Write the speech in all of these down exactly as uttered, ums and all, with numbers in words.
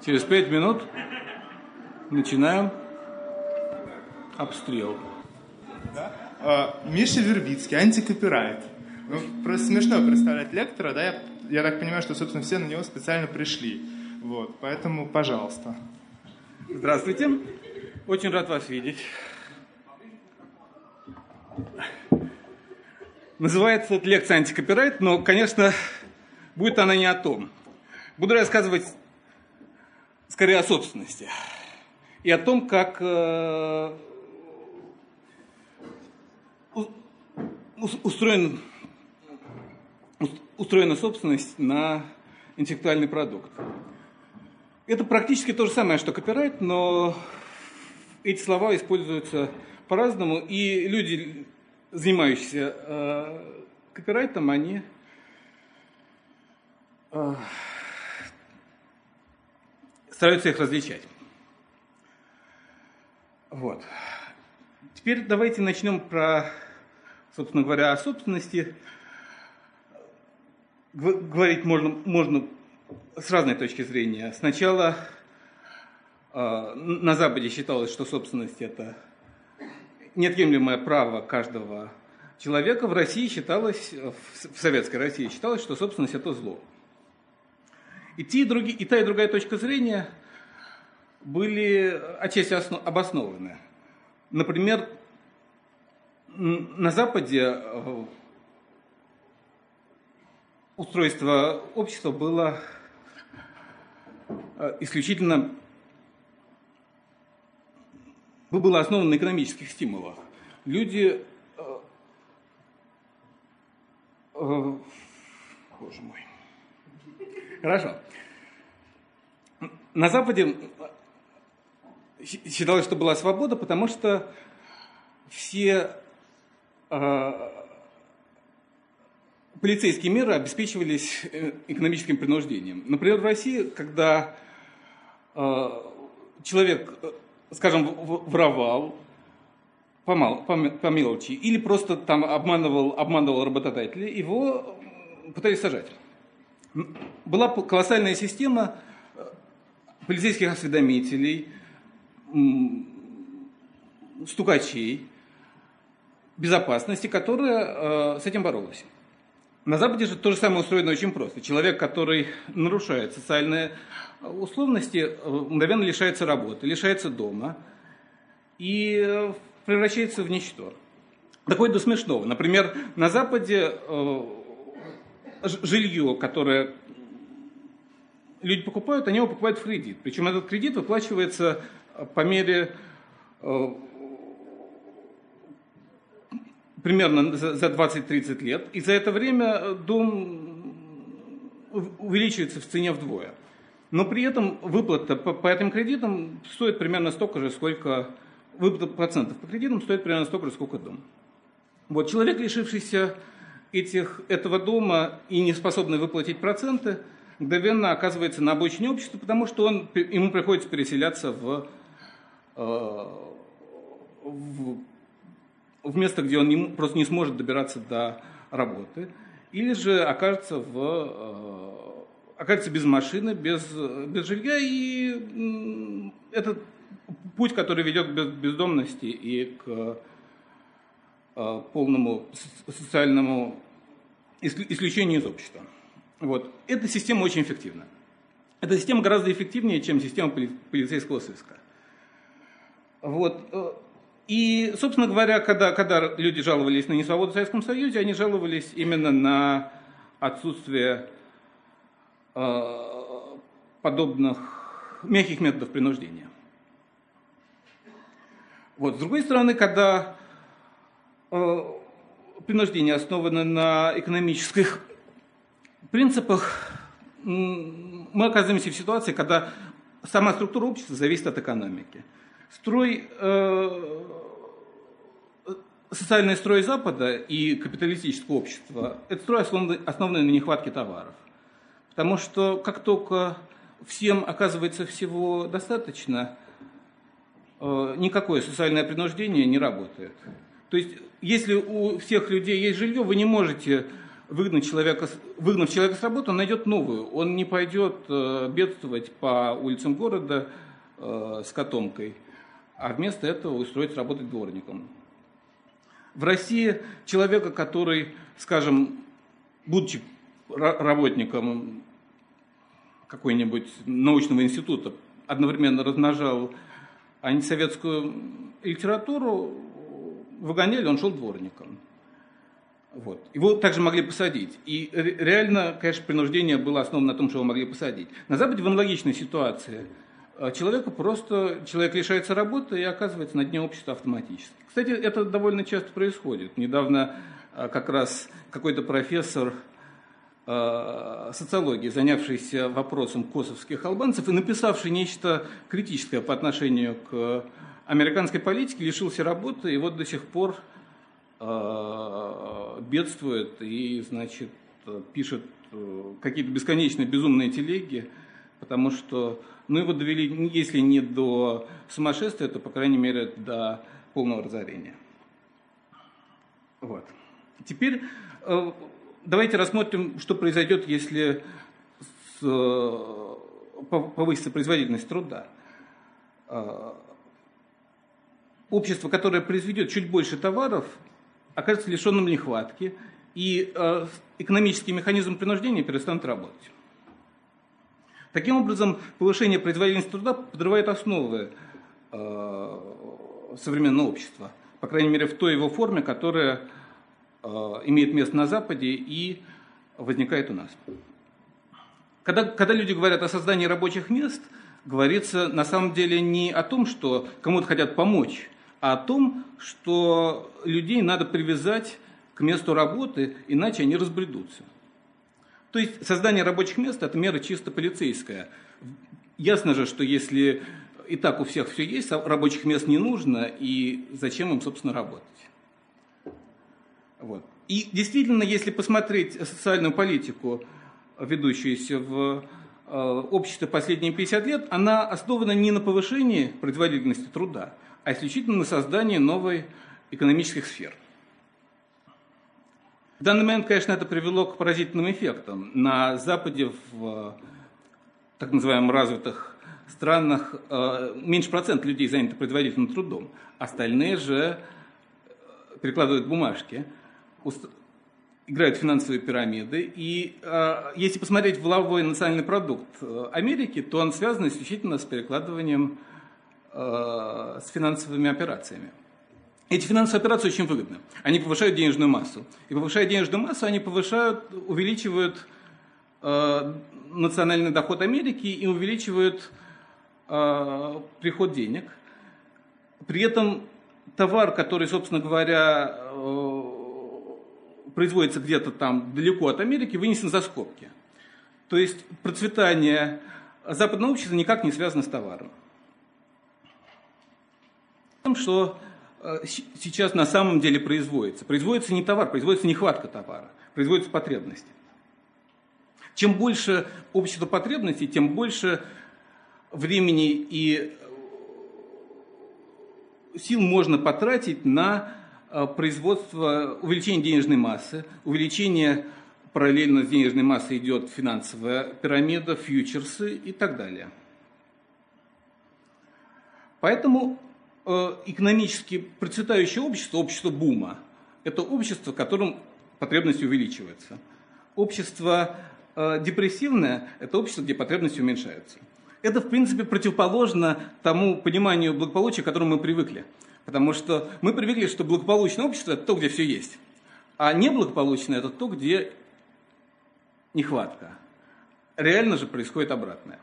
Через пять минут начинаем обстрел. Да? А, Миша Вербицкий, антикопирайт. Ну, просто смешно представлять лектора, да? Я, я так понимаю, что, собственно, все на него специально пришли. Вот, поэтому, пожалуйста. Здравствуйте. Очень рад вас видеть. Называется эта лекция «Антикопирайт», но, конечно, будет она не о том. Буду рассказывать скорее о собственности и о том, как э, устроен, устроена собственность на интеллектуальный продукт. Это практически то же самое, что копирайт, но эти слова используются по-разному, и люди, занимающиеся э, копирайтом, они э, стараются их различать. Вот. Теперь давайте начнем про, собственно говоря, о собственности. Говорить можно, можно с разной точки зрения. Сначала э, на Западе считалось, что собственность – это неотъемлемое право каждого человека. В России считалось, в Советской России считалось, что собственность – это зло. И, те, и, другие, и та, и другая точка зрения были отчасти основ, обоснованы. Например, на Западе устройство общества было исключительно было основано на экономических стимулах. Люди, э, э, боже мой, хорошо. На Западе считалось, что была свобода, потому что все э, полицейские меры обеспечивались экономическим принуждением. Например, в России, когда э, человек, скажем, воровал по, мал, по, по мелочи или просто там обманывал, обманывал работодателей, его пытались сажать. Была колоссальная система полицейских осведомителей, стукачей, безопасности, которая э, с этим боролась. На Западе же то же самое устроено очень просто. Человек, который нарушает социальные условности, мгновенно лишается работы, лишается дома и превращается в ничто. Доходит до смешного. Например, на Западе э, жилье, которое люди покупают, они его покупают в кредит. Причем этот кредит выплачивается по мере э, примерно за двадцать-тридцать лет, и за это время дом увеличивается в цене вдвое. Но при этом выплата по, по этим кредитам стоит примерно столько же, сколько выплата процентов по кредитам стоит примерно столько же, сколько дом. Вот человек, лишившийся этих, этого дома и не способный выплатить проценты, мгновенно оказывается на обочине общества, потому что он, ему приходится переселяться в, в в место, где он не, просто не сможет добираться до работы, или же окажется, в, окажется без машины, без, без жилья, и это путь, который ведет к бездомности и к полному социальному исключению из общества. Вот. Эта система очень эффективна. Эта система гораздо эффективнее, чем система полицейского сыска. Вот. И, собственно говоря, когда, когда люди жаловались на несвободу в Советском Союзе, они жаловались именно на отсутствие э, подобных мягких методов принуждения. Вот. С другой стороны, когда э, принуждение основано на экономических принципах, мы оказываемся в ситуации, когда сама структура общества зависит от экономики. Строй, э, социальный строй Запада и капиталистического общества – это строй, основанный, основанный на нехватке товаров. Потому что как только всем оказывается всего достаточно, э, никакое социальное принуждение не работает. То есть, если у всех людей есть жилье, вы не можете выгнать человека, выгнав человека с работы, он найдет новую. Он не пойдет э, бедствовать по улицам города э, с котомкой, а вместо этого устроить работать дворником. В России человека, который, скажем, будучи работником какой-нибудь научного института, одновременно размножал антисоветскую литературу, выгоняли, он шел дворником. Вот. Его также могли посадить. И реально, конечно, принуждение было основано на том, что его могли посадить. На Западе в аналогичной ситуации человеку просто, человек лишается работы и оказывается на дне общества автоматически. Кстати, это довольно часто происходит. Недавно как раз какой-то профессор социологии, занявшийся вопросом косовских албанцев и написавший нечто критическое по отношению к американской политике, лишился работы и вот до сих пор бедствует и, значит, пишет какие-то бесконечные безумные телеги, потому что, ну, его довели, если не до сумасшествия, то, по крайней мере, до полного разорения. Вот. Теперь давайте рассмотрим, что произойдет, если повысится производительность труда. Общество, которое произведет чуть больше товаров, окажется лишенным нехватки, и экономический механизм принуждения перестанет работать. Таким образом, повышение производительности труда подрывает основы современного общества, по крайней мере, в той его форме, которая имеет место на Западе и возникает у нас. Когда, когда люди говорят о создании рабочих мест, говорится на самом деле не о том, что кому-то хотят помочь, а о том, что людей надо привязать к месту работы, иначе они разбредутся. То есть создание рабочих мест – это мера чисто полицейская. Ясно же, что если и так у всех все есть, рабочих мест не нужно, и зачем им, собственно, работать? Вот. И действительно, если посмотреть социальную политику, ведущуюся в э, обществе последние пятьдесят лет, она основана не на повышении производительности труда, а исключительно на создании новой экономических сфер. В данный момент, конечно, это привело к поразительным эффектам. На Западе, в так называемых развитых странах, э, меньше процента людей заняты производительным трудом, остальные же перекладывают бумажки, играют в финансовые пирамиды. И э, если посмотреть валовой национальный продукт Америки, то он связан исключительно с перекладыванием, э, с финансовыми операциями. Эти финансовые операции очень выгодны. Они повышают денежную массу. И повышая денежную массу, они повышают, увеличивают э, национальный доход Америки и увеличивают э, приход денег. При этом товар, который, собственно говоря, э, производится где-то там далеко от Америки, вынесен за скобки. То есть процветание западного общества никак не связано с товаром. Потому что сейчас на самом деле производится. Производится не товар, производится нехватка товара, производятся потребности. Чем больше общество потребностей, тем больше времени и сил можно потратить на производство, увеличение денежной массы, увеличение, параллельно с денежной массой идет финансовая пирамида, фьючерсы и так далее. Поэтому экономически процветающее общество, общество бума, это общество, в котором потребности увеличиваются. Общество э, депрессивное – это общество, где потребности уменьшаются. Это, в принципе, противоположно тому пониманию благополучия, к которому мы привыкли. Потому что мы привыкли, что благополучное общество – это то, где все есть. А неблагополучное – это то, где нехватка. Реально же происходит обратное.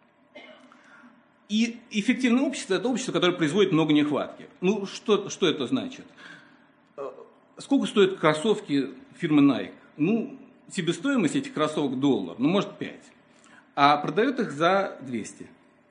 И эффективное общество – это общество, которое производит много нехватки. Ну, что, что это значит? Сколько стоят кроссовки фирмы Nike? Ну, себестоимость этих кроссовок доллар, ну, может, пять. А продают их за двести.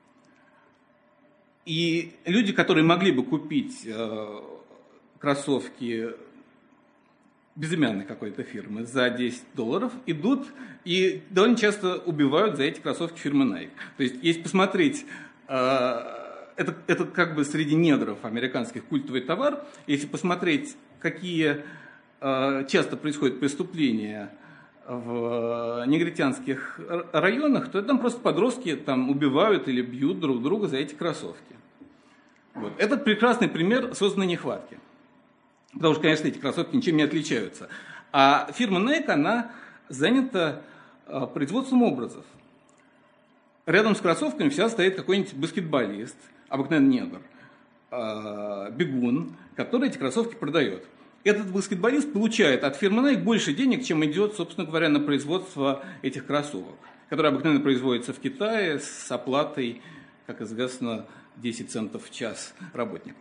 И люди, которые могли бы купить э, кроссовки безымянной какой-то фирмы за десять долларов, идут и довольно часто убивают за эти кроссовки фирмы Nike. То есть, если посмотреть... Это, это как бы среди негров американских культовый товар. Если посмотреть, какие часто происходят преступления в негритянских районах, то там просто подростки там убивают или бьют друг друга за эти кроссовки. Вот. Этот прекрасный пример созданной нехватки. Потому что, конечно, эти кроссовки ничем не отличаются. А фирма Nike, она занята производством образов. Рядом с кроссовками всегда стоит какой-нибудь баскетболист, обыкновенный негр, бегун, который эти кроссовки продает. Этот баскетболист получает от фирмы Nike больше денег, чем идет, собственно говоря, на производство этих кроссовок, которые обыкновенно производятся в Китае с оплатой, как известно, десять центов в час работникам.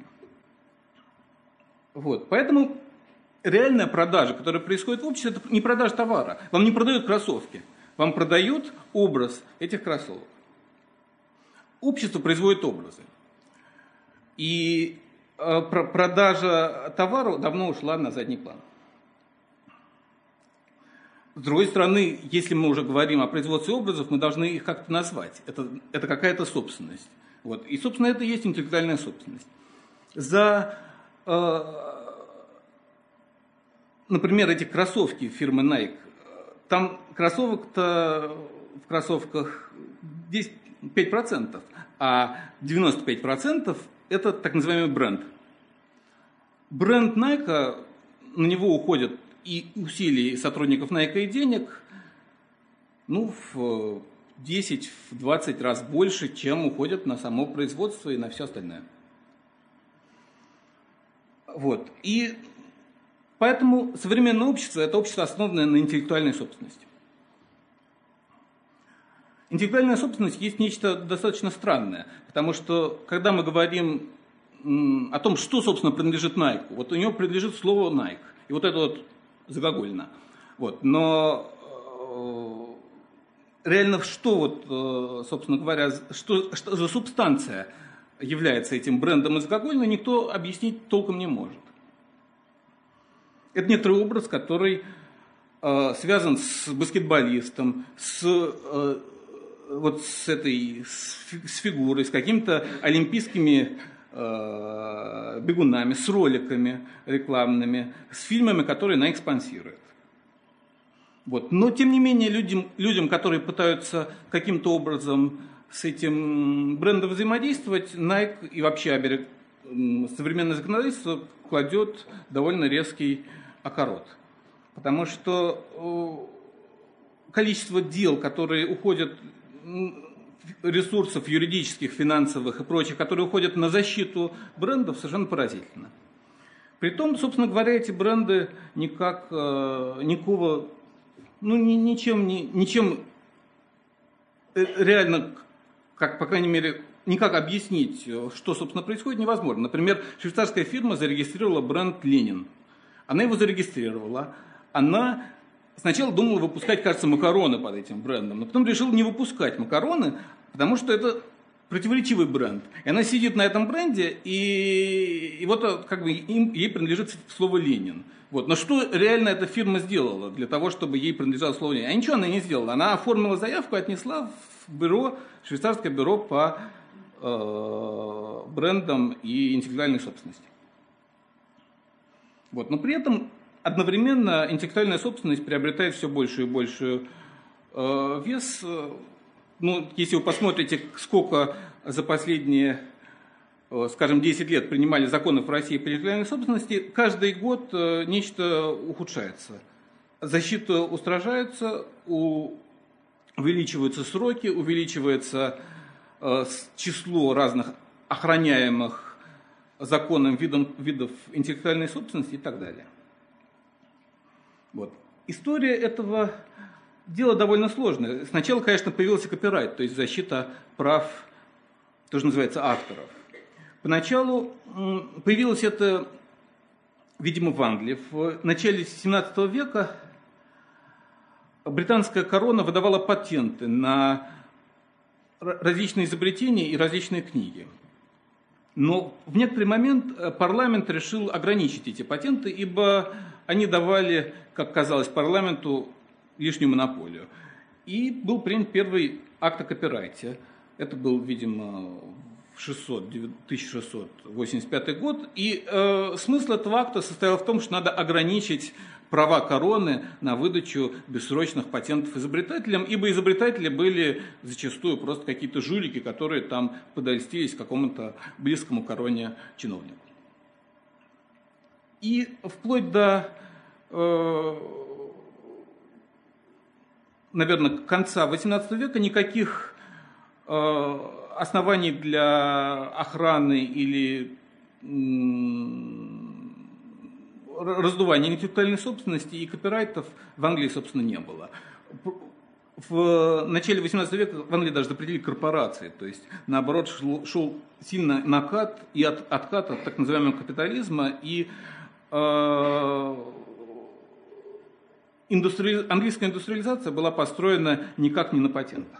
Вот. Поэтому реальная продажа, которая происходит в обществе, это не продажа товара. Вам не продают кроссовки, вам продают образ этих кроссовок. Общество производит образы. И продажа товара давно ушла на задний план. С другой стороны, если мы уже говорим о производстве образов, мы должны их как-то назвать. Это, это какая-то собственность. Вот. И, собственно, это и есть интеллектуальная собственность. За, э, например, эти кроссовки фирмы Nike, там кроссовок-то в кроссовках пять процентов, а девяносто пять процентов это так называемый бренд. Бренд Nike, на него уходят и усилий сотрудников Nike, и денег, ну, в десять-двадцать раз больше, чем уходят на само производство и на все остальное. Вот. И поэтому современное общество – это общество, основанное на интеллектуальной собственности. Интеллектуальная собственность есть нечто достаточно странное, потому что, когда мы говорим о том, что, собственно, принадлежит Nike, вот у него принадлежит слово Nike, и вот это вот загогульно. Вот. Но э, реально что, вот, э, собственно говоря, что, что за субстанция является этим брендом и загогульно, никто объяснить толком не может. Это некоторый образ, который э, связан с баскетболистом, с... Э, вот с этой, с фигурой, с какими-то олимпийскими э, бегунами, с роликами рекламными, с фильмами, которые Nike спонсирует. Вот. Но, тем не менее, людям, людям, которые пытаются каким-то образом с этим брендом взаимодействовать, Nike и вообще оберег, современное законодательство кладет довольно резкий окорот. Потому что количество дел, которые уходят, ресурсов юридических, финансовых и прочих, которые уходят на защиту брендов, совершенно поразительно. Притом, собственно говоря, эти бренды никак, никакого, ну, ничем, ничем реально, как, по крайней мере, никак объяснить, что, собственно, происходит, невозможно. Например, швейцарская фирма зарегистрировала бренд «Ленин». Она его зарегистрировала, она... Сначала думала выпускать, кажется, макароны под этим брендом, но потом решила не выпускать макароны, потому что это противоречивый бренд. И она сидит на этом бренде, и, и вот как бы им, ей принадлежит слово «Ленин». Вот. Но что реально эта фирма сделала для того, чтобы ей принадлежало слово «Ленин»? А ничего она не сделала. Она оформила заявку, отнесла в бюро, швейцарское бюро по э, брендам и интеллектуальной собственности. Вот. Но при этом... Одновременно интеллектуальная собственность приобретает все большую и большую э, вес. Ну, если вы посмотрите, сколько за последние, э, скажем, десять лет принимали законов в России по интеллектуальной собственности, каждый год э, нечто ухудшается. Защита устражается, у, увеличиваются сроки, увеличивается э, число разных охраняемых законом видом, видов интеллектуальной собственности и так далее. Вот. История этого дела довольно сложная. Сначала, конечно, появился копирайт, то есть защита прав, тоже называется, авторов. Поначалу появилось это, видимо, в Англии. В начале семнадцатого века британская корона выдавала патенты на различные изобретения и различные книги. Но в некоторый момент парламент решил ограничить эти патенты, ибо они давали, как казалось парламенту, лишнюю монополию. И был принят первый акт о копирайте. Это был, видимо, тысяча шестьсот восемьдесят пятый год. И э, смысл этого акта состоял в том, что надо ограничить права короны на выдачу бессрочных патентов изобретателям, ибо изобретатели были зачастую просто какие-то жулики, которые там подольстились какому-то близкому короне чиновнику. И вплоть до, э, наверное, конца восемнадцатого века никаких э, оснований для охраны или раздувания интеллектуальной собственности и копирайтов в Англии, собственно, не было. В начале восемнадцатого века в Англии даже запретили корпорации, то есть, наоборот, шел, шел сильно накат и от, откат от так называемого капитализма, и э, индустри... английская индустриализация была построена никак не на патентах.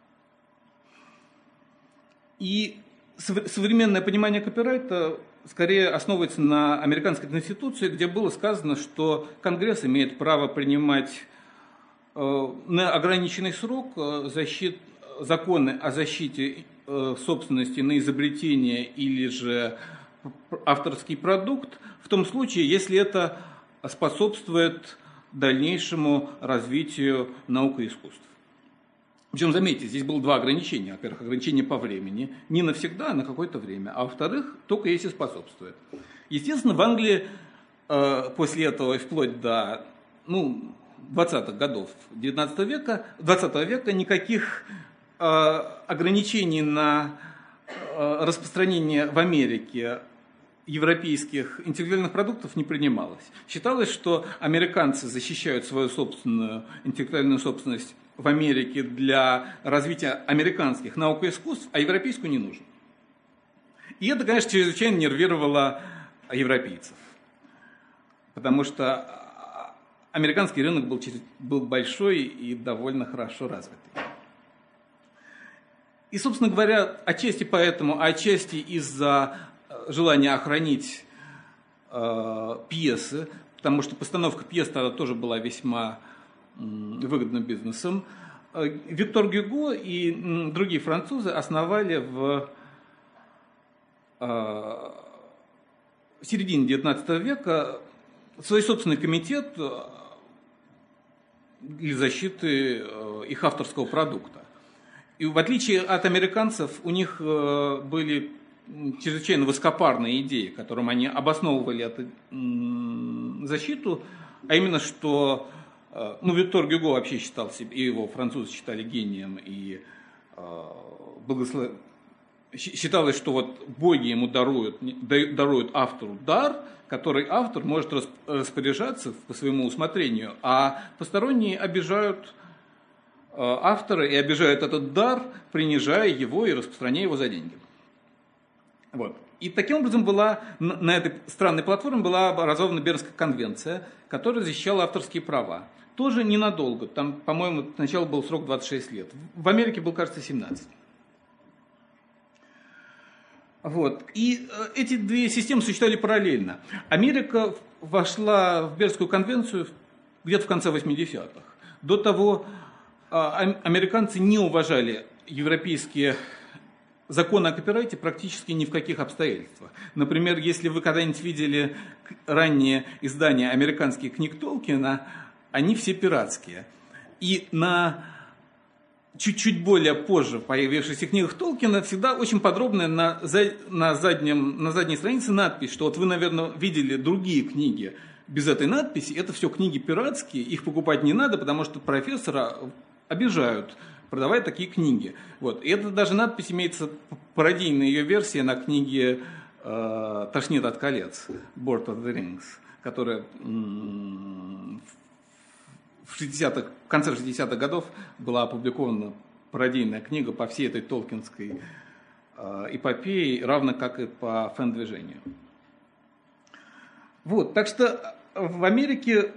И современное понимание копирайта скорее основывается на американской конституции, где было сказано, что Конгресс имеет право принимать э, на ограниченный срок защит, законы о защите э, собственности на изобретение или же авторский продукт, в том случае, если это способствует дальнейшему развитию науки и искусств. Причем, заметьте, здесь было два ограничения. Во-первых, ограничение по времени, не навсегда, а на какое-то время. А во-вторых, только если способствует. Естественно, в Англии э, после этого и вплоть до ну, двадцатых годов девятнадцатого века, двадцатого века никаких э, ограничений на э, распространение в Америке европейских интеллектуальных продуктов не принималось. Считалось, что американцы защищают свою собственную интеллектуальную собственность в Америке для развития американских наук и искусств, а европейскую не нужно. И это, конечно, чрезвычайно нервировало европейцев, потому что американский рынок был, был большой и довольно хорошо развитый. И, собственно говоря, отчасти поэтому, а отчасти из-за желания охранить э, пьесы, потому что постановка пьес тогда тоже была весьма выгодным бизнесом, Виктор Гюго и другие французы основали в середине девятнадцатого века свой собственный комитет для защиты их авторского продукта. И в отличие от американцев, у них были чрезвычайно высокопарные идеи, которым они обосновывали эту защиту, а именно, что ну, Виктор Гюго вообще считал себя, и его французы считали гением, и э, благослов... считалось, что вот боги ему даруют, даруют автору дар, который автор может распоряжаться по своему усмотрению, а посторонние обижают э, автора и обижают этот дар, принижая его и распространяя его за деньги. Вот. И таким образом была, на этой странной платформе была образована Бернская конвенция, которая защищала авторские права. Тоже ненадолго, там, по-моему, сначала был срок двадцать шесть лет. В Америке был, кажется, семнадцать. Вот. И эти две системы существовали параллельно. Америка вошла в Бернскую конвенцию где-то в конце восьмидесятых. До того американцы не уважали европейские законы о копирайте практически ни в каких обстоятельствах. Например, если вы когда-нибудь видели ранние издания американских книг Толкина, они все пиратские. И на чуть-чуть более позже появившихся книгах Толкина всегда очень подробная на, на, заднем, на задней странице надпись, что вот вы, наверное, видели другие книги без этой надписи, это все книги пиратские, их покупать не надо, потому что профессора обижают, продавая такие книги. Вот. И это даже надпись имеется, пародийная ее версия на книге э, «Тошнит от колец» «Lord of the Rings», которая м- в, шестидесятых, в конце шестидесятых годов была опубликована, пародийная книга по всей этой толкинской э, эпопее, равно как и по фэн-движению. Вот. Так что в Америке,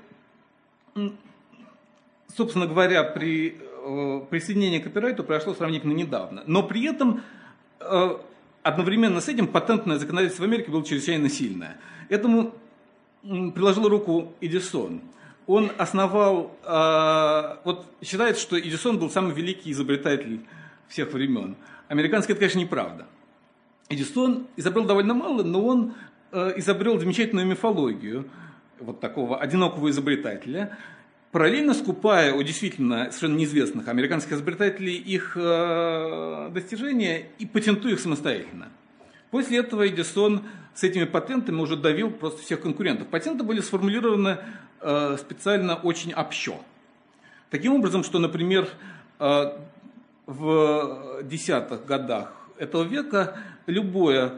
собственно говоря, при присоединение к копирайту произошло сравнительно недавно. Но при этом одновременно с этим патентное законодательство в Америке было чрезвычайно сильное. Этому приложил руку Эдисон. Он основал... Вот считается, что Эдисон был самый великий изобретатель всех времен. Американский это, конечно, неправда. Эдисон изобрел довольно мало, но он э, изобрел замечательную мифологию вот такого одинокого изобретателя, параллельно скупая у действительно совершенно неизвестных американских изобретателей их э, достижения и патентуя их самостоятельно. После этого Эдисон с этими патентами уже давил просто всех конкурентов. Патенты были сформулированы э, специально очень общо. Таким образом, что, например, э, в десятых годах этого века любое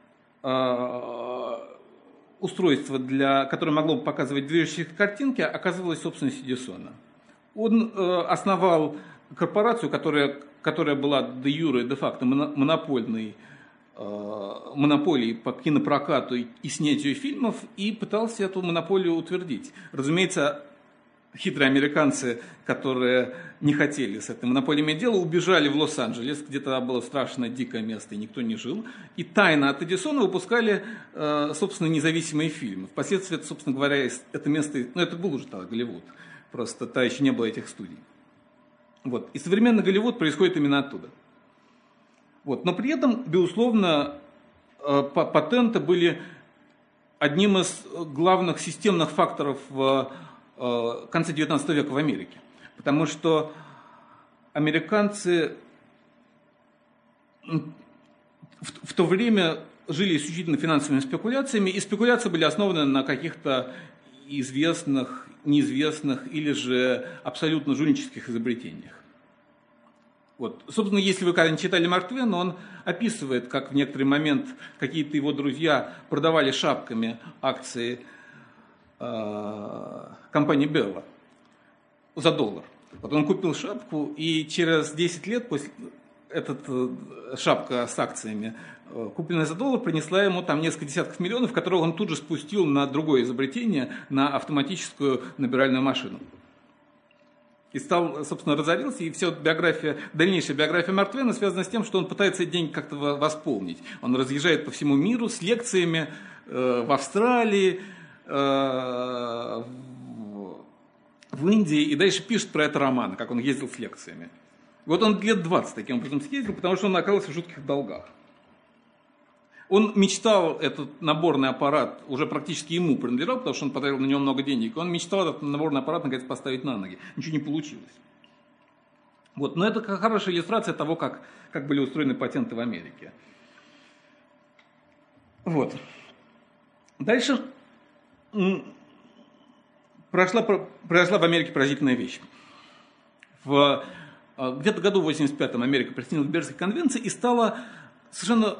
э, устройство, для, которое могло бы показывать движущиеся картинки, оказывалось собственностью Эдисона. Он э, основал корпорацию, которая, которая была де юре и де факто монопольной, э, монополией по кинопрокату и, и снятию фильмов, и пытался эту монополию утвердить. Разумеется, хитрые американцы, которые не хотели с этой монополией иметь дело, убежали в Лос-Анджелес, где тогда было страшно дикое место и никто не жил, и тайно от Эдисона выпускали, э, собственно, независимые фильмы. Впоследствии, собственно говоря, это место, ну это был уже тогда Голливуд, просто тогда еще не было этих студий. Вот. И современный Голливуд происходит именно оттуда. Вот. Но при этом, безусловно, э, патенты были одним из главных системных факторов в в конце девятнадцатого века в Америке. Потому что американцы в, в то время жили исключительно финансовыми спекуляциями, и спекуляции были основаны на каких-то известных, неизвестных или же абсолютно жульнических изобретениях. Вот. Собственно, если вы когда-нибудь читали Марк Твена, он описывает, как в некоторый момент какие-то его друзья продавали шапками акции компании Белла за доллар. Вот он купил шапку, и через десять лет после эта шапка с акциями, купленная за доллар, принесла ему там несколько десятков миллионов, которые он тут же спустил на другое изобретение, на автоматическую набиральную машину. И стал, собственно, разорился, и вся биография, дальнейшая биография Марка Твена связана с тем, что он пытается эти деньги как-то восполнить. Он разъезжает по всему миру с лекциями э, в Австралии, в Индии, и дальше пишет про это роман, как он ездил с лекциями. Вот он лет двадцать таким образом съездил, потому что он оказался в жутких долгах. Он мечтал этот наборный аппарат, уже практически ему принадлежал, потому что он потратил на него много денег, он мечтал этот наборный аппарат наконец поставить на ноги. Ничего не получилось. Вот. Но это хорошая иллюстрация того, как, как были устроены патенты в Америке. Вот. Дальше Прошла, произошла в Америке поразительная вещь. В где-то году в восемьдесят пятом Америка присоединилась к Бернской конвенции и стала совершенно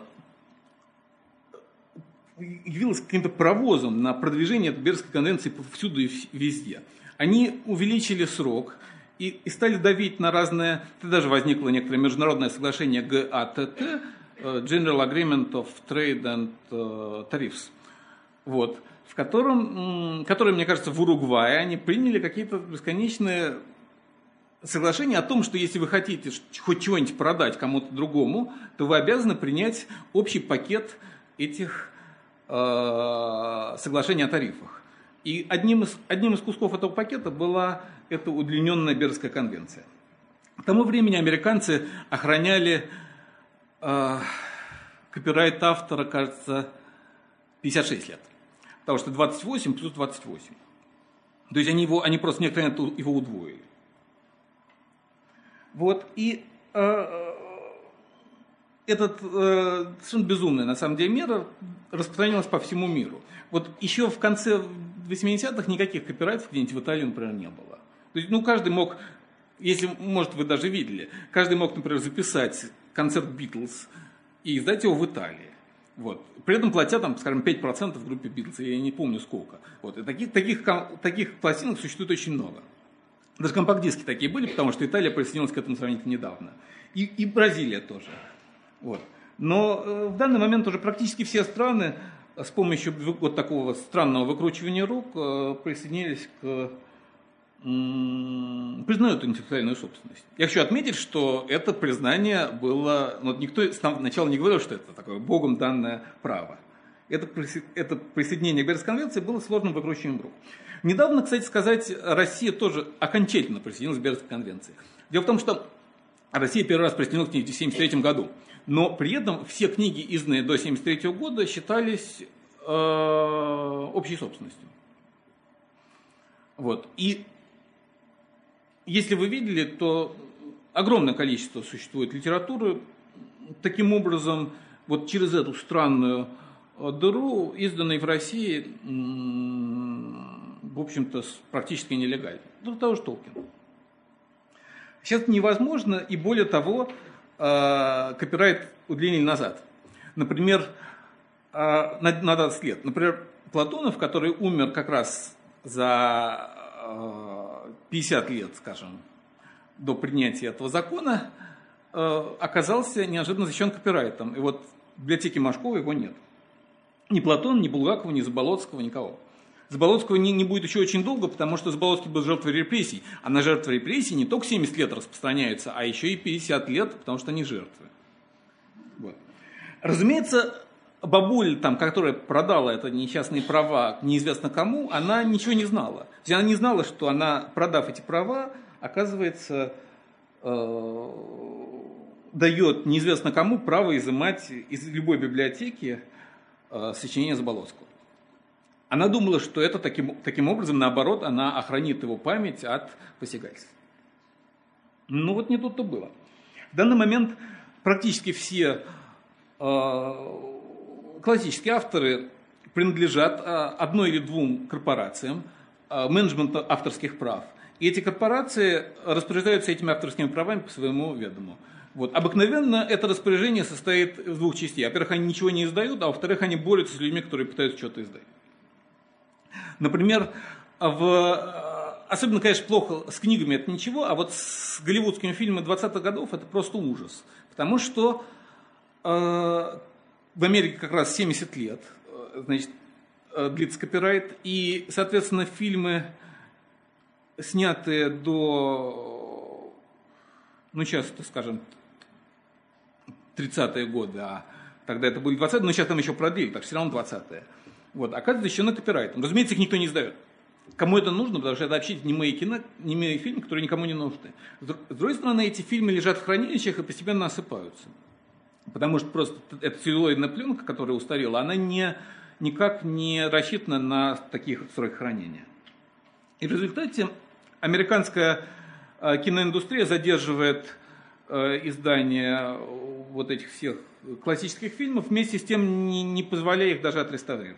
явилась каким-то паровозом на продвижение этой Бернской конвенции повсюду и везде. Они увеличили срок и, и стали давить на разные... Даже возникло некоторое международное соглашение ГАТТ, General Agreement of Trade and Tariffs. Вот. В котором, которые, мне кажется, в Уругвае они приняли какие-то бесконечные соглашения о том, что если вы хотите хоть чего-нибудь продать кому-то другому, то вы обязаны принять общий пакет этих э, соглашений о тарифах. И одним из, одним из кусков этого пакета была эта удлиненная Бернская конвенция. К тому времени американцы охраняли э, копирайт автора, кажется, пятьдесят шесть лет. Потому что двадцать восемь плюс двадцать восемь. То есть они, его, они просто некоторые его удвоили. Вот. И э, эта э, совершенно безумная, на самом деле, мера распространилась по всему миру. Вот еще в конце восьмидесятых никаких копирайтов где-нибудь в Италии, например, не было. То есть, ну, каждый мог, если, может, вы даже видели, каждый мог, например, записать концерт Битлз и издать его в Италии. Вот. При этом платя, там, скажем, пять процентов в группе Битлз, я не помню сколько. Вот. И таких, таких, таких пластинок существует очень много. Даже компакт-диски такие были, потому что Италия присоединилась к этому сравнительно недавно. И, и Бразилия тоже. Вот. Но э, в данный момент уже практически все страны с помощью вот такого странного выкручивания рук э, присоединились к... признают интеллектуальную собственность. Я хочу отметить, что это признание было... Ну, никто сначала не говорил, что это такое богом данное право. Это, это присоединение к Бернской конвенции было сложным выкручиванием рук. Недавно, кстати сказать, Россия тоже окончательно присоединилась к Бернской конвенции. Дело в том, что Россия первый раз присоединилась к ней в тысяча девятьсот семьдесят третьем году. Но при этом все книги, изданные до тысяча девятьсот семьдесят третьего года, считались э, общей собственностью. Вот. И если вы видели, то огромное количество существует литературы. Таким образом, вот через эту странную дыру, изданной в России, в общем-то, практически нелегально. Ну, того же Толкина. Сейчас невозможно, и более того, копирайт удлинили назад. Например, на двадцать лет. Например, Платонов, который умер как раз за пятьдесят лет, скажем, до принятия этого закона, оказался неожиданно защищен копирайтом. И вот в библиотеке Машкова его нет. Ни Платона, ни Булгакова, ни Заболоцкого, никого. Заболоцкого не, не будет еще очень долго, потому что Заболоцкий был жертвой репрессий. А на жертвы репрессий не только семьдесят лет распространяются, а еще и пятьдесят лет, потому что они жертвы. Вот. Разумеется, бабуля, там, которая продала это несчастные права неизвестно кому, она ничего не знала. То есть она не знала, что она, продав эти права, оказывается, э, дает неизвестно кому право изымать из любой библиотеки э, сочинение Заболоцкого. Она думала, что это таким, таким образом, наоборот, она охранит его память от посягательств. Ну вот не тут-то было. В данный момент практически все э, классические авторы принадлежат э, одной или двум корпорациям э, менеджмента авторских прав. И эти корпорации распоряжаются этими авторскими правами по своему ведому. Вот. Обыкновенно это распоряжение состоит из двух частей. Во-первых, они ничего не издают, а во-вторых, они борются с людьми, которые пытаются что-то издать. Например, в... особенно, конечно, плохо с книгами это ничего, а вот с голливудскими фильмами двадцатых годов это просто ужас. Потому что э, в Америке как раз семьдесят лет, значит, длится копирайт, и, соответственно, фильмы, снятые до, ну, сейчас, скажем, тридцатые годы, а тогда это были двадцатые, но сейчас там еще продлили, так что все равно двадцатые. Вот, оказывается, еще на копирайтом. Разумеется, их никто не издает. Кому это нужно, потому что это вообще немые кино, немые фильмы, которые никому не нужны. С другой стороны, эти фильмы лежат в хранилищах и постепенно осыпаются. Потому что просто эта целлюлоидная пленка, которая устарела, она не, никак не рассчитана на таких сроки хранения. И в результате американская киноиндустрия задерживает издание вот этих всех классических фильмов, вместе с тем не, не позволяя их даже отреставрировать.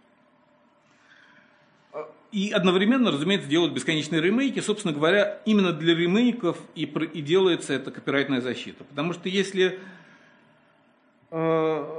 И одновременно, разумеется, делают бесконечные ремейки. Собственно говоря, именно для ремейков и, и делается эта копирайтная защита. Потому что если, э,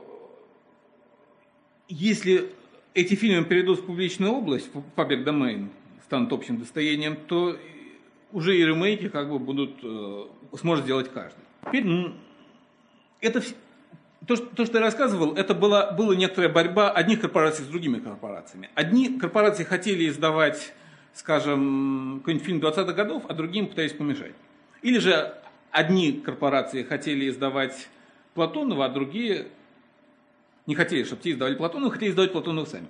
если эти фильмы перейдут в публичную область, в public domain, станут общим достоянием, то уже и ремейки как бы будут, э, сможет сделать каждый. Теперь, это, то, что, то, что я рассказывал, это была, была некоторая борьба одних корпораций с другими корпорациями. Одни корпорации хотели издавать, скажем, какой-нибудь фильм двадцатых годов, а другим пытались помешать. Или же одни корпорации хотели издавать Платонова, а другие не хотели, чтобы те издавали Платонова, хотели издавать Платонова сами.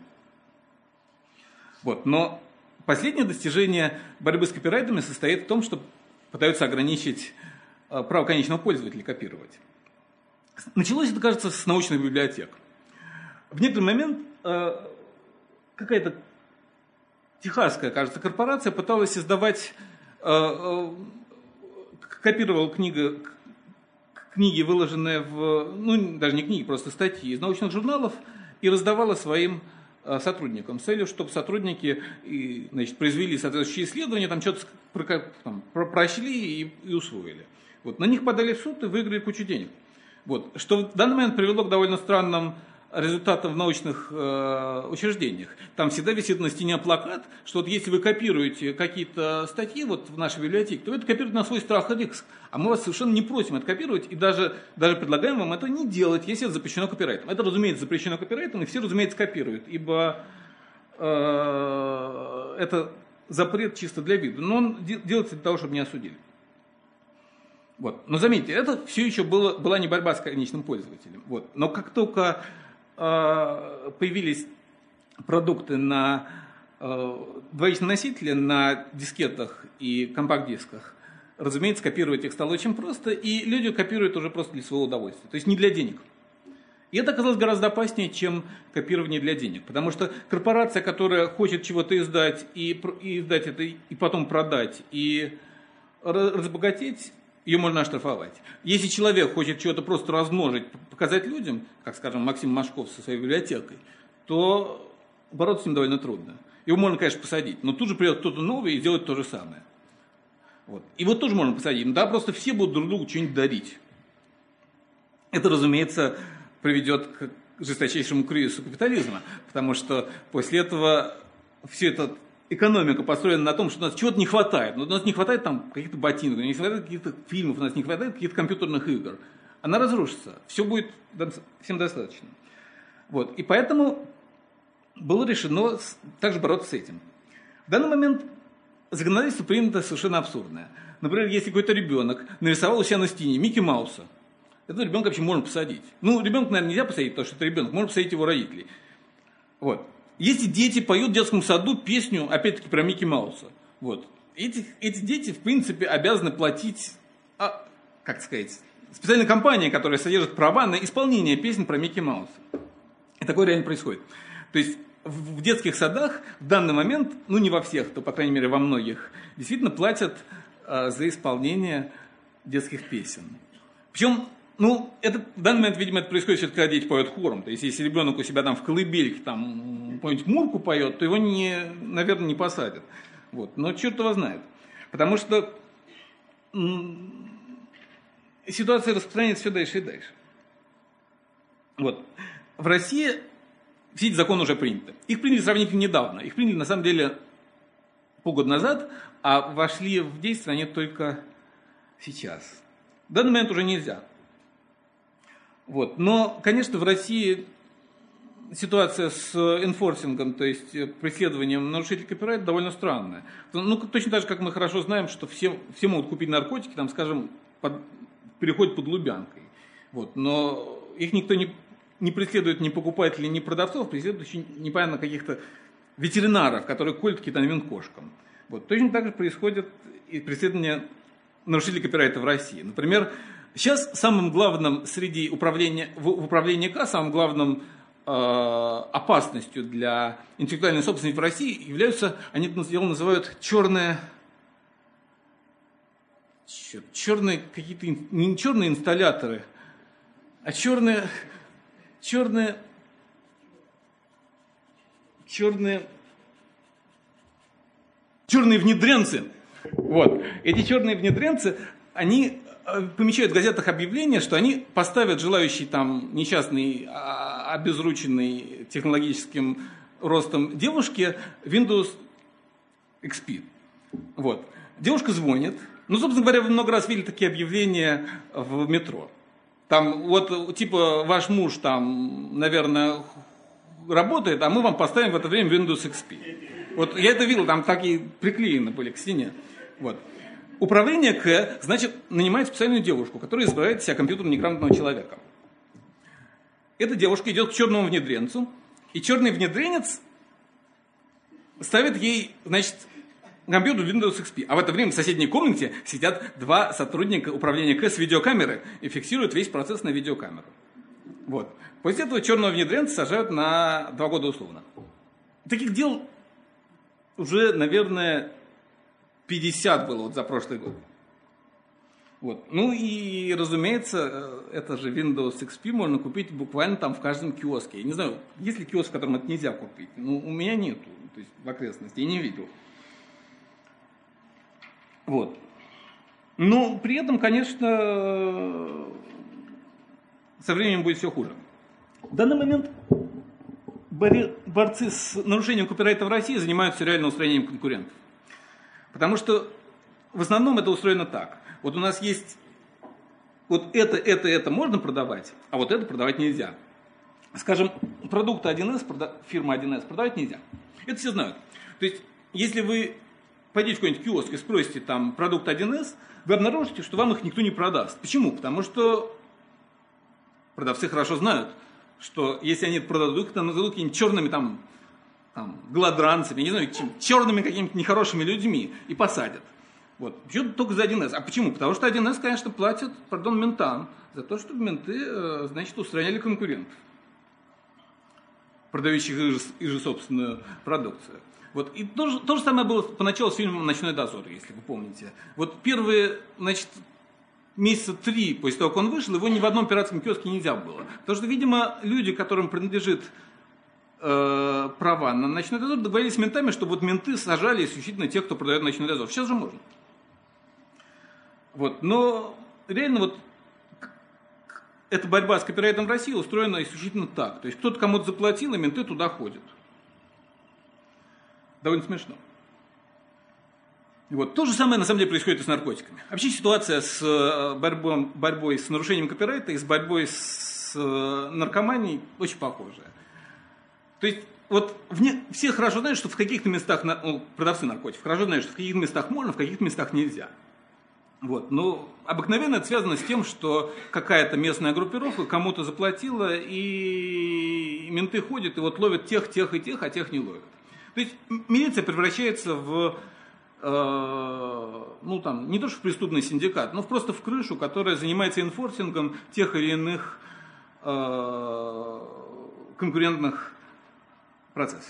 Вот. Но последнее достижение борьбы с копирайтами состоит в том, что пытаются ограничить право конечного пользователя копировать. Началось это, кажется, с научных библиотек. В некоторый момент э, какая-то техасская, кажется, корпорация пыталась издавать, э, э, копировала книги, книги, выложенные в, ну, даже не книги, просто статьи из научных журналов, и раздавала своим э, сотрудникам, с целью, чтобы сотрудники и, значит, произвели соответствующие исследования, там что-то там, прочли и, и усвоили. Вот. На них подали в суд и выиграли кучу денег. Вот. Что в данный момент привело к довольно странным результатам в научных э, учреждениях. Там всегда висит на стене плакат, что вот если вы копируете какие-то статьи вот в нашей библиотеке, то вы это копируете на свой страх и риск. А мы вас совершенно не просим это копировать и даже, даже предлагаем вам это не делать, если это запрещено копирайтом. Это, разумеется, запрещено копирайтом, и все, разумеется, копируют, ибо э, это запрет чисто для вида. Но он делается для того, чтобы не осудили. Вот. Но заметьте, это все еще было, была не борьба с конечным пользователем. Вот. Но как только э, появились продукты на э, двоичном носителе, на дискетах и компакт-дисках, разумеется, копировать их стало очень просто, и люди копируют уже просто для своего удовольствия, то есть не для денег. И это оказалось гораздо опаснее, чем копирование для денег, потому что корпорация, которая хочет чего-то издать, и, и издать это, и потом продать, и разбогатеть, ее можно оштрафовать. Если человек хочет чего-то просто размножить, показать людям, как, скажем, Максим Машков со своей библиотекой, то бороться с ним довольно трудно. Его можно, конечно, посадить, но тут же придет кто-то новый и сделает то же самое. Вот. Его тоже можно посадить, да, просто все будут друг другу что-нибудь дарить. Это, разумеется, приведет к жесточайшему кризису капитализма, потому что после этого вся эта экономика построена на том, что у нас чего-то не хватает. У нас не хватает там каких-то ботинок, не хватает каких-то фильмов, у нас не хватает каких-то компьютерных игр. Она разрушится, все будет всем достаточно. Вот. И поэтому было решено также бороться с этим. В данный момент законодательство принято совершенно абсурдное. Например, если какой-то ребенок нарисовал у себя на стене Микки Мауса, этого ребенка вообще можно посадить. Ну, ребенка, наверное, нельзя посадить, потому что это ребенок, можно посадить его родителей. Вот. Если дети поют в детском саду песню, опять-таки, про Микки Мауса, вот. Эти, эти дети, в принципе, обязаны платить, а, как сказать, специальной компании, которая содержит права на исполнение песен про Микки Мауса. И такое реально происходит. То есть в детских садах в данный момент, ну не во всех, то, по крайней мере, во многих, действительно платят а, за исполнение детских песен. Причем, ну, это, в данный момент, видимо, это происходит все-таки, когда дети поют хором. То есть, если ребенок у себя там в колыбельке там какую-нибудь мурку поет, то его, не, наверное, не посадят. Вот. Но черт его знает. Потому что м- ситуация распространяется все дальше и дальше. Вот. В России все эти законы уже приняты. Их приняли сравнительно недавно. Их приняли, на самом деле, полгода назад, а вошли в действие они только сейчас. В данный момент уже нельзя. Вот. Но, конечно, в России ситуация с энфорсингом, то есть преследованием нарушителей копирайта, довольно странная. Ну, точно так же, как мы хорошо знаем, что все, все могут купить наркотики, там, скажем, под, переходят под Лубянкой. Вот. Но их никто не, не преследует ни покупателей, ни продавцов, преследуют очень непонятно каких-то ветеринаров, которые колют какие-то новин кошкам. Вот. Точно так же происходит и преследование нарушителей копирайта в России. Например, сейчас самым главным среди управления, в управлении К, самым главным э, опасностью для интеллектуальной собственности в России являются, они это дело называют черные, черные какие-то, не черные инсталляторы, а черные, черные, черные, черные внедренцы. Вот. Эти черные внедренцы, они помещают в газетах объявление, что они поставят желающий там несчастный, обезрученный технологическим ростом девушке Windows икс пи. Вот. Девушка звонит. Ну, собственно говоря, вы много раз видели такие объявления в метро. Там вот, типа, ваш муж там, наверное, работает, а мы вам поставим в это время Windows икс пи. Вот я это видел, там такие приклеены были к стене. Вот. Управление К, значит, нанимает специальную девушку, которая избирает себя компьютерно неграмотного человека. Эта девушка идет к черному внедренцу, и черный внедренец ставит ей, значит, компьютер Windows икс пи. А в это время в соседней комнате сидят два сотрудника управления К с видеокамеры и фиксируют весь процесс на видеокамеру. Вот. После этого черного внедренца сажают на два года условно. Таких дел уже, наверное, пятьдесят было вот за прошлый год. Вот. Ну и, разумеется, это же Windows икс пи можно купить буквально там в каждом киоске. Я не знаю, есть ли киоск, в котором это нельзя купить. Ну, у меня нету, то есть в окрестности, я не видел. Вот. Но при этом, конечно, со временем будет все хуже. В данный момент борцы с нарушением копирайта в России занимаются реально устранением конкурентов. Потому что в основном это устроено так. Вот у нас есть вот это, это, это можно продавать, а вот это продавать нельзя. Скажем, продукты один эс, фирма один эс продавать нельзя. Это все знают. То есть, если вы пойдете в какой-нибудь киоск и спросите там продукт один эс, вы обнаружите, что вам их никто не продаст. Почему? Потому что продавцы хорошо знают, что если они продадут их, то назовут какими-нибудь черными там, там, голодранцами, не знаю, чем, черными какими-то нехорошими людьми и посадят. Вот. Почему только за один эс? А почему? Потому что один эс, конечно, платит, пардон, ментам за то, чтобы менты, значит, устраняли конкурентов, продающих их же, их же собственную продукцию. Вот. И то же, то же самое было поначалу с фильмом «Ночной дозор», если вы помните. Вот первые, значит, месяца три после того, как он вышел, его ни в одном пиратском киоске нельзя было. Потому что, видимо, люди, которым принадлежит э, права на «Ночной дозор», договорились с ментами, чтобы вот менты сажали исключительно тех, кто продает «Ночной дозор». Сейчас же можно. Вот. Но реально вот эта борьба с копирайтом в России устроена исключительно так. То есть кто-то кому-то заплатил, и менты туда ходят. Довольно смешно. Вот. То же самое на самом деле происходит и с наркотиками. Вообще ситуация с борьбой, борьбой с нарушением копирайта и с борьбой с наркоманией очень похожая. То есть вот вне, все хорошо знают, что в каких-то местах, ну, продавцы наркотиков хорошо знают, что в каких-то местах можно, в каких-то местах нельзя. Вот. Но обыкновенно это связано с тем, что какая-то местная группировка кому-то заплатила, и менты ходят и вот ловят тех, тех и тех, а тех не ловят. То есть милиция превращается в, э, ну там, не то что в преступный синдикат, но просто в крышу, которая занимается энфорсингом тех или иных э, конкурентных процессов.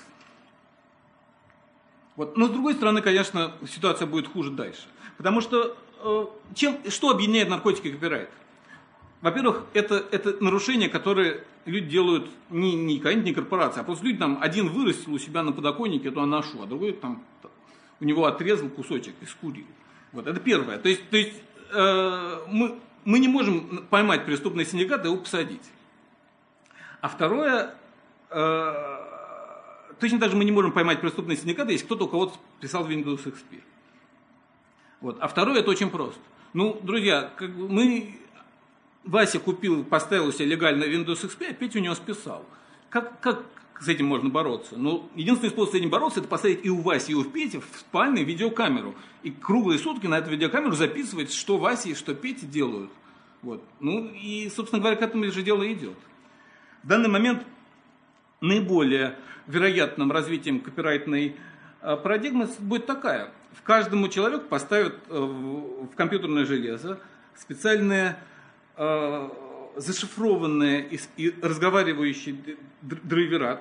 Вот. Но с другой стороны, конечно, ситуация будет хуже дальше. Потому что э, чем, что объединяет наркотики и копирайт? Во-первых, это, это нарушения, которые люди делают не, не какая-нибудь не корпорация, а просто люди там, один вырастил у себя на подоконнике эту анашу, а другой там у него отрезал кусочек и скурил. Вот, это первое. То есть, то есть э, мы, мы не можем поймать преступный синдикат и его посадить. А второе, э, точно так же мы не можем поймать преступный синдикат, если кто-то у кого-то писал Windows икс пи. Вот. А второе, это очень просто. Ну, друзья, как бы мы... Вася купил, поставил себе легально Windows икс пи, а Петя у него списал. Как, как с этим можно бороться? Ну, единственный способ с этим бороться, это поставить и у Васи, и у Пети в спальне видеокамеру. И круглые сутки на эту видеокамеру записывать, что Вася и что Петя делают. Вот. Ну, и, собственно говоря, к этому же дело идет. В данный момент наиболее вероятным развитием копирайтной парадигмы будет такая. В каждому человеку поставят в компьютерное железо специальные зашифрованные и разговаривающие драйвера,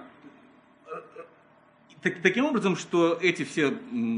таким образом, что эти все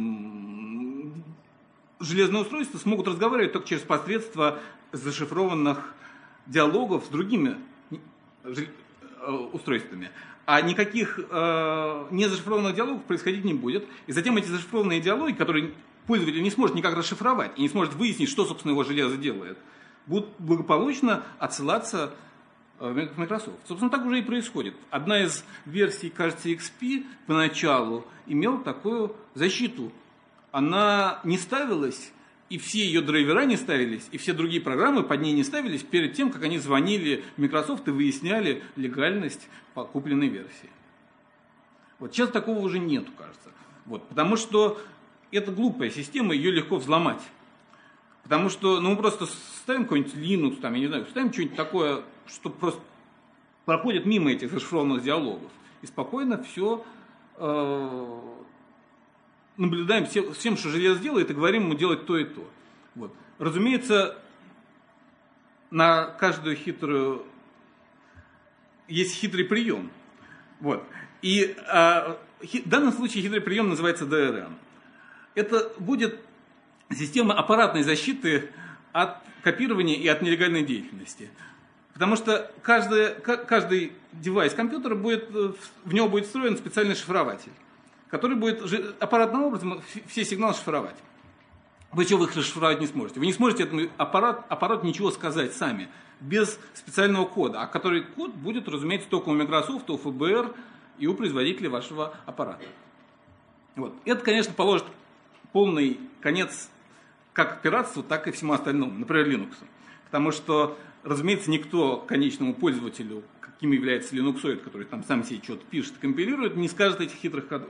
железные устройства смогут разговаривать только через посредство зашифрованных диалогов с другими устройствами. А никаких незашифрованных диалогов происходить не будет. И затем эти зашифрованные диалоги, которые пользователь не сможет никак расшифровать и не сможет выяснить, что, собственно, его железо делает, будут благополучно отсылаться в Microsoft. Собственно, так уже и происходит. Одна из версий, кажется, икс пи поначалу имела такую защиту. Она не ставилась, и все ее драйвера не ставились, и все другие программы под ней не ставились перед тем, как они звонили в Microsoft и выясняли легальность купленной версии. Вот сейчас такого уже нету, кажется. Вот, потому что это глупая система, ее легко взломать. Потому что, ну, мы просто ставим какой-нибудь Linux, там, я не знаю, ставим что-нибудь такое, что просто проходит мимо этих зашифрованных диалогов. И спокойно все э, наблюдаем все, всем, что железо делает, и говорим ему делать то и то. Вот. Разумеется, на каждую хитрую есть хитрый прием. Вот. И э, хи, в данном случае хитрый прием называется ди эр эм. Это будет система аппаратной защиты от копирования и от нелегальной деятельности. Потому что каждый, каждый девайс компьютера будет, в него будет встроен специальный шифрователь, который будет аппаратным образом все сигналы шифровать. Вы чего вы их расшифровать не сможете? Вы не сможете этому аппарат, аппарат ничего сказать сами, без специального кода, а который код будет, разумеется, только у Microsoft, у эф бэ эр и у производителя вашего аппарата. Вот. Это, конечно, положит полный конец как пиратству, так и всему остальному, например, Linux. Потому что, разумеется, никто конечному пользователю, каким является Linuxoid, который там сам себе что-то пишет и компилирует, не скажет этих хитрых кодов.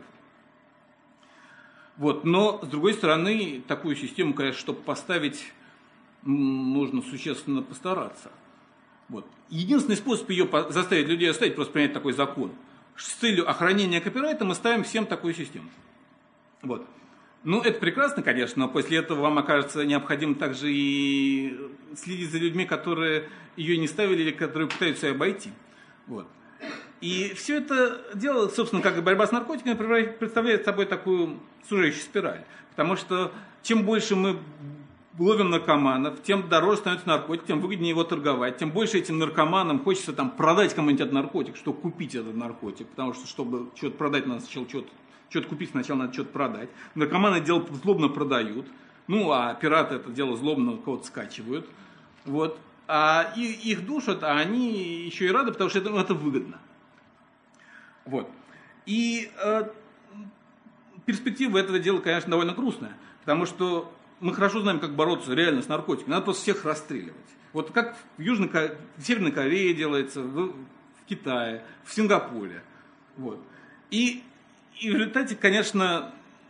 Вот. Но, с другой стороны, такую систему, конечно, чтобы поставить, нужно существенно постараться. Вот. Единственный способ ее заставить людей оставить, просто принять такой закон. С целью охранения копирайта мы ставим всем такую систему. Вот. Ну, это прекрасно, конечно, но после этого вам окажется необходимо также и следить за людьми, которые ее не ставили или которые пытаются ее обойти. Вот. И все это дело, собственно, как и борьба с наркотиками, представляет собой такую сужающую спираль. Потому что чем больше мы ловим наркоманов, тем дороже становится наркотик, тем выгоднее его торговать, тем больше этим наркоманам хочется там продать кому-нибудь этот наркотик, чтобы купить этот наркотик. Потому что, чтобы что-то продать, надо сначала что-то, что-то купить, сначала надо что-то продать. Наркоманы это дело злобно продают, ну, а пираты это дело злобно кого-то скачивают. Вот. А их душат, а они еще и рады, потому что это, ну, это выгодно. Вот. И э, перспектива этого дела, конечно, довольно грустная, потому что мы хорошо знаем, как бороться реально с наркотиками. Надо просто всех расстреливать. Вот как в, Южной, в Северной Корее делается, в, в Китае, в Сингапуре. Вот. И, и в результате, конечно,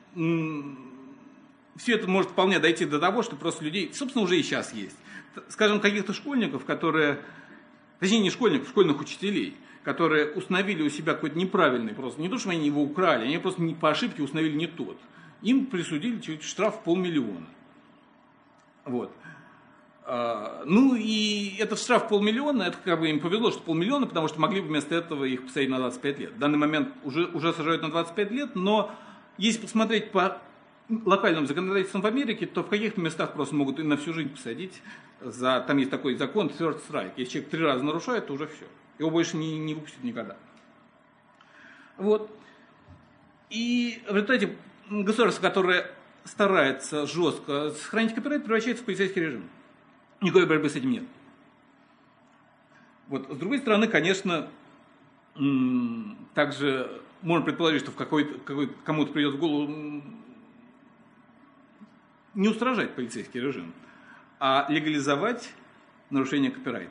все это может вполне дойти до того, что просто людей, собственно, уже и сейчас есть. Скажем, каких-то школьников, которые, точнее не школьников, школьных учителей, которые установили у себя какой-то неправильный, просто не то, что они его украли, они просто не, по ошибке установили не тот. Им присудили штраф в полмиллиона. Вот. А, ну и этот штраф в полмиллиона, это как бы им повезло, что полмиллиона, потому что могли бы вместо этого их посадить на двадцать пять лет. В данный момент уже, уже сажают на двадцать пять лет, но если посмотреть по локальным законодательствам в Америке, то в каких-то местах просто могут и на всю жизнь посадить. За, там есть такой закон third strike. Если человек три раза нарушает, то уже все. Его больше не, не выпустят никогда. Вот. И в результате государство, которое старается жестко сохранить копирайт, превращается в полицейский режим. Никакой борьбы с этим нет. Вот. С другой стороны, конечно, также можно предположить, что в какой-то, какой-то, кому-то придет в голову не устражать полицейский режим, а легализовать нарушение копирайта.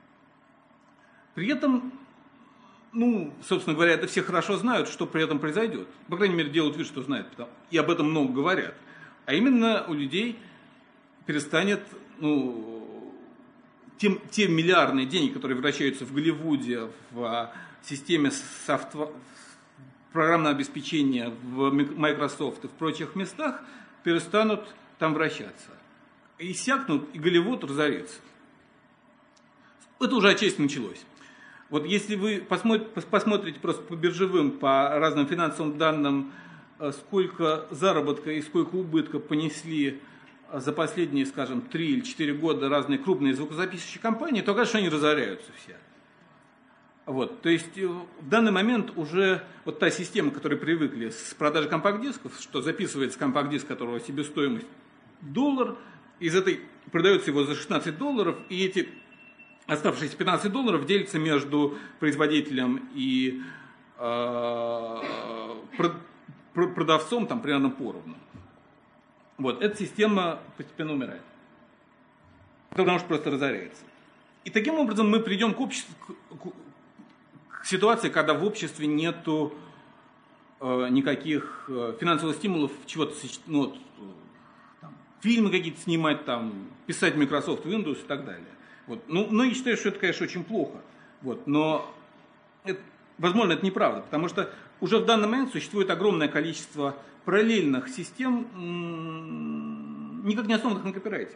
При этом, ну, собственно говоря, это все хорошо знают, что при этом произойдет. По крайней мере, делают вид, что знают, и об этом много говорят. А именно у людей перестанет, ну, те, те миллиардные деньги, которые вращаются в Голливуде, в системе софтва, программного обеспечения, в Microsoft и в прочих местах, перестанут там вращаться. Иссякнут, и Голливуд разорится. Это уже отчасти началось. Вот если вы посмотрите просто по биржевым, по разным финансовым данным, сколько заработка и сколько убытка понесли за последние, скажем, три или четыре года разные крупные звукозаписывающие компании, то, конечно, они разоряются все. Вот, то есть в данный момент уже вот та система, к которой привыкли с продажи компакт-дисков, что записывается компакт-диск, которого себестоимость доллар, из этой продается его за шестнадцать долларов, и эти оставшиеся пятнадцать долларов делятся между производителем и э, продавцом там, примерно поровну. Вот, эта система постепенно умирает. Потому что просто разоряется. И таким образом мы придем к, обществу, к, к ситуации, когда в обществе нету э, никаких э, финансовых стимулов чего-то, ну, вот, там, фильмы какие-то снимать, там, писать Microsoft Windows и так далее. Вот. Ну, многие считают, что это, конечно, очень плохо. Вот. Но, это, возможно, это неправда, потому что уже в данный момент существует огромное количество параллельных систем, никак не основанных на копирайте.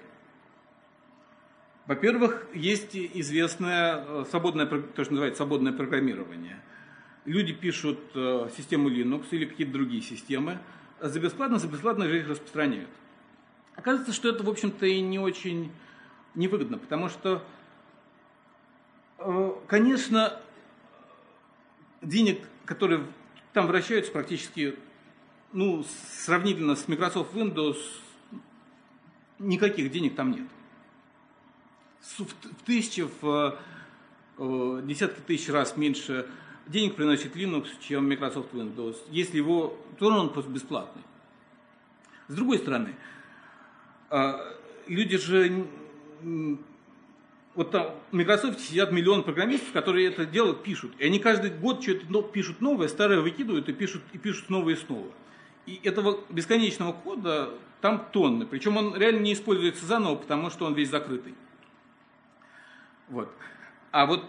Во-первых, есть известное свободное, то, что называется свободное программирование. Люди пишут систему Linux или какие-то другие системы, за бесплатно, за бесплатно же их распространяют. Оказывается, что это, в общем-то, и не очень невыгодно, потому что, конечно, денег, которые там вращаются, практически, ну, сравнительно с Microsoft Windows, никаких денег там нет. В тысячи, в десятки тысяч раз меньше денег приносит Linux, чем Microsoft Windows, если его, то он просто бесплатный. С другой стороны, люди же, вот там в Microsoft сидят миллион программистов, которые это дело пишут, и они каждый год что-то пишут новое, старое выкидывают и пишут, и пишут снова и снова. И этого бесконечного кода там тонны, причем он реально не используется заново, потому что он весь закрытый. Вот. А вот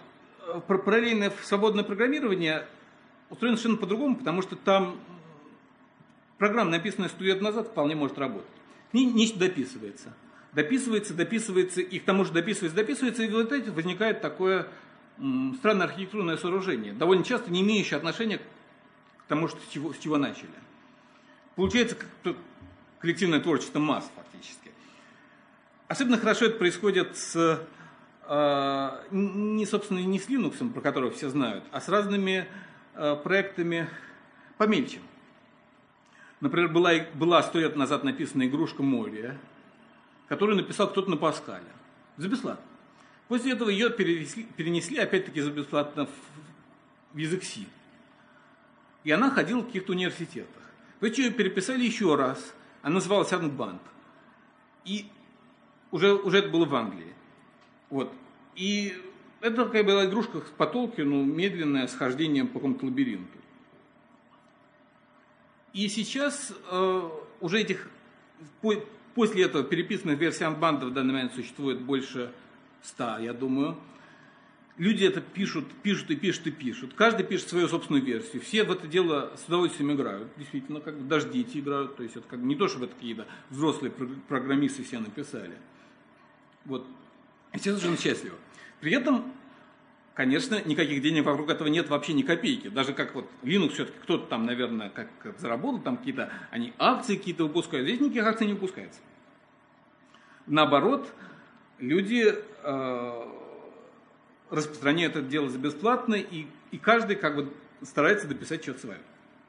параллельное свободное программирование устроено совершенно по-другому, потому что там программа, написанная сто лет назад, вполне может работать. Не, не дописывается. Дописывается, дописывается, и к тому же дописывается, дописывается, и вот это возникает такое м, странное архитектурное сооружение, довольно часто не имеющее отношения к тому, что, с, чего, с чего начали. Получается как коллективное творчество масс фактически. Особенно хорошо это происходит с, э, не, собственно, не с Linux, про которого все знают, а с разными э, проектами помельче. Например, была, была сто лет назад написана игрушка Мория, которую написал кто-то на Паскале. За бесплатно. После этого ее перенесли, перенесли опять-таки за бесплатно в язык Си. И она ходила в каких-то университетах. Потом ее переписали еще раз. Она называлась Ангбанд. И уже, уже это было в Англии. Вот. И это такая была игрушка по Толкину, медленное схождение по какому-то лабиринту. И сейчас э, уже этих, по, после этого переписанных версий Ангбанда в данный момент существует больше ста, я думаю. Люди это пишут, пишут и пишут и пишут. Каждый пишет свою собственную версию. Все в это дело с удовольствием играют. Действительно, как бы даже дети играют. То есть это как бы не то, чтобы это какие-то взрослые программисты все написали. Вот. И все совершенно счастливы. При этом, конечно, никаких денег вокруг этого нет вообще ни копейки. Даже как вот Linux все-таки кто-то там, наверное, как, как заработал, там какие-то, они акции какие-то выпускают. Здесь никаких акций не выпускается. Наоборот, люди э, распространяют это дело за бесплатно, и, и каждый как бы старается дописать что-то свое.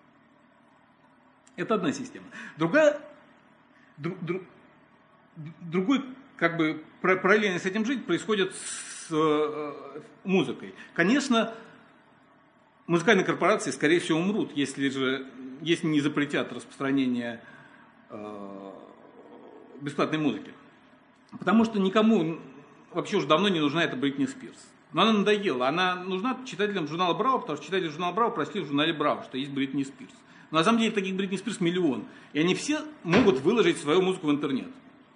Это одна система. Другая, друг, друг, другой, как бы, параллельно с этим жить происходит с э, музыкой. Конечно, музыкальные корпорации, скорее всего, умрут, если же, если не запретят распространение э, бесплатной музыки. Потому что никому вообще уже давно не нужна эта Бритни Спирс. Но она надоела. Она нужна читателям журнала Браво, потому что читатели журнала Браво прочли в журнале Браво, что есть Бритни Спирс. Но на самом деле таких Бритни Спирс миллион. И они все могут выложить свою музыку в интернет.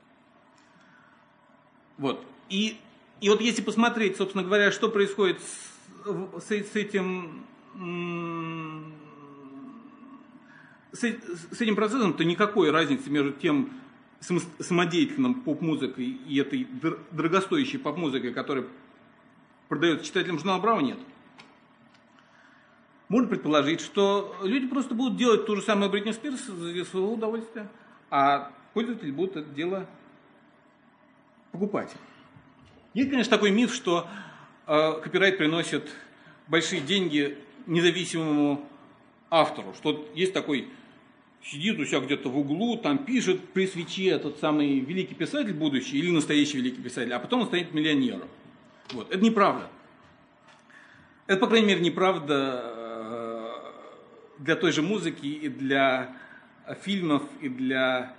Вот. И, и вот если посмотреть, собственно говоря, что происходит с, с, с этим... С, с этим процессом, то никакой разницы между тем самодеятельным поп-музыкой и этой дорогостоящей поп-музыкой, которая продается читателям журнала Браво, нет. Можно предположить, что люди просто будут делать то же самое Бритни Спирс для своего удовольствия, а пользователи будут это дело покупать. Есть, конечно, такой миф, что э, копирайт приносит большие деньги независимому автору, что есть такой... Сидит у себя где-то в углу, там пишет при свече тот самый великий писатель будущий или настоящий великий писатель, а потом он станет миллионером. Вот. Это неправда. Это, по крайней мере, неправда для той же музыки и для фильмов, и для...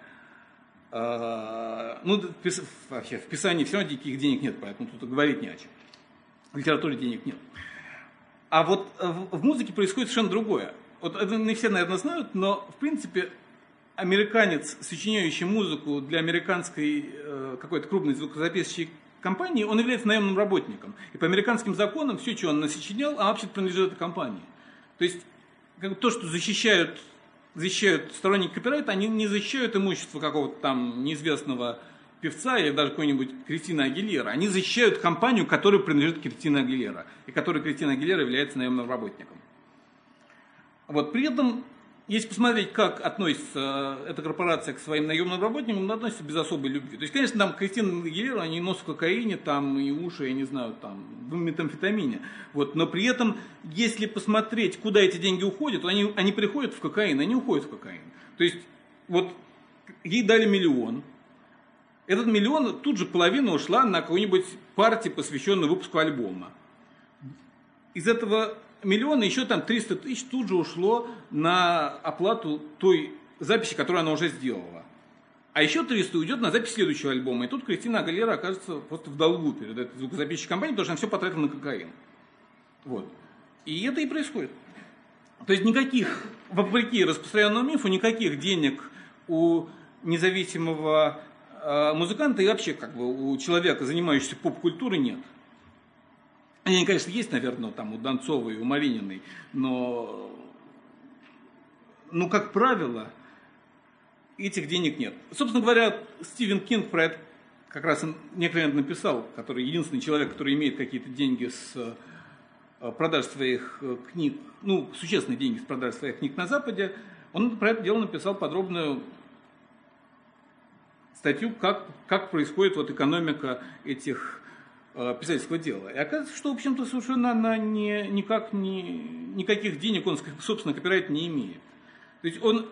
Ну, вообще, в писании все равно никаких денег нет, поэтому тут говорить не о чем. В литературе денег нет. А вот в музыке происходит совершенно другое. Вот это не все, наверное, знают, но, в принципе, американец, сочиняющий музыку для американской э, какой-то крупной звукозаписывающей компании, он является наемным работником. И по американским законам все, что он насочинял, а вообще принадлежит этой компании. То есть, как, то, что защищают, защищают сторонники копирайта, они не защищают имущество какого-то там неизвестного певца или даже какой-нибудь Кристины Агилера. Они защищают компанию, которой принадлежит Кристина Агилера, и которой Кристина Агилера является наемным работником. Вот, при этом, если посмотреть, как относится эта корпорация к своим наемным работникам, она относится без особой любви. То есть, конечно, там Кристина Агилера, они носят кокаине, там и уши, я не знаю, там, в метамфетамине. Вот, но при этом, если посмотреть, куда эти деньги уходят, то они, они приходят в кокаин, они уходят в кокаин. То есть, вот, ей дали миллион. Этот миллион, тут же половина ушла на какую-нибудь партию, посвященную выпуску альбома. Из этого... миллиона, еще там триста тысяч тут же ушло на оплату той записи, которую она уже сделала. А еще триста уйдет на запись следующего альбома. И тут Кристина Агилера окажется просто в долгу перед этой звукозаписывающей компанией, потому что она все потратила на кокаин. Вот. И это и происходит. То есть никаких, вопреки распространенному мифу, никаких денег у независимого э, музыканта и вообще как бы у человека, занимающегося поп-культурой, нет. Они, конечно, есть, наверное, там у Донцовой, у Марининой, но, ну, как правило, этих денег нет. Собственно говоря, Стивен Кинг про это как раз некоторое написал, который единственный человек, который имеет какие-то деньги с продаж своих книг, ну, существенные деньги с продаж своих книг на Западе. Он про это дело написал подробную статью, как, как происходит вот экономика этих э, писательского дела. И оказывается, что, в общем-то, совершенно она не, никак не, никаких денег он, собственно, копирайт не имеет. То есть он,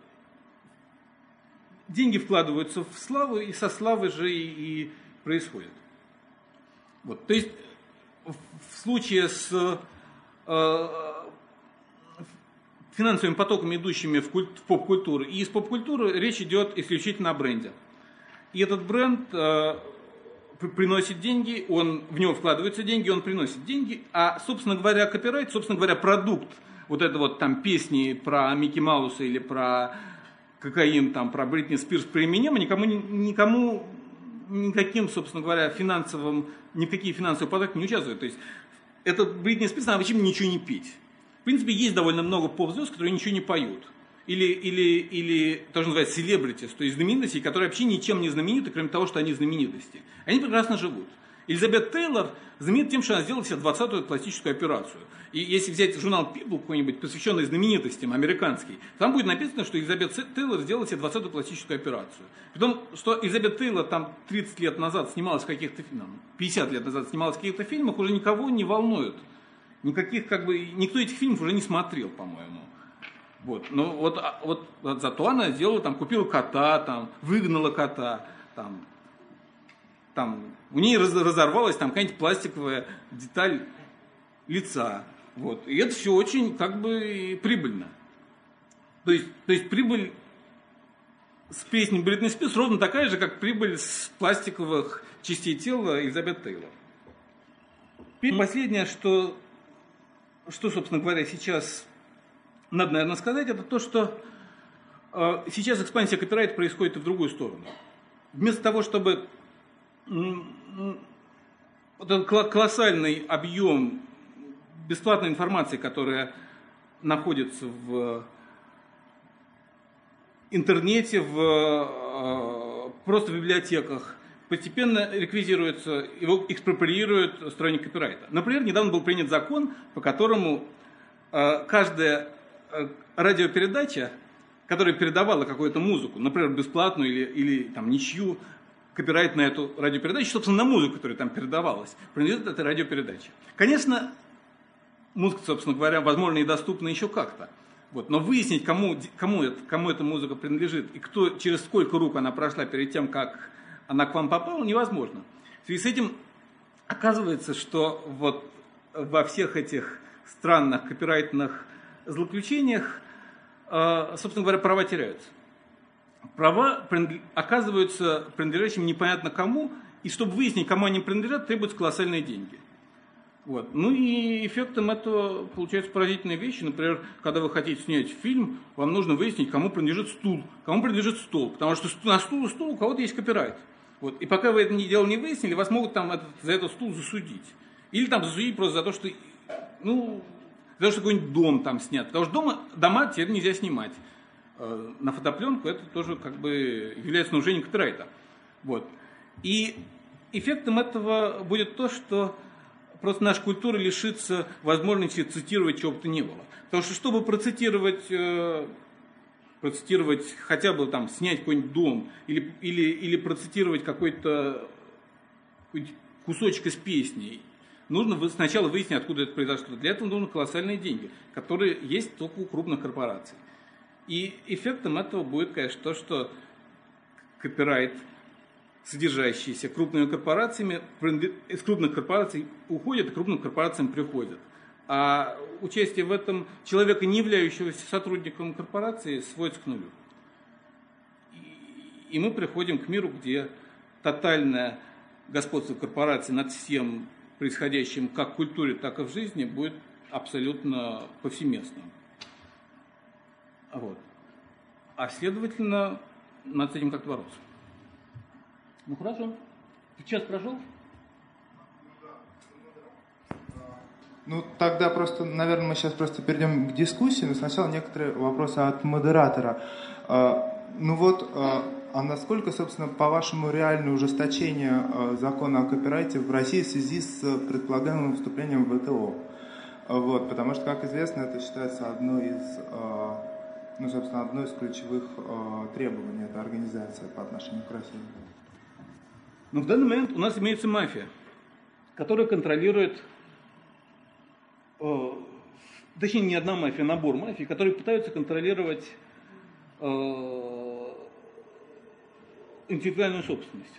деньги вкладываются в славу, и со славы же и, и происходит. Вот, то есть в случае с э, финансовыми потоками, идущими в, культ, в поп-культуру, и из поп-культуры речь идет исключительно о бренде. И этот бренд э, приносит деньги, он, в него вкладываются деньги, он приносит деньги, а, собственно говоря, копирайт, собственно говоря, продукт, вот это вот там песни про Микки Мауса или про кокаин, там, про Бритни Спирс, про Эминема, никому, никому, никаким, собственно говоря, финансовым, никакие финансовые потоки не участвуют. То есть, это Бритни Спирс, она вообще ничего не петь. В принципе, есть довольно много поп-звезд, которые ничего не поют. Или, или, или то, что называется celebrities, то есть знаменитости, которые вообще ничем не знамениты, кроме того, что они знаменитости. Они прекрасно живут. Элизабет Тейлор знаменита тем, что она сделала себе двадцатую пластическую операцию. И если взять журнал People какой-нибудь, посвященный знаменитостям, американский, там будет написано, что Элизабет Тейлор сделала себе двадцатую пластическую операцию. Потом, что Элизабет Тейлор там тридцать лет назад снималась в каких-то фильмах, пятьдесят лет назад снималась в каких-то фильмах, уже никого не волнует. Никаких, как бы, никто этих фильмов уже не смотрел, по-моему. Вот. Но вот, вот, вот зато она сделала, там, купила кота, там, выгнала кота, там, там, у нее раз, разорвалась там какая-нибудь пластиковая деталь лица. Вот. И это все очень, как бы, прибыльно. То есть, то есть прибыль с песней Бритни Спирс ровно такая же, как прибыль с пластиковых частей тела Элизабет Тейлор. И последнее, что, что, собственно говоря, сейчас надо, наверное, сказать, это то, что э, сейчас экспансия копирайта происходит и в другую сторону. Вместо того, чтобы м, вот этот колоссальный объем бесплатной информации, которая находится в интернете, в, э, просто в библиотеках, постепенно реквизируется, его экспроприируют сторонники копирайта. Например, недавно был принят закон, по которому э, каждая радиопередача, которая передавала какую-то музыку, например, бесплатную или, или там, ничью, копирайт на эту радиопередачу, собственно, на музыку, которая там передавалась, принадлежит этой радиопередаче. Конечно, музыка, собственно говоря, возможно, и доступна еще как-то. Вот. Но выяснить, кому, кому, это, кому эта музыка принадлежит и кто, через сколько рук она прошла перед тем, как она к вам попала, невозможно. В связи с этим оказывается, что вот во всех этих странных копирайтных злоключениях, собственно говоря, права теряются. Права оказываются принадлежащими непонятно кому, и чтобы выяснить, кому они принадлежат, требуются колоссальные деньги. Вот. Ну и эффектом этого получаются поразительные вещи. Например, когда вы хотите снять фильм, вам нужно выяснить, кому принадлежит стул, кому принадлежит стол, потому что на стул и стул у кого-то есть копирайт. Вот. И пока вы это дело не выяснили, вас могут там этот, за этот стул засудить. Или там засудить просто за то, что, ну, за то, что какой-нибудь дом там снят. Потому что дома, дома теперь нельзя снимать. На фотопленку это тоже как бы является нарушением копирайта. Вот. И эффектом этого будет то, что просто наша культура лишится возможности цитировать чего бы то ни было. Потому что, чтобы процитировать, э, процитировать хотя бы там, снять какой-нибудь дом, или, или, или процитировать какой-то кусочек из песни, нужно сначала выяснить, откуда это произошло. Для этого нужны колоссальные деньги, которые есть только у крупных корпораций. И эффектом этого будет, конечно, то, что копирайт, содержащийся крупными корпорациями, из крупных корпораций уходит, и крупным корпорациям приходят. А участие в этом человека, не являющегося сотрудником корпорации, сводится к нулю. И мы приходим к миру, где тотальное господство корпораций над всем происходящим как в культуре, так и в жизни будет абсолютно повсеместным. Вот. А следовательно, надо с этим как-то бороться. Ну хорошо. Час прошел? Ну, тогда просто, наверное, мы сейчас просто перейдем к дискуссии, но сначала некоторые вопросы от модератора. ну вот, а, а насколько, собственно, по-вашему, реально ужесточение а, закона о копирайте в России в связи с предполагаемым вступлением в вэ тэ о? Вот, потому что, как известно, это считается одной из, а, ну, собственно, одной из ключевых а, требований этой организации по отношению к России. Но в данный момент у нас имеется мафия, которая контролирует, э, точнее не одна мафия, а набор мафий, которые пытаются контролировать э, интеллектуальную собственность.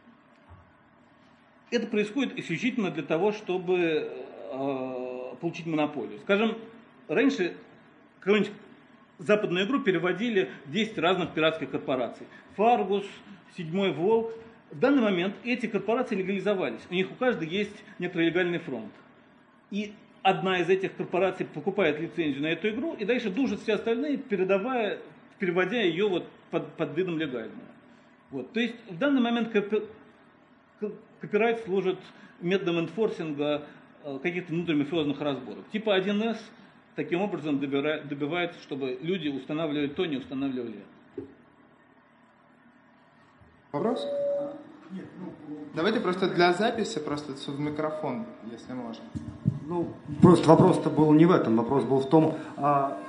Это происходит исключительно для того, чтобы э, получить монополию. Скажем, раньше какую-нибудь западную игру переводили десять разных пиратских корпораций. Фаргус, Седьмой Волк. В данный момент эти корпорации легализовались. У них у каждой есть некоторый легальный фронт. И одна из этих корпораций покупает лицензию на эту игру и дальше душит все остальные, передавая, переводя ее вот под, под видом легального. Вот. То есть в данный момент копи, копирайт служит методом энфорсинга каких-то внутримафиозных разборок. Типа один эс таким образом добирает, добивается, чтобы люди устанавливали то, не устанавливали это. Вопрос? Нет, ну, давайте просто для записи, просто в микрофон, если можно. Ну, просто вопрос-то был не в этом. Вопрос был в том, а,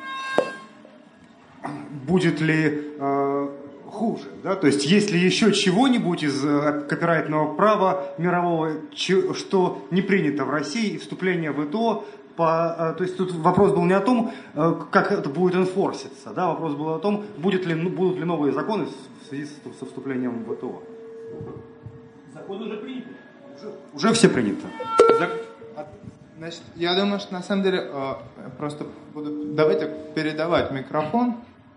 будет ли а, хуже. Да? То есть, есть ли еще чего-нибудь из а, копирайтного права мирового, че, что не принято в России, и вступление в вэ тэ о. По, а, то есть, тут вопрос был не о том, а, как это будет энфорситься. Да? Вопрос был о том, будет ли, ну, будут ли новые законы в связи со вступлением в вэ тэ о. Закон уже принят. Уже, уже все принято. Значит, я думаю, что на самом деле просто буду... Давайте передавать микрофон.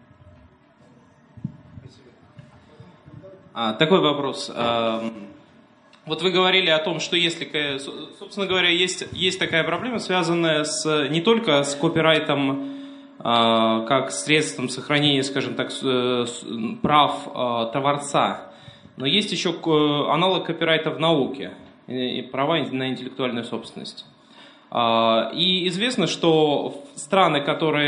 А, такой вопрос. А, вот вы говорили о том, что если, собственно говоря, есть, есть такая проблема, связанная с, не только с копирайтом, а, как средством сохранения, скажем так, прав а, творца, но есть еще аналог копирайта в науке и права на интеллектуальную собственность. И известно, что страны,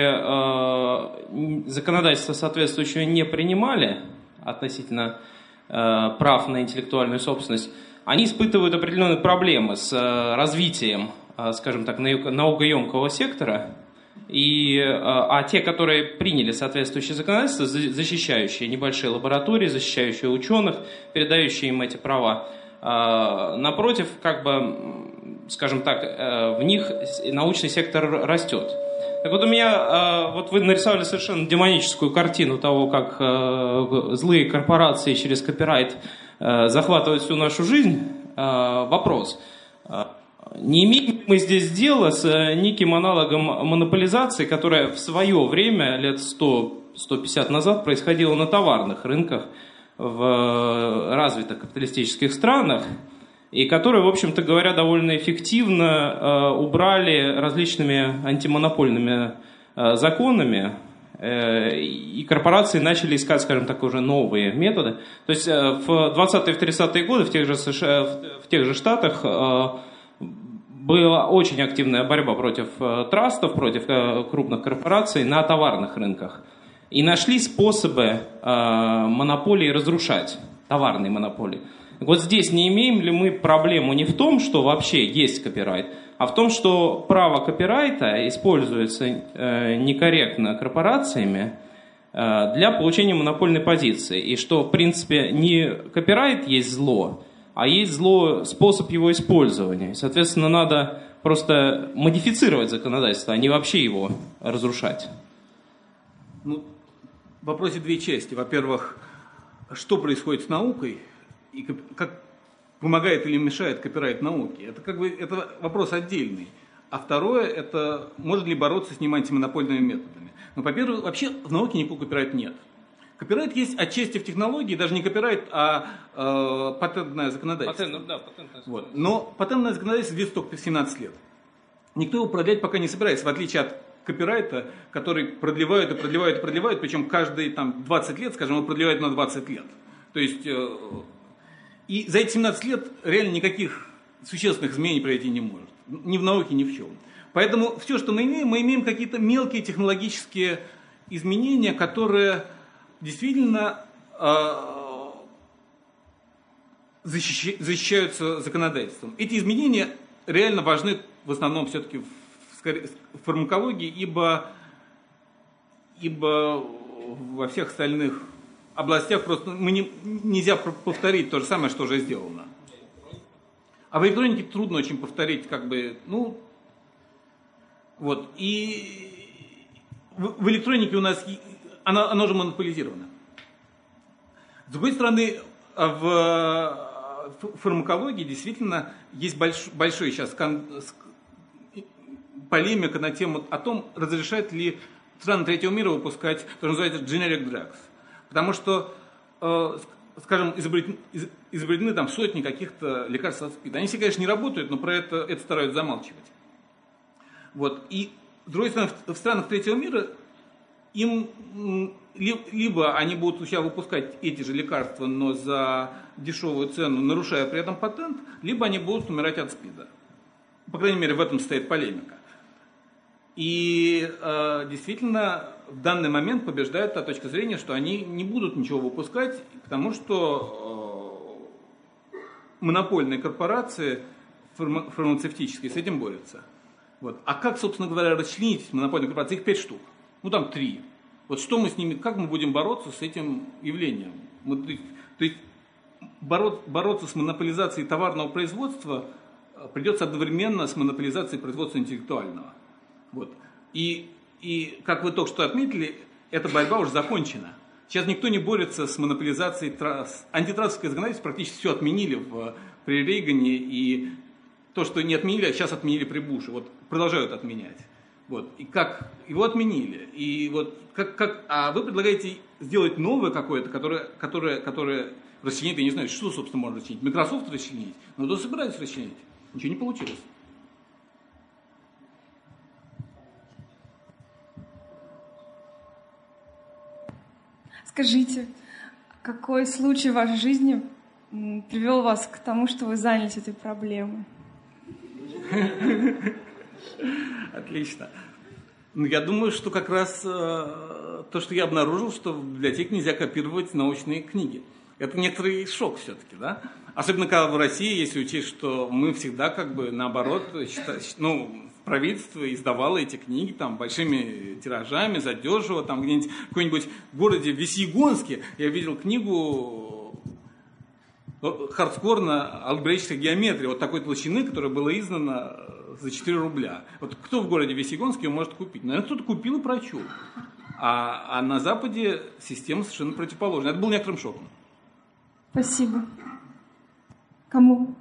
которые законодательство соответствующее не принимали относительно прав на интеллектуальную собственность, они испытывают определенные проблемы с развитием, скажем так, наукоемкого сектора. И, а те, которые приняли соответствующее законодательство, защищающие небольшие лаборатории, защищающие ученых, передающие им эти права, напротив, как бы, скажем так, в них научный сектор растет. Так вот у меня, вот вы нарисовали совершенно демоническую картину того, как злые корпорации через копирайт захватывают всю нашу жизнь. Вопрос. Не имеем мы здесь дела с неким аналогом монополизации, которая в свое время, лет сто — сто пятьдесят назад, происходила на товарных рынках в развитых капиталистических странах, и которые, в общем-то говоря, довольно эффективно убрали различными антимонопольными законами, и корпорации начали искать, скажем так, уже новые методы. То есть в двадцатые — тридцатые годы в тех же США, в тех же Штатах была очень активная борьба против трастов, против крупных корпораций на товарных рынках. И нашли способы монополии разрушать, товарные монополии. Вот здесь не имеем ли мы проблему не в том, что вообще есть копирайт, а в том, что право копирайта используется некорректно корпорациями для получения монопольной позиции. И что, в принципе, не копирайт есть зло, а есть зло, способ его использования. И, соответственно, надо просто модифицировать законодательство, а не вообще его разрушать. Ну, в вопросе две части. Во-первых, что происходит с наукой и как помогает или мешает копирайт науке. Это как бы это вопрос отдельный. А второе, это можно ли бороться с ним антимонопольными методами. Ну, во-первых, вообще в науке никакого копирайта нет. Копирайт есть отчасти в технологии, даже не копирайт, а э, патентное законодательство. Патент, да, патентное законодательство. Вот. Но патентное законодательство длится только семнадцать лет. Никто его продлять пока не собирается, в отличие от копирайта, который продлевают и продлевают и продлевают, причем каждые там, двадцать лет, скажем, его продлевают на двадцать лет. То есть, э, и за эти семнадцать лет реально никаких существенных изменений произойти не может. Ни в науке, ни в чем. Поэтому все, что мы имеем, мы имеем какие-то мелкие технологические изменения, которые действительно э, защищ, защищаются законодательством. Эти изменения реально важны в основном все-таки в, в фармакологии, ибо, ибо во всех остальных областях просто мы не, нельзя повторить то же самое, что уже сделано. А в электронике трудно очень повторить, как бы, ну, вот. И в, в электронике у нас, она, она уже монополизирована. С другой стороны, в фармакологии действительно есть больш, большой сейчас кон, полемика на тему о том, разрешают ли страны третьего мира выпускать то, что называется generic drugs. Потому что, э, скажем, изобретены, изобретены там сотни каких-то лекарств от СПИДа. Они все, конечно, не работают, но про это, это стараются замалчивать. Вот. И, с другой стороны, в, в странах третьего мира им ли, либо они будут у себя выпускать эти же лекарства, но за дешевую цену, нарушая при этом патент, либо они будут умирать от СПИДа. По крайней мере, в этом стоит полемика. И э, действительно, в данный момент побеждает та точка зрения, что они не будут ничего выпускать, потому что э, монопольные корпорации фарма- фармацевтические с этим борются. Вот. А как, собственно говоря, расчленить монопольные корпорации? Их пять штук. Ну там три. Вот что мы с ними, как мы будем бороться с этим явлением? Мы, то есть боро, бороться с монополизацией товарного производства придется одновременно с монополизацией производства интеллектуального. Вот. И, и, как вы только что отметили, эта борьба уже закончена. Сейчас никто не борется с монополизацией трасс. Антитрастовское законодательство практически все отменили в, при Рейгане, и то, что не отменили, а сейчас отменили при Буше. Вот продолжают отменять. Вот. И как его отменили. И вот как, как, а вы предлагаете сделать новое какое-то, которое, которое, которое расчленит, я не знаю, что, собственно, можно расчленить. Microsoft расчленить. Но то собираются расчленить. Ничего не получилось. Скажите, какой случай в вашей жизни привел вас к тому, что вы занялись этой проблемой? Отлично. Ну, я думаю, что как раз э, то, что я обнаружил, что в библиотеке нельзя копировать научные книги. Это некоторый шок все-таки, да? Особенно, когда в России, если учесть, что мы всегда как бы наоборот, считали, ну, правительство издавало эти книги там большими тиражами, задешево, там где-нибудь в каком-нибудь городе Весьегонске я видел книгу хардкорно алгебраической геометрии, вот такой толщины, которая была издана за четыре рубля. Вот кто в городе Весьегонске ее может купить? Наверное, кто-то купил и прочел. А, а на Западе система совершенно противоположная. Это был некоторым шоком. Спасибо. Кому?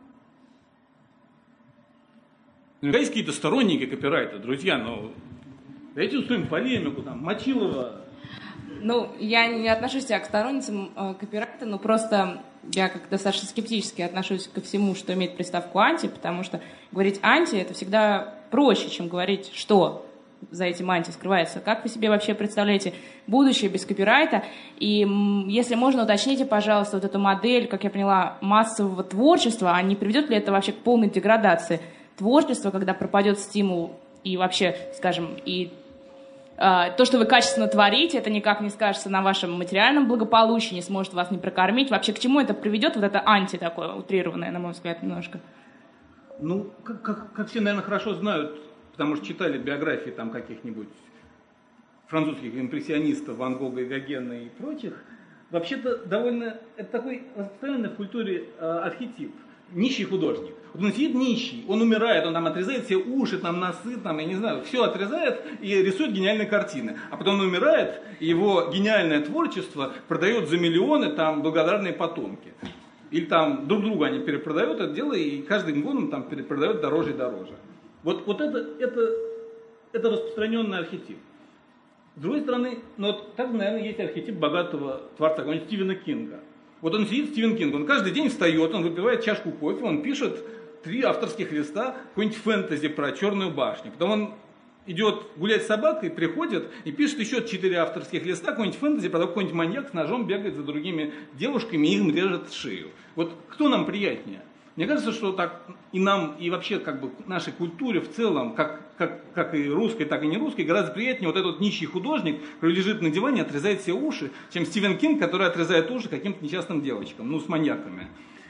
Есть какие-то сторонники копирайта, друзья, но давайте устроим полемику, там, Мочилова. Ну, я не отношусь к сторонницам э, копирайта, но просто я как достаточно скептически отношусь ко всему, что имеет приставку «анти», потому что говорить «анти» — это всегда проще, чем говорить, что за этим «анти» скрывается. Как вы себе вообще представляете будущее без копирайта? И если можно, уточните, пожалуйста, вот эту модель, как я поняла, массового творчества, а не приведет ли это вообще к полной деградации творчества, когда пропадет стимул и вообще, скажем, и то, что вы качественно творите, это никак не скажется на вашем материальном благополучии, не сможет вас не прокормить. Вообще, к чему это приведет, вот это анти такое, утрированное, на мой взгляд, немножко? Ну, как, как, как все, наверное, хорошо знают, потому что читали биографии там каких-нибудь французских импрессионистов, Ван Гога и Гогена и прочих, вообще-то довольно, это такой распространенный в культуре э, архетип. Нищий художник. Вот он сидит нищий, он умирает, он там отрезает все уши, там носы, там, я не знаю, все отрезает и рисует гениальные картины. А потом он умирает, и его гениальное творчество продает за миллионы там благодарные потомки. Или там друг другу они перепродают это дело, и каждым годом там перепродают дороже и дороже. Вот, вот это, это, это распространенный архетип. С другой стороны, ну вот также, наверное, есть архетип богатого творца, какого-нибудь Стивена Кинга. Вот он сидит, Стивен Кинг, он каждый день встает, он выпивает чашку кофе, он пишет три авторских листа какой-нибудь фэнтези про Черную башню. Потом он идет гулять с собакой, приходит и пишет еще четыре авторских листа, какой-нибудь фэнтези, про какой-нибудь маньяк с ножом бегает за другими девушками и им режет шею. Вот кто нам приятнее? Мне кажется, что так и нам, и вообще как бы нашей культуре в целом, как, как, как и русской, так и не русской, гораздо приятнее вот этот нищий художник, который лежит на диване и отрезает все уши, чем Стивен Кинг, который отрезает уши каким-то несчастным девочкам, ну, с маньяками.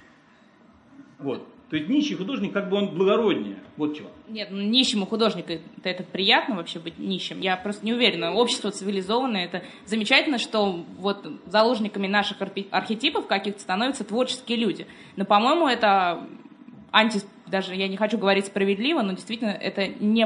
Вот. То есть нищий художник, как бы он благороднее. Вот чего. Нет, ну нищему художнику это, это приятно вообще быть нищим. Я просто не уверена. Общество цивилизованное, это замечательно, что вот заложниками наших архетипов каких-то становятся творческие люди. Но, по-моему, это анти... Даже я не хочу говорить справедливо, но действительно это не,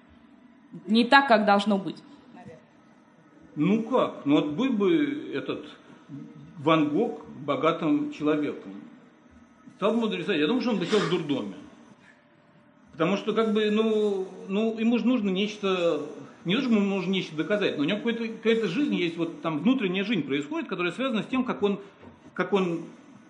не так, как должно быть. Наверное. Ну как? Ну вот был бы этот Ван Гог богатым человеком. Стал бы рисовать. Я думаю, что он бы сел в дурдоме. Потому что, как бы, ну, ну, ему же нужно нечто, не то, что ему нужно нечто доказать, но у него какая-то, какая-то жизнь есть, вот там внутренняя жизнь происходит, которая связана с тем, как он, как он,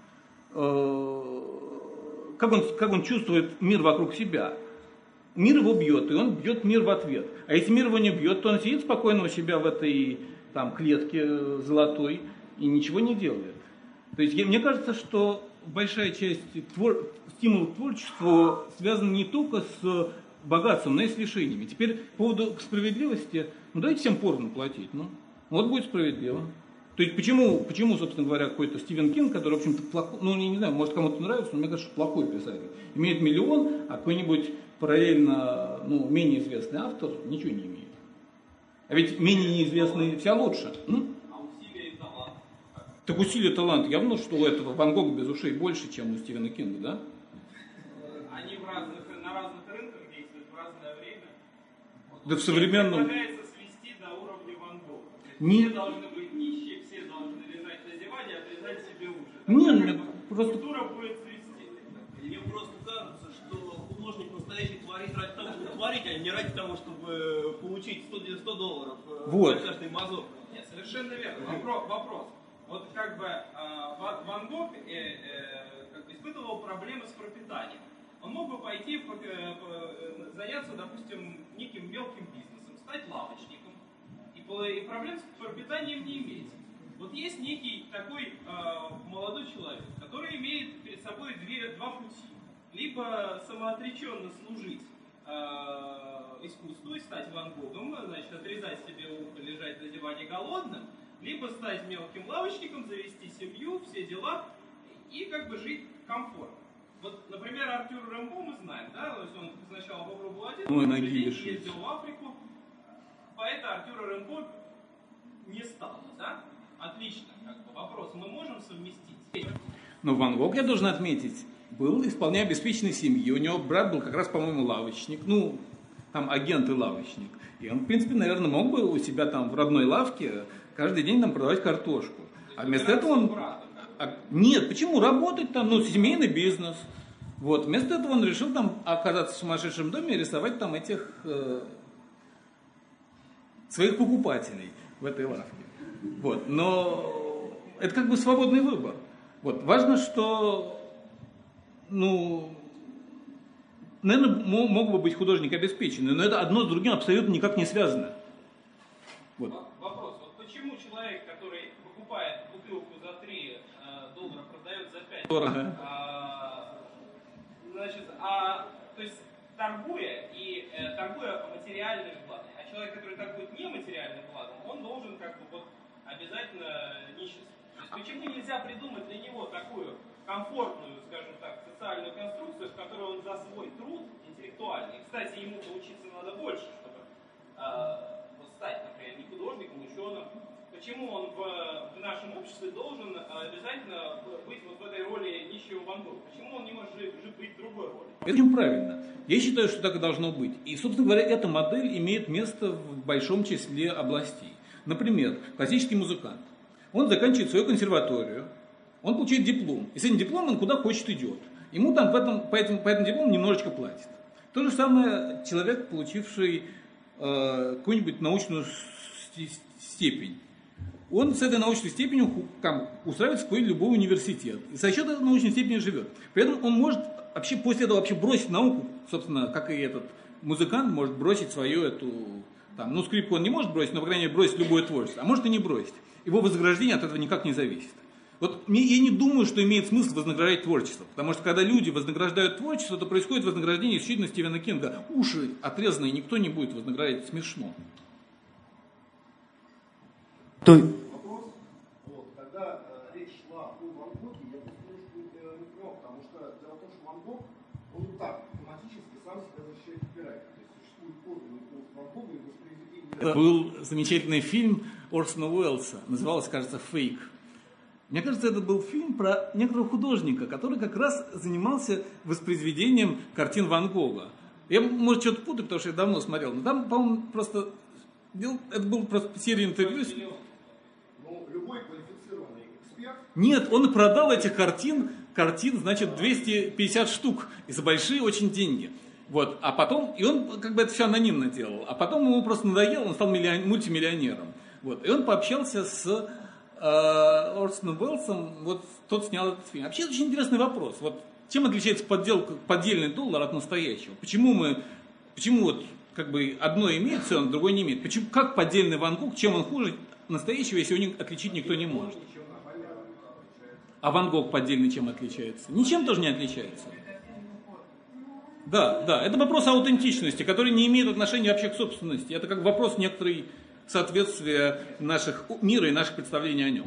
э, как он, как он чувствует мир вокруг себя. Мир его бьет, и он бьет мир в ответ. А если мир его не бьет, то он сидит спокойно у себя в этой там клетке золотой и ничего не делает. То есть мне кажется, что большая часть твор... стимула к творчеству связана не только с богатством, но и с лишениями. Теперь по поводу справедливости, ну дайте всем поровну платить, ну вот будет справедливо. То есть почему, почему, собственно говоря, какой-то Стивен Кинг, который, в общем-то, плохой, ну не, не знаю, может кому-то нравится, но мне кажется, что плохой писатель, имеет миллион, а какой-нибудь параллельно, ну, менее известный автор ничего не имеет. А ведь менее неизвестный вся лучше. М? Так усилие таланта. Явно, что у этого Ван Гога без ушей больше, чем у Стивена Кинга, да? Они в разных, на разных рынках действуют в разное время. Да в современном... Предлагается свести до уровня Ван Гога. Не... Все должны быть нищие, все должны лежать на диване, отрезать себе уши. Не, ну, просто... Культура будет свести. Мне просто кажется, что художник настоящий творит ради того, чтобы творить, а не ради того, чтобы получить сто долларов вот. за каждый мазок. Нет, совершенно верно. Вопрос. вопрос. Вот как бы э, Ван Гог э, э, как бы испытывал проблемы с пропитанием. Он мог бы пойти по, э, заняться, допустим, неким мелким бизнесом, стать лавочником, и, и проблем с пропитанием не иметь. Вот есть некий такой э, молодой человек, который имеет перед собой две, два пути. Либо самоотреченно служить э, искусству и стать Ван Гогом, значит, отрезать себе ухо, лежать на диване голодным, либо стать мелким лавочником, завести семью, все дела, и как бы жить комфортно. Вот, например, Артюр Рембо мы знаем, да, то есть он сначала попробовал один, Ой, потом ездил в Африку, поэта Артюра Рембо не стало, да? Отлично, как бы вопрос, мы можем совместить? Но Ван Гог, я должен отметить, был вполне обеспеченной семьи, у него брат был как раз, по-моему, лавочник, ну, там агент и лавочник, и он, в принципе, наверное, мог бы у себя там в родной лавке каждый день там продавать картошку. А вместо этого он... А, нет, почему? Работать там, ну, семейный бизнес. Вот. Вместо этого он решил там оказаться в сумасшедшем доме и рисовать там этих э, своих покупателей в этой лавке. Вот. Но это как бы свободный выбор. Вот. Важно, что, ну, наверное, мог бы быть художник обеспеченный, но это одно с другим абсолютно никак не связано. Вот. Вопрос. Вот почему человек, который покупает бутылку за три доллара, продает за пять? Дорого. А, значит, а, то есть торгуя и э, торгуя материальными благами, а человек, который торгует нематериальным благом, он должен как бы вот обязательно нищенствовать. То есть почему нельзя придумать для него такую комфортную, скажем так, социальную конструкцию, в которой он за свой труд интеллектуальный, кстати, ему учиться надо больше, чтобы э, стать, например, не художником, ученым. Почему он в, в нашем обществе должен обязательно быть вот в этой роли нищего Ван Гога? Почему он не может жить, жить быть в другой роли? Это очень правильно. Я считаю, что так и должно быть. И, собственно говоря, эта модель имеет место в большом числе областей. Например, классический музыкант. Он заканчивает свою консерваторию, он получает диплом. И с этим дипломом он куда хочет идет. Ему там в этом, по, этому, по этому диплому немножечко платят. То же самое человек, получивший э, какую-нибудь научную степень. Он с этой научной степенью там, устраивается в какой-то любой университет. И за счет этой научной степени живет. При этом он может вообще после этого вообще бросить науку, собственно, как и этот музыкант может бросить свою эту... Там, ну, скрипку он не может бросить, но, по крайней мере, бросить любое творчество. А может и не бросить. Его вознаграждение от этого никак не зависит. Вот мне, я не думаю, что имеет смысл вознаграждать творчество. Потому что когда люди вознаграждают творчество, то происходит вознаграждение исключительно Стивена Кинга. Уши отрезанные никто не будет вознаграждать. Смешно. То... Вопрос. Вот, когда э, речь шла о Ван Гоге, я просто немножко не понял, потому что дело в том, что Ван Гог, он так автоматически сам себя защищает копирайт. То есть существует подлинный голос Ван Гога и воспроизведение. Это был замечательный фильм Орсона Уэллса. Назывался, кажется, «Фейк». Мне кажется, это был фильм про некоторого художника, который как раз занимался воспроизведением картин Ван Гога. Я, может, что-то путаю, потому что я давно смотрел, но там, по-моему, просто... Это был просто серия интервью. Ну, любой квалифицированный эксперт... Нет, он продал этих картин, картин, значит, двести пятьдесят штук, и за большие очень деньги. Вот, а потом, и он как бы это все анонимно делал, а потом ему просто надоело, он стал миллион, мультимиллионером. Вот, и он пообщался с э, Орсоном Уэллсом, вот тот снял этот фильм. Вообще, это очень интересный вопрос. Вот, чем отличается подделка, поддельный доллар от настоящего? Почему мы, почему вот, как бы одно имеет цену, другое не имеет? Почему, как поддельный Ван Гог, чем он хуже настоящего, если его отличить никто не может? А Ван Гог поддельный чем отличается? Ничем тоже не отличается. Да, да, это вопрос аутентичности, который не имеет отношения вообще к собственности. Это как вопрос некоторой соответствия наших мира и наших представлений о нем.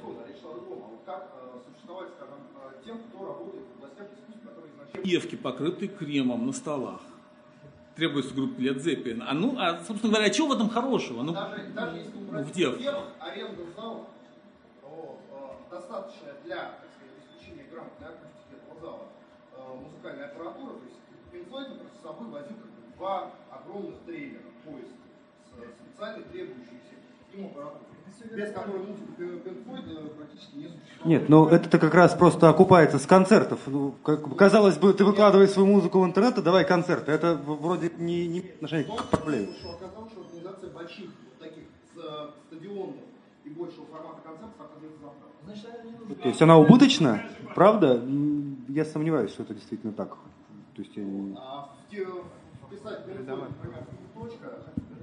Как существовать, скажем, тем, кто работает в областях искусства, которые изначально... Девки, покрытые кремом на столах. Требуется группа Led Zeppelin. А ну, а, собственно говоря, а чего в этом хорошего? Ну, даже, даже если убрать в девках. девок, аренда зала, то, э, достаточная для, так сказать, обеспечения грамотной акустики этого зала э, музыкальной аппаратуры, то есть Pink Floyd с собой возил как бы два огромных трейлера, поезд, с специально требующейся им аппаратурой, без которой музыка Pink Floyd практически не существует. Нет, но это-то как раз просто окупается с концертов. Ну, как, казалось бы, ты выкладываешь свою музыку в интернет, а давай концерты. Это вроде не, не имеет отношения к проблеме. Что оказалось, что организация больших таких стадионов и большего формата концертов оказывается заправкой. То есть она убыточна, правда? Я сомневаюсь, что это действительно так. То есть, я... А вписать, например, точка...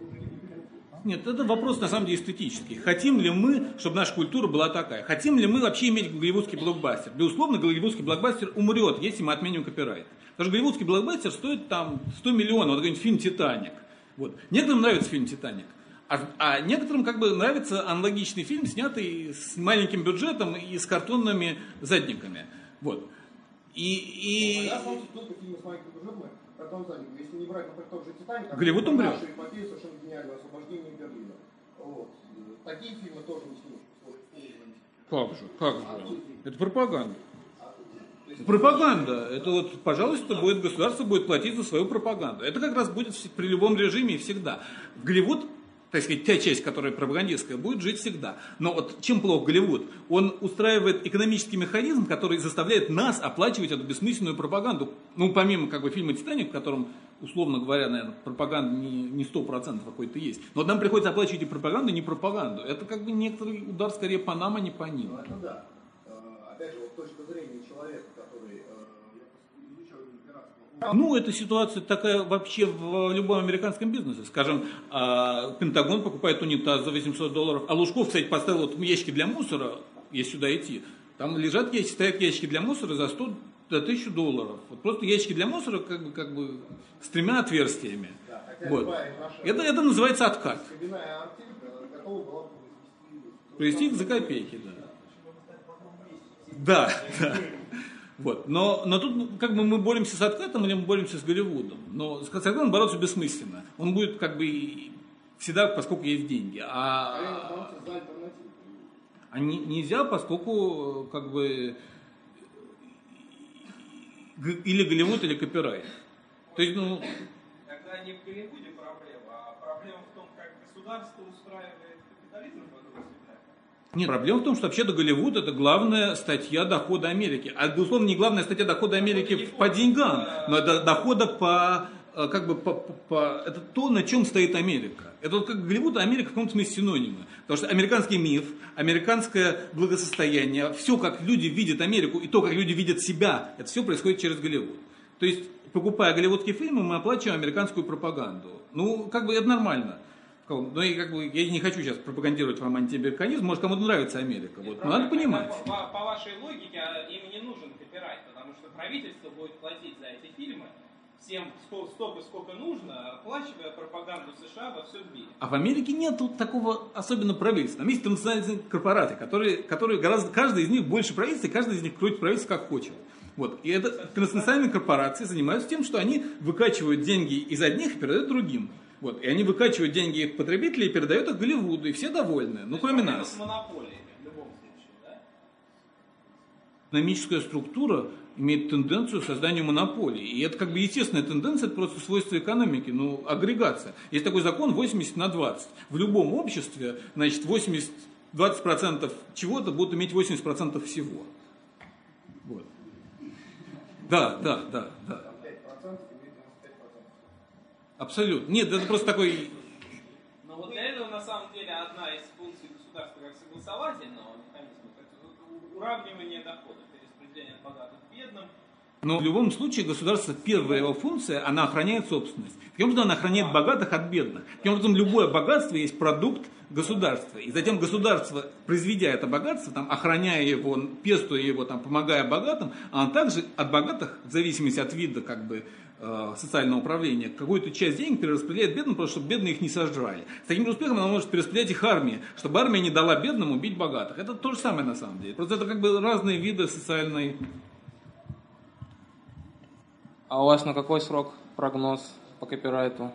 Нет, это вопрос на самом деле эстетический. Хотим ли мы, чтобы наша культура была такая? Хотим ли мы вообще иметь голливудский блокбастер? Безусловно, голливудский блокбастер умрет, если мы отменим копирайт. Потому что голливудский блокбастер стоит там сто миллионов, вот какой-нибудь фильм «Титаник». Вот. Некоторым нравится фильм «Титаник», а, а некоторым как бы нравится аналогичный фильм, снятый с маленьким бюджетом и с картонными задниками. Вот. И, и... Я смотрю только фильмы с маленьким бюджетом, картон задник. Если не брать, например, тот же «Титаник», Голливуд умрет. нашу эпопею совершенно гениальное «Освобождение Берлина». Вот. Такие фильмы тоже не снимут. Как же, как же? Это пропаганда. Пропаганда. Это вот, пожалуйста, будет, государство будет платить за свою пропаганду. Это как раз будет при любом режиме и всегда. В Голливуд, так сказать, та часть, которая пропагандистская, будет жить всегда. Но вот чем плох Голливуд? Он устраивает экономический механизм, который заставляет нас оплачивать эту бессмысленную пропаганду. Ну, помимо как бы фильма «Титаник», в котором, условно говоря, наверное, пропаганда не сто процентов какой-то есть. Но нам приходится оплачивать и пропаганду, и не пропаганду. Это как бы некоторый удар скорее по нам, а не по ним. Ну, это да. Опять же, вот точка зрения человека, который изучал пиратство. Ну, эта ситуация такая вообще в любом американском бизнесе. Скажем, Пентагон покупает унитаз за восемьсот долларов, а Лужков, кстати, поставил вот ящики для мусора, если сюда идти, там лежат ящики, стоят ящики для мусора за сто до тысячи долларов. Вот просто ящики для мусора как бы, как бы с тремя отверстиями. Да, вот. это, это называется откат. Привезти их за копейки, да. Да, да. Вот. Но, но тут как бы мы боремся с откатом или мы боремся с Голливудом. Но с откатом бороться бессмысленно. Он будет как бы всегда, поскольку есть деньги. А, а не, нельзя, поскольку как бы или Голливуд, или копирайт. То есть, ну... Тогда не в Голливуде проблема, а проблема в том, как государство устраивает капитализм вокруг себя. Нет, проблема в том, что вообще-то Голливуд — это главная статья дохода Америки. А, безусловно, не главная статья дохода Америки по деньгам, но это дохода по, как бы, по, по... Это то, на чем стоит Америка. Это вот как Голливуд и Америка в каком-то смысле синонимы. Потому что американский миф, американское благосостояние, все, как люди видят Америку, и то, как люди видят себя, это все происходит через Голливуд. То есть, покупая голливудские фильмы, мы оплачиваем американскую пропаганду. Ну, как бы это нормально. Ну и как бы я не хочу сейчас пропагандировать вам антиамериканизм, может кому-то нравится Америка, вот, но надо понимать. По, по, по вашей логике им не нужен копирайт, потому что правительство будет платить за эти фильмы всем столько, сколько нужно, оплачивая пропаганду США во всем мире. А в Америке нет тут такого особенно правительства. Там есть транснациональные корпораты, которые, которые гораздо, каждый из них больше правительства, и каждый из них крутит правительство как хочет. Вот. И это транснациональные корпорации занимаются тем, что они выкачивают деньги из одних и передают другим. Вот. И они выкачивают деньги их потребителей и передают их Голливуду, и все довольны, ну кроме нас. Монополия в любом случае, да? Экономическая структура имеет тенденцию к созданию монополии. И это как бы естественная тенденция, это просто свойство экономики, ну, агрегация. Есть такой закон восемьдесят на двадцать. В любом обществе, значит, восемьдесят, двадцать процентов чего-то будут иметь восемьдесят процентов всего. Вот. Да, да, да, да. Абсолютно. Нет, это просто такой... Но вот для этого, на самом деле, одна из функций государства как согласовательного механизма, это уравнивание доходов, перераспределение от богатых к бедным. Но в любом случае государство, первая его функция, она охраняет собственность. Таким образом, она охраняет богатых от бедных. Таким образом, любое богатство есть продукт государства. И затем государство, произведя это богатство, там, охраняя его, пестуя его, там, помогая богатым, а также от богатых, в зависимости от вида как бы, э, социального управления, какую-то часть денег перераспределяет бедным, просто чтобы бедные их не сожрали. С таким же успехом она может перераспределять их армии, чтобы армия не дала бедным убить богатых. Это то же самое на самом деле. Просто это как бы разные виды социальной... А у вас на какой срок прогноз по копирайту?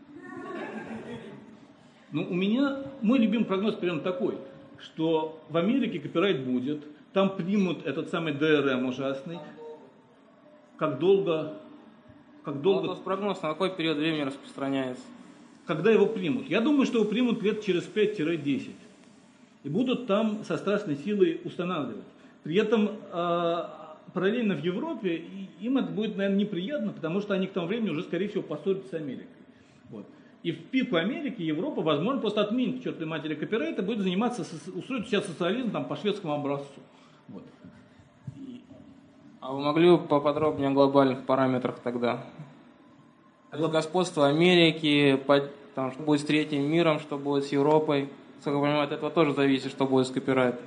Ну, у меня, мой любимый прогноз примерно такой, что в Америке копирайт будет, там примут этот самый ДРМ ужасный, как долго... Как долго... Ну, прогноз на какой период времени распространяется? Когда его примут? Я думаю, что его примут лет через пять-десять. И будут там со страшной силой устанавливать. При этом э, параллельно в Европе им это будет, наверное, неприятно, потому что они к тому времени уже, скорее всего, поссорятся с Америкой. Вот. И в пику Америки Европа, возможно, просто отменит к чертовой матери копирайта, будет заниматься, устроить себя социализм там, по шведскому образцу. Вот. И... А вы могли бы поподробнее о глобальных параметрах тогда? Господство Америки, там, что будет с третьим миром, что будет с Европой. Как я понимаю, от этого тоже зависит, что будет с копирайтом.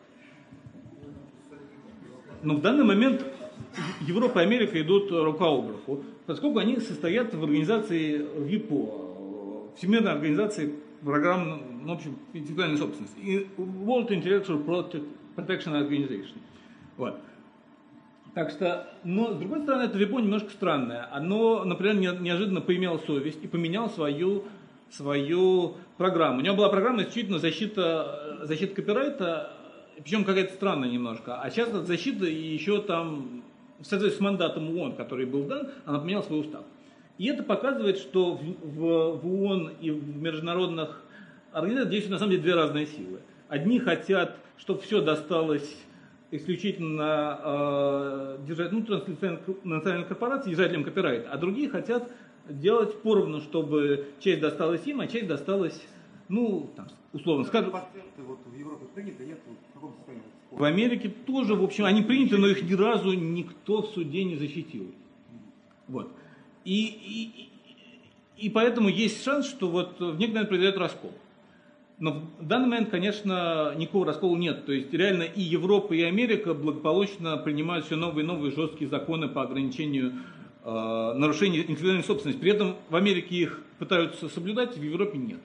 Но в данный момент Европа и Америка идут рука об руку, поскольку они состоят в организации ВИПО, Всемирной организации программ, ну, в общем, интеллектуальной собственности, и World Intellectual Protection Organization. Вот. Так что, но с другой стороны, это ВИПО немножко странное. Оно, например, неожиданно поимело совесть и поменяло свою, свою программу. У него была программа исключительно защита, защита копирайта, причем какая-то странная немножко. А сейчас эта защита и еще там, в соответствии с мандатом ООН, который был дан, она поменяла свой устав. И это показывает, что в, в, в ООН и в международных организациях действуют на самом деле две разные силы. Одни хотят, чтобы все досталось исключительно э, держать, ну, транснациональной корпорации, держателям копирайта, а другие хотят делать поровну, чтобы часть досталась им, а часть досталась, ну, там, условно скажем. Вот в Европе приняты, нет? В каком состоянии? В Америке тоже, в общем, они приняты, но их ни разу никто в суде не защитил. Вот. И, и, и поэтому есть шанс, что вот в них, наверное, произойдет раскол. Но в данный момент, конечно, никакого раскола нет. То есть реально и Европа, и Америка благополучно принимают все новые и новые жесткие законы по ограничению э, нарушений интеллектуальной собственности. При этом в Америке их пытаются соблюдать, в Европе нет.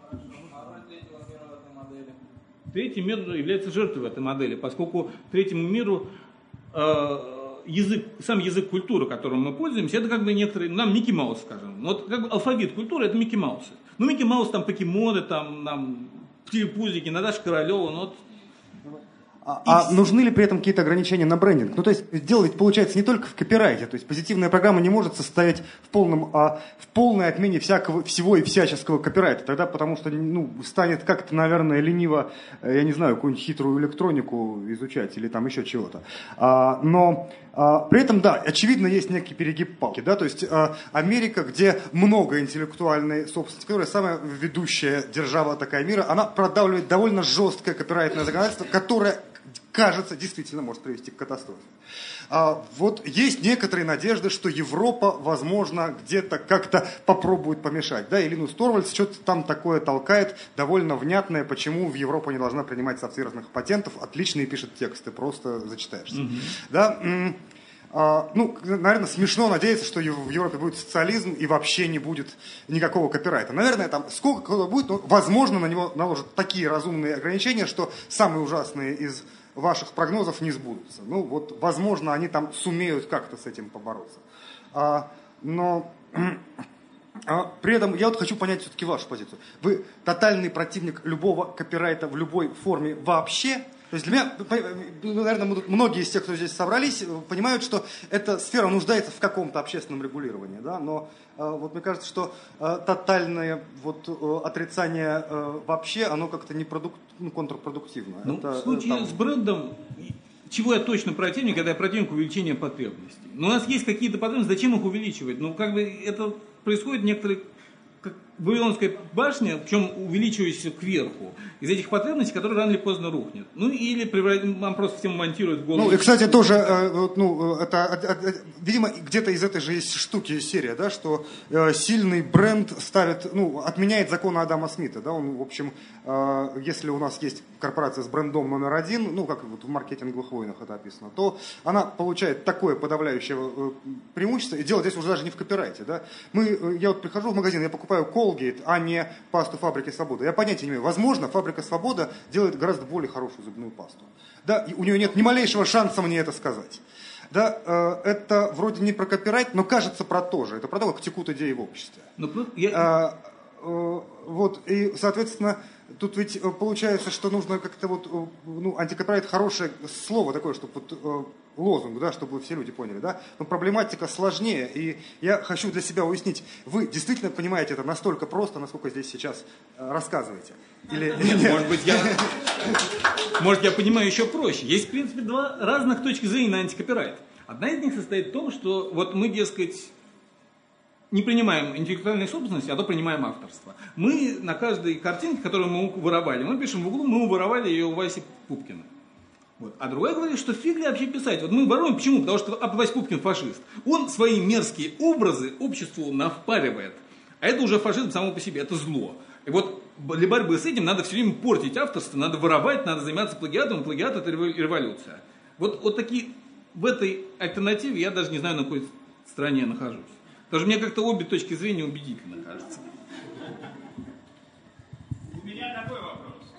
Третий мир является жертвой этой модели, поскольку третьему миру э, язык, сам язык культуры, которым мы пользуемся, это как бы некоторые, нам Микки Маус, скажем. Вот как бы алфавит культуры — это Микки Маусы. Ну, Микки Маус, там, покемоны, там, там, телепузики, Наташа Королева, ну вот. А, а нужны ли при этом какие-то ограничения на брендинг? Ну, то есть, делать, получается, не только в копирайте. То есть, позитивная программа не может состоять в, полном, а, в полной отмене всякого, всего и всяческого копирайта. Тогда, потому что, ну, станет как-то, наверное, лениво, я не знаю, какую-нибудь хитрую электронику изучать или там еще чего-то. А, но а, при этом, да, очевидно, есть некий перегиб палки. Да? То есть, а, Америка, где много интеллектуальной собственности, которая самая ведущая держава такая мира, она продавливает довольно жесткое копирайтное законодательство, которое кажется, действительно может привести к катастрофе. А вот есть некоторые надежды, что Европа, возможно, где-то как-то попробует помешать. Да, и Линус Торвальдс что-то там такое толкает, довольно внятное, почему в Европу не должна принимать софтверных патентов. Отличные пишет тексты, просто зачитаешься. Mm-hmm. Да, м- а, ну, наверное, смешно надеяться, что в Европе будет социализм и вообще не будет никакого копирайта. Наверное, там сколько кто будет, но, возможно, на него наложат такие разумные ограничения, что самые ужасные из ваших прогнозов не сбудутся. Ну, вот, возможно, они там сумеют как-то с этим побороться. А, но а, при этом я вот хочу понять все-таки вашу позицию. Вы тотальный противник любого копирайта в любой форме вообще? То есть для меня, ну, наверное, многие из тех, кто здесь собрались, понимают, что эта сфера нуждается в каком-то общественном регулировании, да? Но э, вот мне кажется, что э, тотальное вот, э, отрицание э, вообще, оно как-то не продук... ну, контрпродуктивно. Ну, Это, в случае там... с брендом, чего я точно противник, когда я противник увеличения потребностей. Но у нас есть какие-то потребности, зачем их увеличивать? Ну, как бы это происходит некоторые... как Вавилонская башня, причем увеличиваясь кверху, из этих потребностей, которые рано или поздно рухнет. Ну или вам просто всем монтируют в голову. Ну и, кстати, тоже, э, ну, это, э, э, видимо, где-то из этой же есть штуки серия, да, что э, сильный бренд ставит, ну, отменяет законы Адама Смита, да, он, в общем, э, если у нас есть корпорация с брендом номер один, ну, как вот в маркетинговых войнах это описано, то она получает такое подавляющее э, преимущество, и дело здесь уже даже не в копирайте, да. Мы, э, я вот прихожу в магазин, я покупаю Colgate, а не пасту фабрики Свобода. Я понятия не имею. Возможно, фабрика Свобода делает гораздо более хорошую зубную пасту. Да, и у нее нет ни малейшего шанса мне это сказать. Да, э, это вроде не про копирайт, но кажется про то же. Это про то, как текут идеи в обществе. Ну, я... э, э, вот, и, соответственно, тут ведь получается, что нужно как-то вот, ну, антикопирайт хорошее слово такое, чтобы вот, лозунг, да, чтобы все люди поняли, да, но проблематика сложнее, и я хочу для себя уяснить, вы действительно понимаете это настолько просто, насколько здесь сейчас рассказываете? Или, Нет, или... Может быть, я... Может, я понимаю еще проще. Есть, в принципе, два разных точки зрения на антикопирайт. Одна из них состоит в том, что вот мы, дескать, не принимаем интеллектуальной собственности, а то принимаем авторство. Мы на каждой картинке, которую мы воровали, мы пишем в углу, мы воровали ее у Васи Пупкина. Вот. А другая говорит, что фиг ли вообще писать. Вот мы воруем, почему? Потому что Вася Пупкин фашист. Он свои мерзкие образы обществу навпаривает. А это уже фашизм само по себе, это зло. И вот для борьбы с этим надо все время портить авторство, надо воровать, надо заниматься плагиатом. Плагиат – это революция. Вот, вот такие, в этой альтернативе я даже не знаю, на какой стороне я нахожусь. Потому что мне как-то обе точки зрения убедительно кажется. У меня такой вопрос.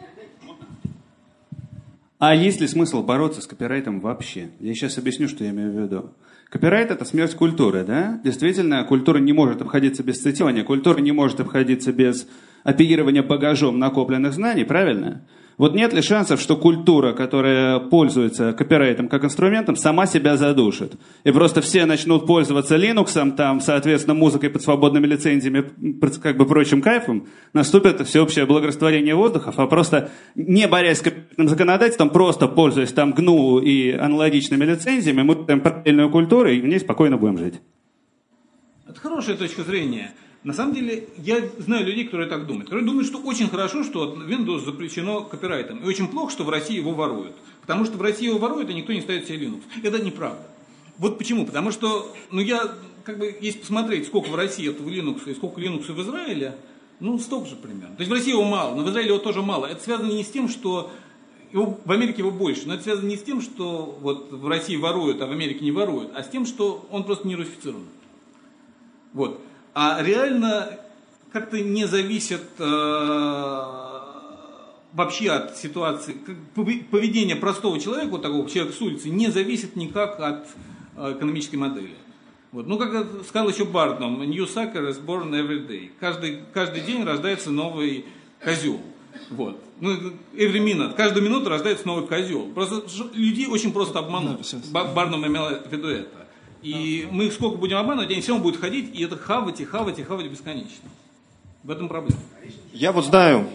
А есть ли смысл бороться с копирайтом вообще? Я сейчас объясню, что я имею в виду. Копирайт – это смерть культуры, да? Действительно, культура не может обходиться без цитирования, культура не может обходиться без оперирования багажом накопленных знаний, правильно? Вот нет ли шансов, что культура, которая пользуется копирайтом как инструментом, сама себя задушит? И просто все начнут пользоваться Linux, там, соответственно, музыкой под свободными лицензиями, как бы прочим кайфом, наступит всеобщее благорастворение воздухов, а просто не борясь с копирайтным законодательством, просто пользуясь там джи эн ю и аналогичными лицензиями, мы будем параллельную культуру и в ней спокойно будем жить. Это хорошая точка зрения. На самом деле, я знаю людей, которые так думают. Которые думают, что очень хорошо, что Windows запрещено копирайтом. И очень плохо, что в России его воруют. Потому что в России его воруют, и никто не ставит себе Linux. Это неправда. Вот почему. Потому что, ну я, как бы, если посмотреть, сколько в России этого Linux и сколько Linux в Израиле, ну, столько же примерно. То есть в России его мало, но в Израиле его тоже мало. Это связано не с тем, что его, в Америке его больше, но это связано не с тем, что вот в России воруют, а в Америке не воруют, а с тем, что он просто не русифицирован. Вот. А реально как-то не зависит э, вообще от ситуации, поведение простого человека, вот такого человека с улицы, не зависит никак от э, экономической модели. Вот. Ну, как сказал еще Бардом, new sucker is born every day. Каждый, каждый день рождается новый козел. Вот. Ну, every minute. Каждую минуту рождается новый козел. Просто людей очень просто обмануть. Бардом имел в виду это. И мы их сколько будем обманывать, они все равно будут ходить, и это хавать, и хавать, и хавать бесконечно. В этом проблема. Я вот знаю.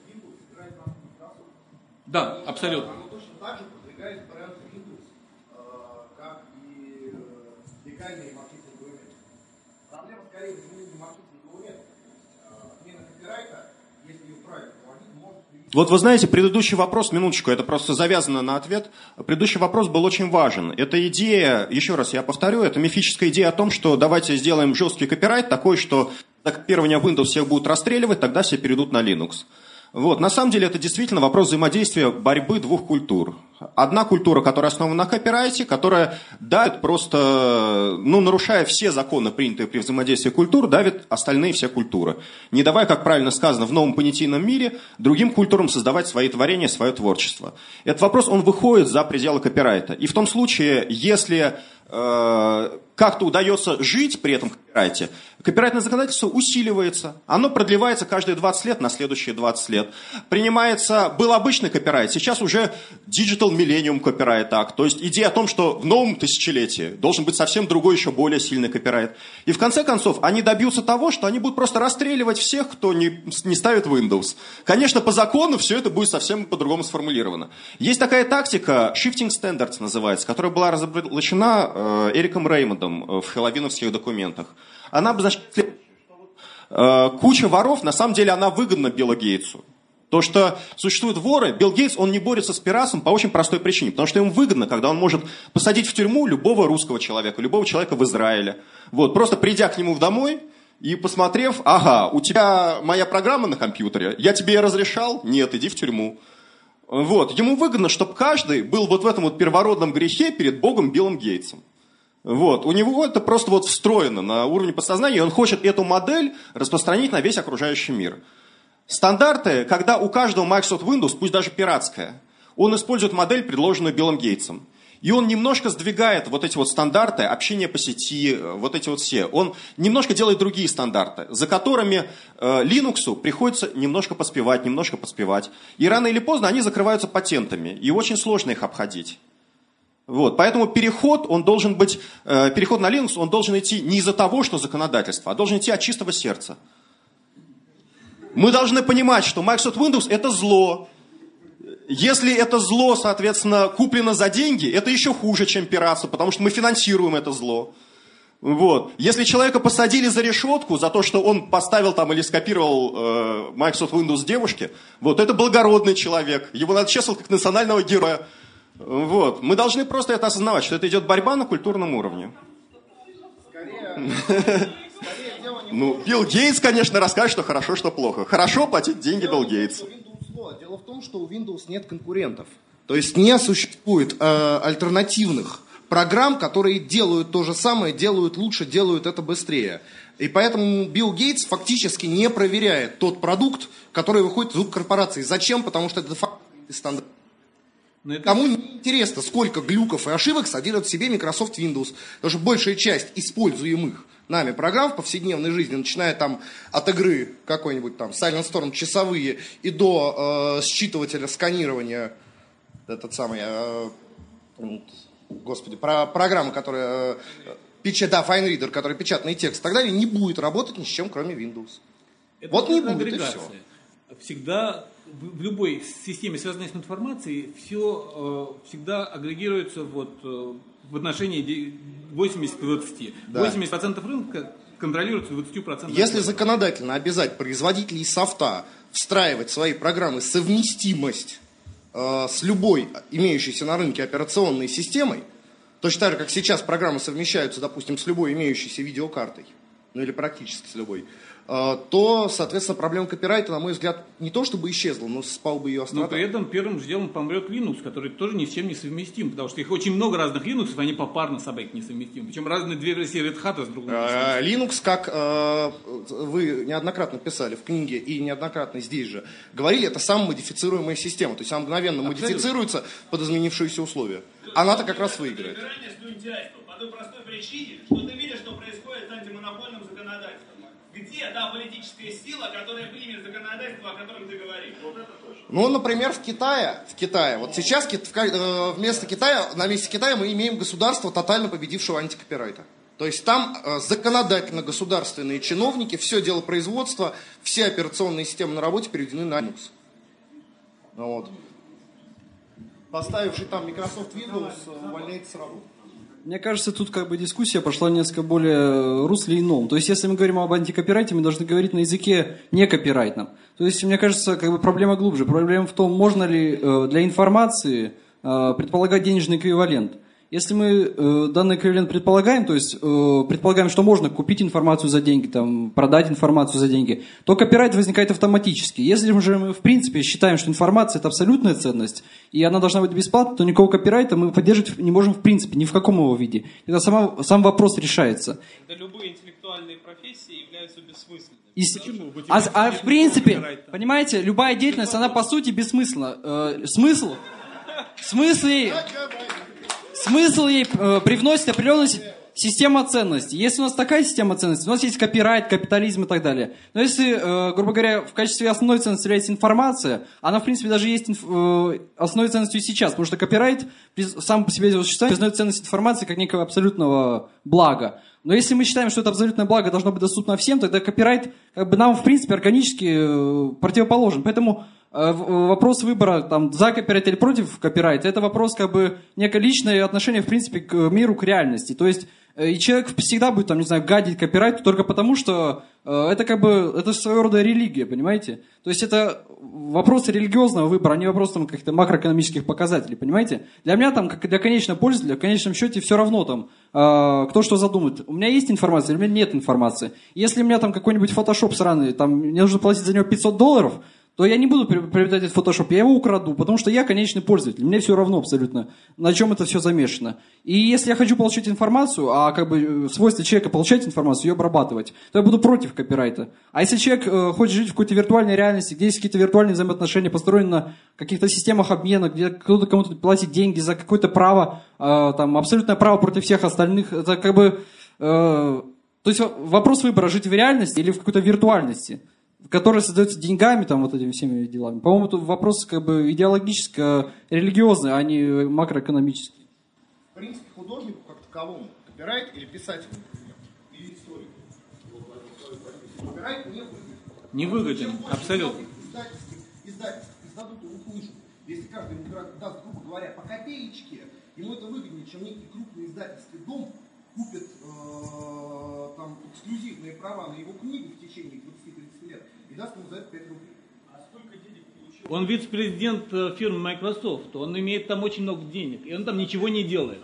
Да, абсолютно. Оно точно так же продвигает бренд Windows, как и легальные маркетинговые методы. Проблема скорее в изменении маркетингового метода. Отмена копирайта, если ее правильно Вот вы знаете, предыдущий вопрос, минуточку, это просто завязано на ответ. Предыдущий вопрос был очень важен. Эта идея, еще раз я повторю, это мифическая идея о том, что давайте сделаем жесткий копирайт такой, что до копирования Windows всех будут расстреливать, тогда все перейдут на Linux. Вот. На самом деле это действительно вопрос взаимодействия, борьбы двух культур. Одна культура, которая основана на копирайте, которая давит просто, ну, нарушая все законы, принятые при взаимодействии культур, давит остальные все культуры. Не давая, как правильно сказано, в новом понятийном мире другим культурам создавать свои творения, свое творчество. Этот вопрос, он выходит за пределы копирайта. И в том случае, если э, как-то удается жить при этом копирайте, копирайтное законодательство усиливается. Оно продлевается каждые двадцать лет на следующие двадцать лет. Принимается, был обычный копирайт, сейчас уже Digital Millennium Copyright Act. То есть идея о том, что в новом тысячелетии должен быть совсем другой, еще более сильный копирайт. И в конце концов, они добьются того, что они будут просто расстреливать всех, кто не, не ставит Windows. Конечно, по закону все это будет совсем по-другому сформулировано. Есть такая тактика, Shifting Standards называется, которая была разоблачена э, Эриком Реймондом в хэллоуиновских документах. Она обозначает, э, куча воров, на самом деле она выгодна Биллу Гейтсу. То, что существуют воры, Билл Гейтс, он не борется с пиратством по очень простой причине. Потому что ему выгодно, когда он может посадить в тюрьму любого русского человека, любого человека в Израиле. Вот, просто придя к нему домой и посмотрев, ага, у тебя моя программа на компьютере, я тебе ее разрешал? Нет, иди в тюрьму. Вот, ему выгодно, чтобы каждый был вот в этом вот первородном грехе перед Богом Биллом Гейтсом. Вот, у него это просто вот встроено на уровне подсознания, и он хочет эту модель распространить на весь окружающий мир. Стандарты, когда у каждого Microsoft Windows, пусть даже пиратская, он использует модель, предложенную Биллом Гейтсом. И он немножко сдвигает вот эти вот стандарты, общение по сети, вот эти вот все. Он немножко делает другие стандарты, за которыми э, Linux приходится немножко поспевать, немножко поспевать. И рано или поздно они закрываются патентами, и очень сложно их обходить. Вот, поэтому переход, он должен быть, э, переход на Linux, он должен идти не из-за того, что законодательство, а должен идти от чистого сердца. Мы должны понимать, что Microsoft Windows это зло. Если это зло, соответственно, куплено за деньги, это еще хуже, чем пиратство, потому что мы финансируем это зло. Вот. Если человека посадили за решетку за то, что он поставил там или скопировал э, Microsoft Windows девушке, вот, это благородный человек. Его надо чествовать как национального героя. Вот. Мы должны просто это осознавать, что это идет борьба на культурном уровне. Скорее... Ну, Билл Гейтс, конечно, расскажет, что хорошо, что плохо. Хорошо платить деньги Билл Гейтс. Дело в том, что у Windows нет конкурентов. То есть не существует э, альтернативных программ, которые делают то же самое, делают лучше, делают это быстрее. И поэтому Билл Гейтс фактически не проверяет тот продукт, который выходит из рук корпорации. Зачем? Потому что это де-факто стандарт. Это... Кому не интересно, сколько глюков и ошибок содержит в себе Microsoft Windows. Потому что большая часть используемых нами программ в повседневной жизни, начиная там от игры какой-нибудь там Silent Storm часовые и до э, считывателя сканирования, этот самый, э, господи, про, программа, которая, э, печат, да, FineReader, который печатный текст и так далее, не будет работать ни с чем, кроме Windows. Это вот не будет, и все. Всегда в любой системе, связанной с информацией, все э, всегда агрегируется вот, э, в отношении восемьдесят к двадцати. Да. восемьдесят процентов рынка контролируется двадцать процентов. Если законодательно обязать производителей софта встраивать в свои программы совместимость э, с любой имеющейся на рынке операционной системой, точно так же, как сейчас программы совмещаются, допустим, с любой имеющейся видеокартой, ну или практически с любой, то, соответственно, проблема копирайта, на мой взгляд, не то чтобы исчезла, но спал бы ее острота. Но при этом первым же делом помрет Linux, который тоже ни с чем не совместим, потому что их очень много разных Linux, они попарно с собой несовместимы. Причем разные две версии Red Hat с другой. Linux, как вы неоднократно писали в книге и неоднократно здесь же говорили, это самая модифицируемая система. То есть она мгновенно Абсолютно. модифицируется под изменившиеся условия. Она-то как раз выиграет. По той простой причине, что ты видишь, что происходит с антимонопольным законодательством. Где та политическая сила, которая примет законодательство, о котором ты говоришь? Вот это точно. Ну, например, в Китае, в Китае, вот сейчас вместо Китая, на месте Китая мы имеем государство, тотально победившего антикопирайта. То есть там законодательно государственные чиновники, все дело производства, все операционные системы на работе переведены на Linux. Вот. Поставивший там Microsoft Windows увольняется с работы. Мне кажется, тут как бы дискуссия пошла несколько более русле ином. То есть, если мы говорим об антикопирайте, мы должны говорить на языке не копирайтном. То есть, мне кажется, как бы проблема глубже. Проблема в том, можно ли э, для информации э, предполагать денежный эквивалент. Если мы э, данный эквивалент предполагаем, то есть э, предполагаем, что можно купить информацию за деньги, там, продать информацию за деньги, то копирайт возникает автоматически. Если же мы в принципе считаем, что информация это абсолютная ценность, и она должна быть бесплатной, то никакого копирайта мы поддерживать не можем в принципе, ни в каком его виде. Это сама, сам вопрос решается. Да любые интеллектуальные профессии являются бессмысленными. И... А, а в принципе, понимаете, любая деятельность, она по сути бессмысленна. Э, смысл? Смысл ей... Смысл ей э, привносит определенную систему ценностей. Если у нас такая система ценностей, у нас есть копирайт, капитализм и так далее. Но если, э, грубо говоря, в качестве основной ценности является информация, она, в принципе, даже есть инф, э, основной ценностью сейчас, потому что копирайт сам по себе существует, признает ценность информации как некого абсолютного блага. Но если мы считаем, что это абсолютное благо должно быть доступно всем, тогда копирайт как бы нам, в принципе, органически э, противоположен. Поэтому э, вопрос выбора там, за копирайт или против копирайта, это вопрос как бы некое личное отношение, в принципе, к миру, к реальности. То есть э, и человек всегда будет, там, не знаю, гадить копирайту только потому, что э, это как бы это своего рода религия, понимаете? То есть это вопрос религиозного выбора, а не вопрос там, каких-то макроэкономических показателей, понимаете? Для меня там, как для конечного пользователя, в конечном счете все равно там, э, кто что задумает. У меня есть информация, у меня нет информации. Если у меня там какой-нибудь фотошоп сраный, там, мне нужно платить за него пятьсот долларов, то я не буду приобретать этот фотошоп, я его украду, потому что я конечный пользователь, мне все равно абсолютно, на чем это все замешано. И если я хочу получить информацию, а как бы свойство человека получать информацию, ее обрабатывать, то я буду против копирайта. А если человек э, хочет жить в какой-то виртуальной реальности, где есть какие-то виртуальные взаимоотношения, построены на каких-то системах обмена, где кто-то кому-то платит деньги за какое-то право, э, там, абсолютное право против всех остальных, это как бы... Э, то есть вопрос выбора, жить в реальности или в какой-то виртуальности, который создается деньгами, там, вот этими всеми делами. По-моему, тут вопрос как бы идеологическо-религиозный, а не макроэкономический. В принципе, художнику как таковому, копирайт или писателю, или историку, копирайт не выгоден. Не выгоден, абсолютно. Издательство, издательство издадут его книжку. Если каждый ему даст, грубо говоря, по копеечке, ему это выгоднее, чем некий крупный издательский дом купит э, там, эксклюзивные права на его книгу в течение двадцати-тридцати лет и даст ему за это пять рублей. А сколько денег получил? Он вице-президент фирмы Microsoft, он имеет там очень много денег, и он там ничего не делает.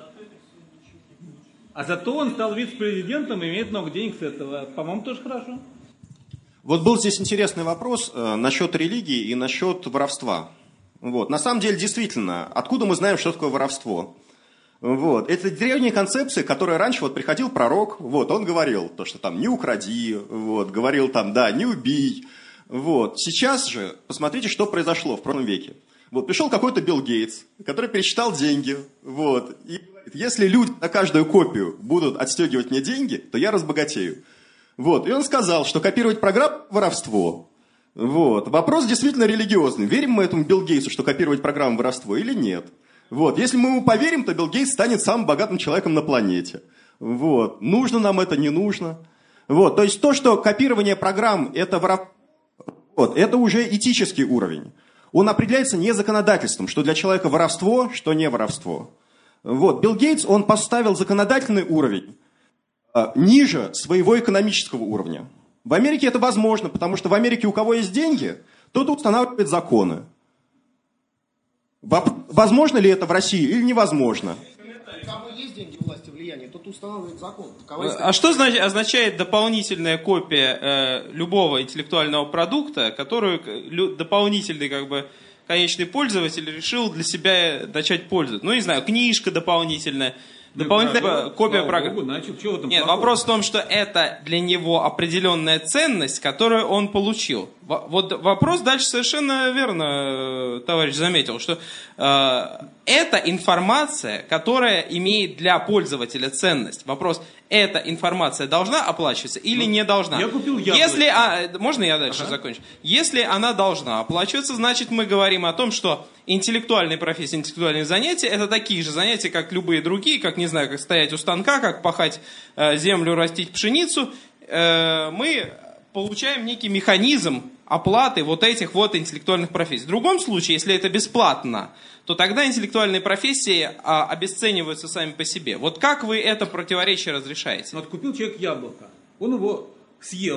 А зато он стал вице-президентом и имеет много денег с этого. По-моему, тоже хорошо. Вот был здесь интересный вопрос э, насчет религии и насчет воровства. Вот. На самом деле, действительно, откуда мы знаем, что такое воровство? Вот. Это древняя концепция, которая раньше вот приходил пророк, вот, он говорил, то, что там не укради, вот, говорил там, да, не убей. Вот. Сейчас же, посмотрите, что произошло в прошлом веке. Вот, пришел какой-то Билл Гейтс, который пересчитал деньги, вот, и говорит, если люди на каждую копию будут отстегивать мне деньги, то я разбогатею. Вот. И он сказал, что копировать программу – воровство. Вот. Вопрос действительно религиозный. Верим мы этому Билл Гейтсу, что копировать программу – воровство или нет? Вот. Если мы ему поверим, то Билл Гейтс станет самым богатым человеком на планете. Вот. Нужно нам это, не нужно. Вот. То есть то, что копирование программ – это воровство, вот, это уже этический уровень. Он определяется не законодательством, что для человека воровство, что не воровство. Вот. Билл Гейтс, он поставил законодательный уровень а, ниже своего экономического уровня. В Америке это возможно, потому что в Америке у кого есть деньги, тот устанавливает законы. Возможно ли это в России или невозможно? У кого есть деньги, власти, влияние, тот устанавливает закон. А что значит, означает дополнительная копия э, любого интеллектуального продукта, которую лю, дополнительный как бы конечный пользователь решил для себя начать пользоваться? Ну, не знаю, книжка дополнительная. Дополнительная ну, копия программы. Нет, плохого? Вопрос в том, что это для него определенная ценность, которую он получил. Вот вопрос дальше совершенно верно, товарищ заметил, что э, это информация, которая имеет для пользователя ценность. Вопрос, эта информация должна оплачиваться или ну, не должна? Я купил яблоко. Если, а, можно я дальше ага. закончу? Если она должна оплачиваться, значит мы говорим о том, что интеллектуальные профессии, интеллектуальные занятия это такие же занятия, как любые другие, как, не знаю, как стоять у станка, как пахать э, землю, растить пшеницу. Э, мы получаем некий механизм оплаты вот этих вот интеллектуальных профессий. В другом случае, если это бесплатно, то тогда интеллектуальные профессии а, обесцениваются сами по себе. Вот как вы это противоречие разрешаете? Вот купил человек яблоко, он его съел,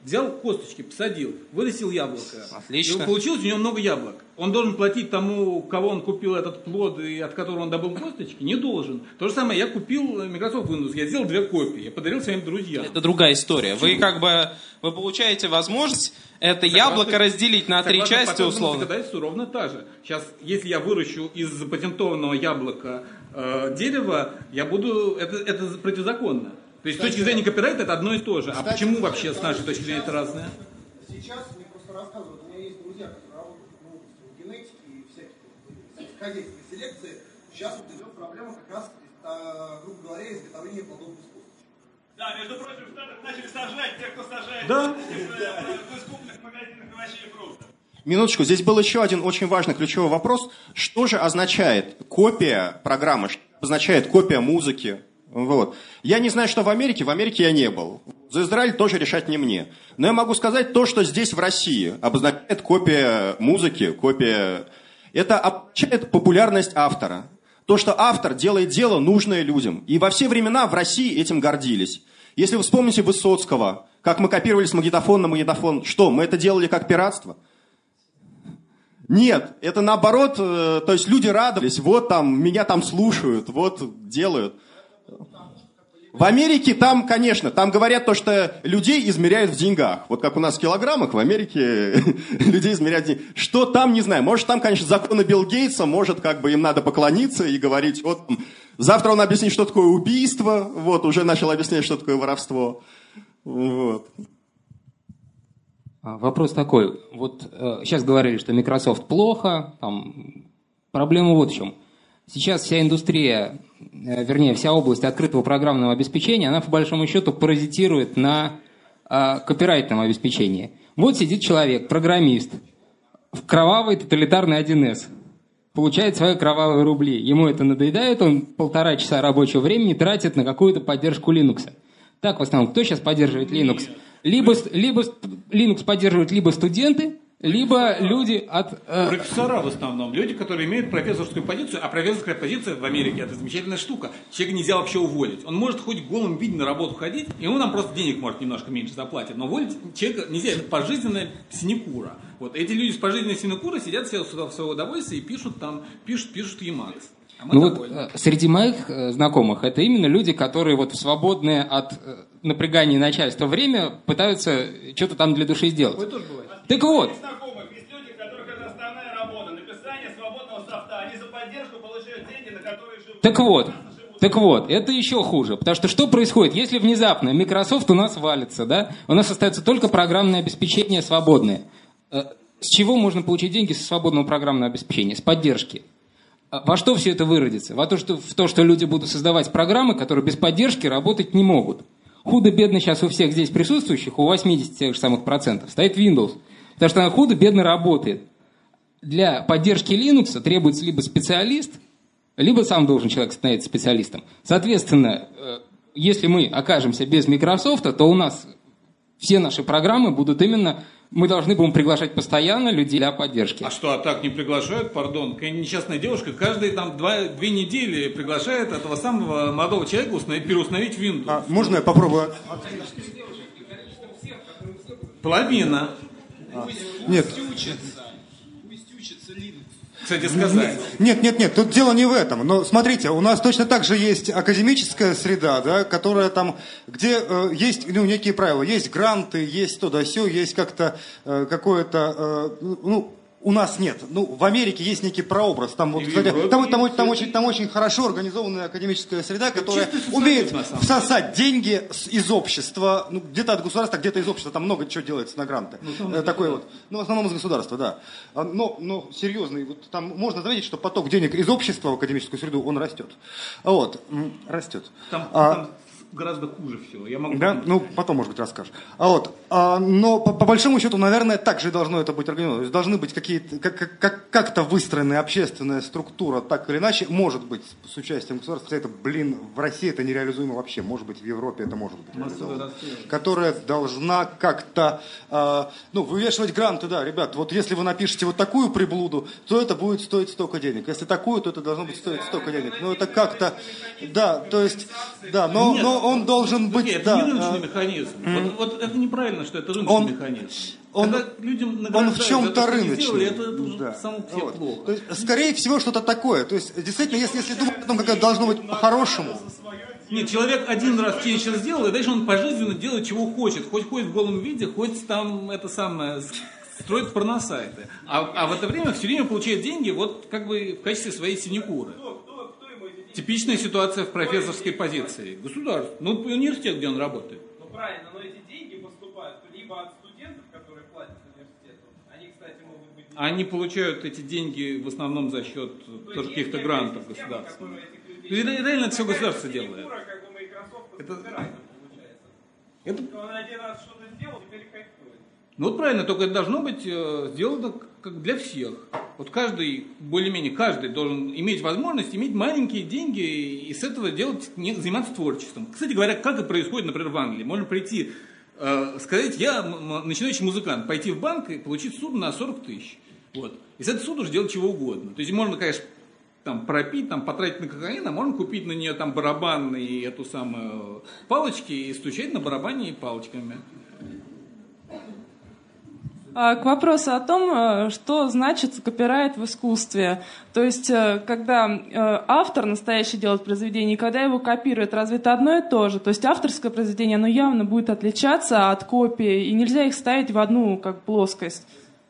взял косточки, посадил, вырастил яблоко. Отлично. И получилось у него много яблок. Он должен платить тому, кого он купил этот плод и от которого он добыл косточки? Не должен. То же самое, я купил Microsoft Windows, я сделал две копии, я подарил своим друзьям. Это другая история. Вы как бы вы получаете возможность это согласно, яблоко разделить на три части условно. Законодательство ровно та же. Сейчас, если я выращу из запатентованного яблока э, дерево, я буду, это, это противозаконно. То есть, с точки зрения копирайта это одно и то же. А кстати, почему вообще с нашей точки зрения это разное? Сейчас мне просто рассказывают, у меня есть друзья, которые работают в области генетики и всяких хозяйственной селекции. Сейчас вот идет проблема как раз, грубо говоря, изготовления плодов из косточек. Да, между прочим, в Штатах начали сажать тех, кто сажает да? в искупных магазинах овощей и фруктов. Минуточку, здесь был еще один очень важный ключевой вопрос. Что же означает копия программы, что означает копия музыки? Вот. Я не знаю, что в Америке, в Америке я не был. За Израиль тоже решать не мне. Но я могу сказать то, что здесь в России обозначает копия музыки, копия... Это обозначает популярность автора. То, что автор делает дело, нужное людям. И во все времена в России этим гордились. Если вы вспомните Высоцкого, как мы копировали с магнитофона на магнитофон, что, мы это делали как пиратство? Нет, это наоборот, то есть люди радовались, вот там, меня там слушают, вот делают. В Америке там, конечно, там говорят то, что людей измеряют в деньгах. Вот как у нас в килограммах, в Америке людей измеряют в деньгах. Что там, не знаю. Может, там, конечно, законы Билл Гейтса, может, как бы им надо поклониться и говорить, вот, завтра он объяснит, что такое убийство, вот, уже начал объяснять, что такое воровство. Вот. Вопрос такой. Вот э, сейчас говорили, что Microsoft плохо, там, проблема вот в чем. Сейчас вся индустрия, вернее, вся область открытого программного обеспечения, она по большому счету паразитирует на э, копирайтном обеспечении. Вот сидит человек, программист, в кровавый тоталитарный один эс, получает свои кровавые рубли. Ему это надоедает, он полтора часа рабочего времени тратит на какую-то поддержку Linux. Так, в основном, кто сейчас поддерживает Linux? Либо, либо Linux поддерживают либо студенты, либо люди от... Э... Профессора в основном. Люди, которые имеют профессорскую позицию, а профессорская позиция в Америке это замечательная штука. Человека нельзя вообще уволить. Он может хоть в голом виде на работу ходить, и он нам просто денег может немножко меньше заплатит. Но уволить человека нельзя. Это пожизненная синекура. Вот эти люди с пожизненной синекурой сидят все в свое удовольствие и пишут там, пишут, пишут Emacs. А ну вот среди моих знакомых это именно люди, которые вот в свободное от напрягания начальства время пытаются что-то там для души сделать. Такое тоже бывает. Так вот. Есть люди, у которых это основная работа, написание свободного софта. Они за поддержку получают деньги, на которые живут. Так вот, так вот, это еще хуже. Потому что что происходит, если внезапно Microsoft у нас валится, да? У нас остается только программное обеспечение свободное. С чего можно получить деньги со свободного программного обеспечения? С поддержки. Во что все это выродится? Во то, что, в то, что люди будут создавать программы, которые без поддержки работать не могут. Худо-бедно сейчас у всех здесь присутствующих, у восемьдесят тех же самых процентов, стоит Windows. Потому что она худо-бедно работает. Для поддержки Linux требуется либо специалист, либо сам должен человек становиться специалистом. Соответственно, если мы окажемся без Microsoft, то у нас все наши программы будут именно... Мы должны будем приглашать постоянно людей для поддержки. А что, а так не приглашают? Пардон, какая несчастная девушка каждые там два, две недели приглашает этого самого молодого человека установить, переустановить Windows. А, можно я попробую? Половина. А. Нет. Кстати, сказать. Нет, нет, нет, тут дело не в этом. Но смотрите, у нас точно так же есть академическая среда, да, которая там, где э, есть ну, некие правила, есть гранты, есть то да сё, есть как-то э, какое-то, э, ну, у нас нет. Ну, в Америке есть некий прообраз. Там, вот, кстати, там, там, там, очень, там очень хорошо организованная академическая среда, которая умеет всосать деньги из общества, ну, где-то от государства, где-то из общества. Там много чего делается на гранты. Ну, Такой вот. Ну, в основном из государства, да. Но, но серьезный, вот, там можно заметить, что поток денег из общества в академическую среду, он растет. Вот, растет. Там, а, там гораздо хуже всего. Я могу... Да? Ну, потом, может быть, расскажешь. А вот, а, но по, по большому счету, наверное, так же и должно это быть организовано. То есть должны быть какие-то, как, как, как-то выстроенная общественная структура, так или иначе, может быть, с участием государства. Хотя это, блин, в России это нереализуемо вообще. Может быть, в Европе это может быть реализовано. Которая должна как-то, а, ну, вывешивать гранты, да, ребят, вот если вы напишете вот такую приблуду, то это будет стоить столько денег. Если такую, то это должно быть стоить столько денег. Ну, это как-то, да, то есть, да, но, но что он должен быть... Нет, да, это не рыночный а... механизм. Mm. Вот, вот это неправильно, что это рыночный он, механизм. Он, людям он в чем-то рыночный. Сделали, это, это уже да. само по себе вот. плохо. То есть, скорее всего, что-то такое. То есть, действительно, если, если думать о том, как это должно быть по-хорошему... Нет, человек один раз что-нибудь сейчас сделал, и дальше он пожизненно делает, чего хочет. Хоть ходит в голом виде, хоть там это самое... строит порносайты. А, а в это время все время получает деньги вот как бы в качестве своей синекуры. Типичная ситуация в профессорской позиции. Государство. Ну, университет, где он работает. Ну, правильно, но эти деньги поступают либо от студентов, которые платят университету. Они, кстати, могут быть... Они получают эти деньги в основном за счет тоже каких-то грантов государственных. Реально это все государство делает. Это... Это... Он один раз что-то сделал, теперь кайфует. Ну вот правильно, только это должно быть э, сделано как для всех. Вот каждый, более-менее каждый должен иметь возможность иметь маленькие деньги и с этого делать, не, заниматься творчеством. Кстати говоря, как это происходит, например, в Англии. Можно прийти, э, сказать, я начинающий музыкант, пойти в банк и получить суду на сорок тысяч. Вот. И с этого суда уже делать чего угодно. То есть можно, конечно, там, пропить, там, потратить на кокаин, а можно купить на нее там барабан и эту самую палочки и стучать на барабане и палочками. К вопросу о том, что значит копирайт в искусстве. То есть, когда автор настоящий делает произведение, и когда его копирует, разве это одно и то же? То есть, авторское произведение, оно явно будет отличаться от копии, и нельзя их ставить в одну как плоскость.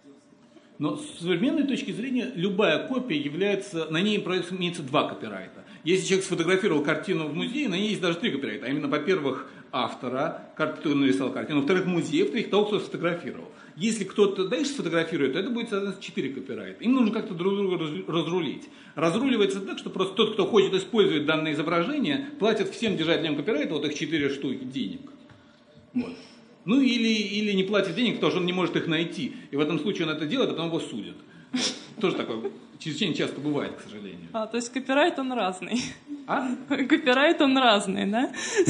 Но с современной точки зрения любая копия является, на ней имеется два копирайта. Если человек сфотографировал картину в музее, на ней есть даже три копирайта. А именно, во-первых, автора, кто нарисовал картину, во-вторых, музея, в-третьих, того, кто сфотографировал. Если кто-то дальше сфотографирует, то это будет, соответственно, четыре копирайта. Им нужно как-то друг друга разрулить. Разруливается так, что просто тот, кто хочет использовать данное изображение, платит всем держателям копирайта вот их четыре штуки денег. Вот. Ну или, или не платит денег, потому что он не может их найти. И в этом случае он это делает, а потом его судят. Вот. Тоже такое чрезвычайно часто бывает, к сожалению. А, то есть копирайт он разный. А? Копирайт он разный, да?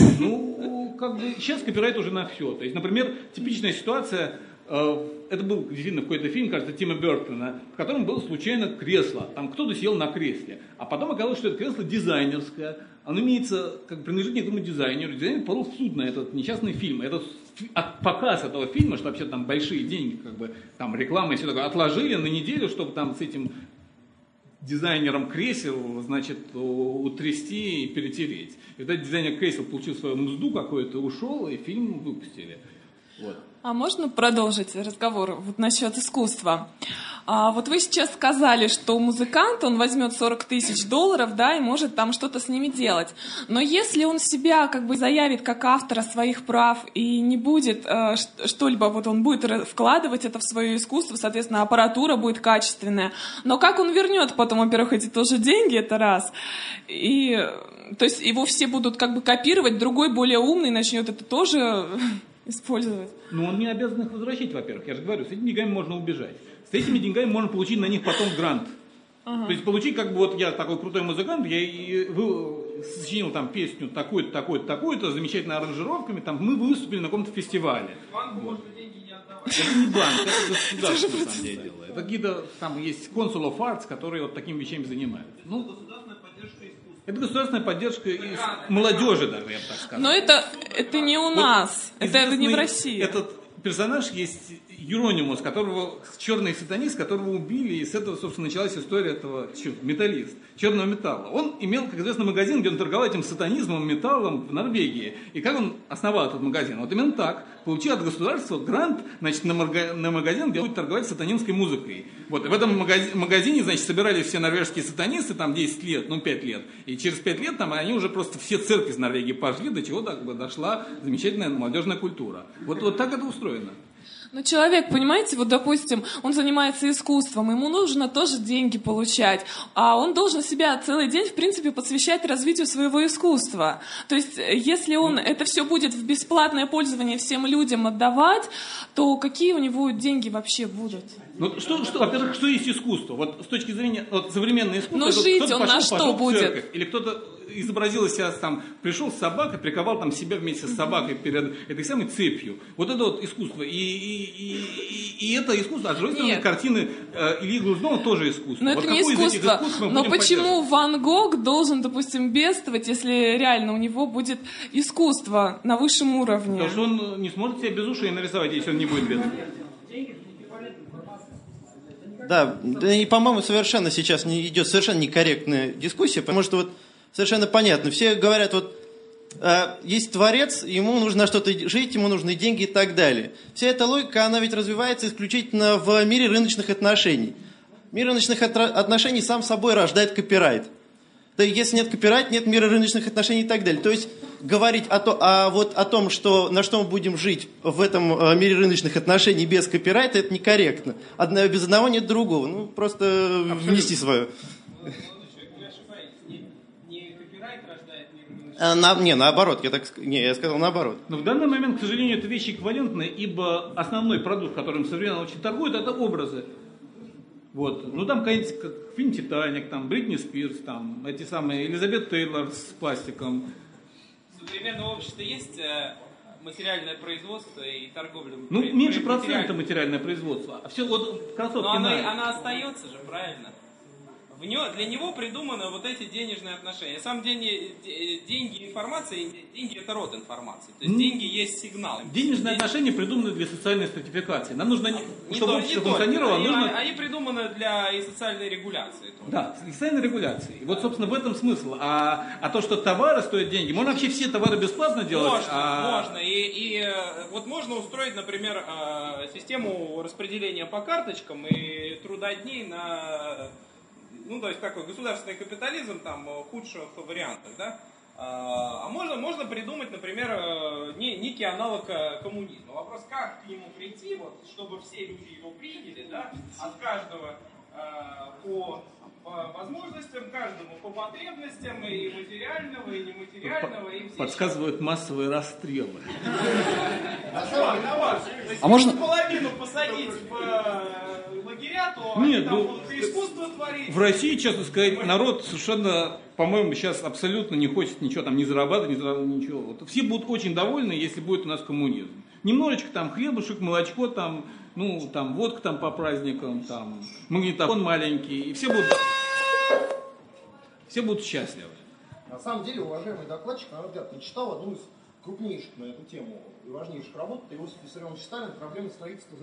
Ну, как бы сейчас копирайт уже на все. То есть, например, типичная ситуация, э, это был действительно какой-то фильм, кажется, Тима Бертона, в котором было случайно кресло. Там кто-то сел на кресле. А потом оказалось, что это кресло дизайнерское. Оно имеется, как принадлежит некому дизайнеру. Дизайнер подал в суд на этот несчастный фильм. Этот показ этого фильма, что вообще там большие деньги, как бы там реклама и все такое, отложили на неделю, чтобы там с этим дизайнером кресел, значит, утрясти и перетереть. И этот дизайнер кресел получил свою мзду какую-то, ушел, и фильм выпустили. Вот. А можно продолжить разговор вот насчет искусства? А, вот вы сейчас сказали, что музыкант, он возьмет сорок тысяч долларов, да, и может там что-то с ними делать. Но если он себя как бы заявит как автора своих прав и не будет э, что-либо, вот он будет вкладывать это в свое искусство, соответственно, аппаратура будет качественная. Но как он вернет потом, во-первых, эти тоже деньги, это раз. И, то есть его все будут как бы копировать, другой более умный начнет это тоже использовать. Ну, он не обязан их возвращать, во-первых. Я же говорю, с этими деньгами можно убежать. С этими деньгами можно получить на них потом грант. Ага. То есть получить, как бы, вот я такой крутой музыкант, я и вы, сочинил там песню такую-то, такую-то, такую-то, с замечательными аранжировками, там мы выступили на каком-то фестивале. Банку можно деньги не отдавать. Это не банк, это государство, на самом деле, делает. Это какие-то, там есть Council of Arts, которые вот такими вещами занимаются. Ну, государственная поддержка искусства. Это государственная поддержка из молодежи даже, я бы так сказал. Но это, это не у вот нас, это, это не в России. Этот персонаж есть Юронимус, которого, черный сатанист, которого убили, и с этого, собственно, началась история этого металлист, черного металла. Он имел, как известно, магазин, где он торговал этим сатанизмом, металлом в Норвегии. И как он основал этот магазин? Вот именно так. Получил от государства грант, значит, на, марга... на магазин, где будет торговать сатанинской музыкой. Вот. И в этом магазине, значит, собирались все норвежские сатанисты, там десять лет, ну пять лет. И через пять лет там они уже просто все церкви из Норвегии пошли, до чего так бы дошла замечательная молодежная культура. Вот, вот так это устроено. Ну, человек, понимаете, вот, допустим, он занимается искусством, ему нужно тоже деньги получать, а он должен себя целый день, в принципе, посвящать развитию своего искусства. То есть, если он это все будет в бесплатное пользование всем людям отдавать, то какие у него деньги вообще будут? Ну, что, что, во-первых, что есть искусство? Вот с точки зрения вот, современного искусства... Но жить он на что будет? Церковь, или кто-то изобразил себя, там, пришел с собакой, приковал там себя вместе с собакой перед этой самой цепью. Вот это вот искусство. И, и и, и, и это искусство. А с другой стороны, картины э, Ильи Глазунова тоже искусство. Но вот это не искусство. Но почему Ван Гог должен, допустим, бедствовать, если реально у него будет искусство на высшем уровне? Потому что он не сможет себя без ушей нарисовать, если он не будет бедствовать. Да, да и, по-моему, совершенно сейчас не идет совершенно некорректная дискуссия, потому что вот совершенно понятно. Все говорят, вот э, есть творец, ему нужно на что-то жить, ему нужны деньги и так далее. Вся эта логика, она ведь развивается исключительно в мире рыночных отношений. Мир рыночных отношений сам собой рождает копирайт. Да если нет копирайта, нет мира рыночных отношений и так далее. То есть говорить о, то, а вот о том, что, на что мы будем жить в этом э, мире рыночных отношений без копирайта, это некорректно. Одно, без одного нет другого. Ну, просто абсолютно внести свое. А, на, не, наоборот, я, так, не, я сказал наоборот. Но в данный момент, к сожалению, это вещи эквивалентные, ибо основной продукт, которым современно очень торгуют, это образы. Вот. Ну там какой-нибудь как фильм «Титаник», там Бритни Спирс, там эти самые Элизабет Тейлор с пластиком. В современном обществе есть э, материальное производство и торговля. Ну, при, меньше при, процента материальное производство. А все вот кроссовки. Но она, на... она остается же, правильно? В него, для него придуманы вот эти денежные отношения. На самом деле деньги и информация, деньги это род информации. То есть mm. деньги есть сигнал. Денежные деньги... отношения придуманы для социальной стратификации. Нам нужно, не чтобы то, общество не функционировало, они, нужно... Они придуманы для и социальной регуляции. Тоже. Да, социальной регуляции. И вот, собственно, в этом смысл. А, а то, что товары стоят деньги, можно вообще все товары бесплатно делать? Можно, а... можно. И, и вот можно устроить, например, систему распределения по карточкам и труда дней на... Ну, то есть такой государственный капитализм, там, худших вариантов, да? А можно, можно придумать, например, не, некий аналог коммунизма. Вопрос, как к нему прийти, вот, чтобы все люди его приняли, да? От каждого а, по, по возможностям, каждому по потребностям, и материального, и нематериального, и все. Подсказывают массовые расстрелы. А можно половину посадить в лагеря, то они там будут искусство творить. В России, честно сказать, народ совершенно, по-моему, сейчас абсолютно не хочет ничего там не зарабатывать, не зарабатывать ничего. Вот все будут очень довольны, если будет у нас коммунизм. Немножечко там хлебушек, молочко, там, ну, там водка там по праздникам, там магнитофон маленький, и все будут, все будут счастливы. На самом деле, уважаемый докладчик, на мой взгляд, прочитал одну из крупнейших на эту тему и важнейших работ. Это Иосиф Виссарионович Сталин «Проблемы строительства,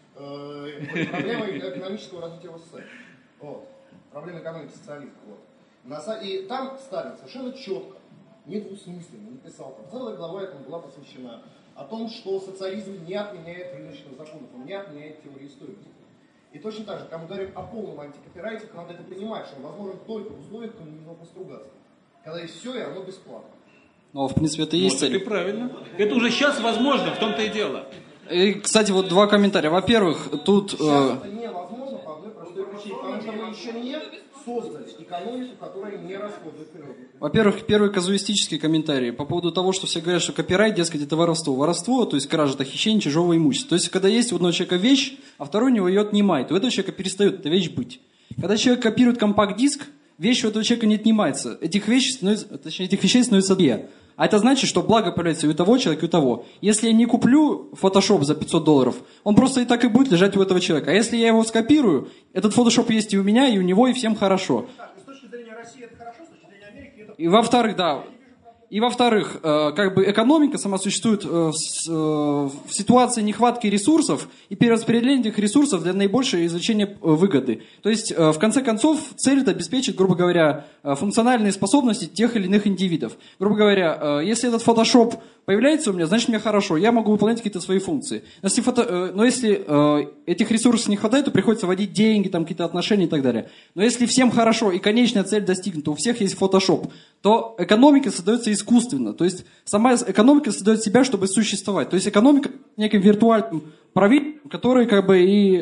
э, проблемы экономического развития СССР». Вот. Проблемы экономики социализма. Вот. И там Сталин совершенно четко, недвусмысленно написал, там целая глава этому была посвящена о том, что социализм не отменяет рыночных законов, он не отменяет теории истории. И точно так же, когда мы говорим о полном антикопирайте, надо это понимать, что он возможен только в условиях коммунизма постругацкого. Когда есть все, и оно бесплатно. Ну, в принципе, это и есть цель. Это правильно. Это уже сейчас возможно, в том-то и дело. И, кстати, вот два комментария. Во-первых, тут... Сейчас э... это невозможно по одной простой причине, потому что мы еще не создали экономику, которая не расходует природу. Во-первых, первый казуистический комментарий по поводу того, что все говорят, что копирайт, дескать, это воровство. Воровство, то есть кража, это хищение чужого имущества. То есть, когда есть у одного человека вещь, а второй у него ее отнимает, у этого человека перестает эта вещь быть. Когда человек копирует компакт-диск, вещь у этого человека не отнимается. Этих вещей становится, точнее, этих вещей становится две. А это значит, что благо появляется и у того человека, и у того. Если я не куплю Photoshop за пятьсот долларов, он просто и так и будет лежать у этого человека. А если я его скопирую, этот Photoshop есть и у меня, и у него, и всем хорошо. С точки зрения России это хорошо, с точки зрения Америки это... И во-вторых, да... И во-вторых, как бы экономика сама существует в ситуации нехватки ресурсов и перераспределения этих ресурсов для наибольшего извлечения выгоды. То есть, в конце концов, цель это обеспечить, грубо говоря, функциональные способности тех или иных индивидов. Грубо говоря, если этот Photoshop появляется у меня, значит мне хорошо, я могу выполнять какие-то свои функции. Но если, фото... Но если этих ресурсов не хватает, то приходится вводить деньги, там, какие-то отношения и так далее. Но если всем хорошо и конечная цель достигнута, у всех есть Photoshop, то экономика создается искусственно. То есть сама экономика создает себя, чтобы существовать. То есть экономика неким виртуальным правителем, который как бы и...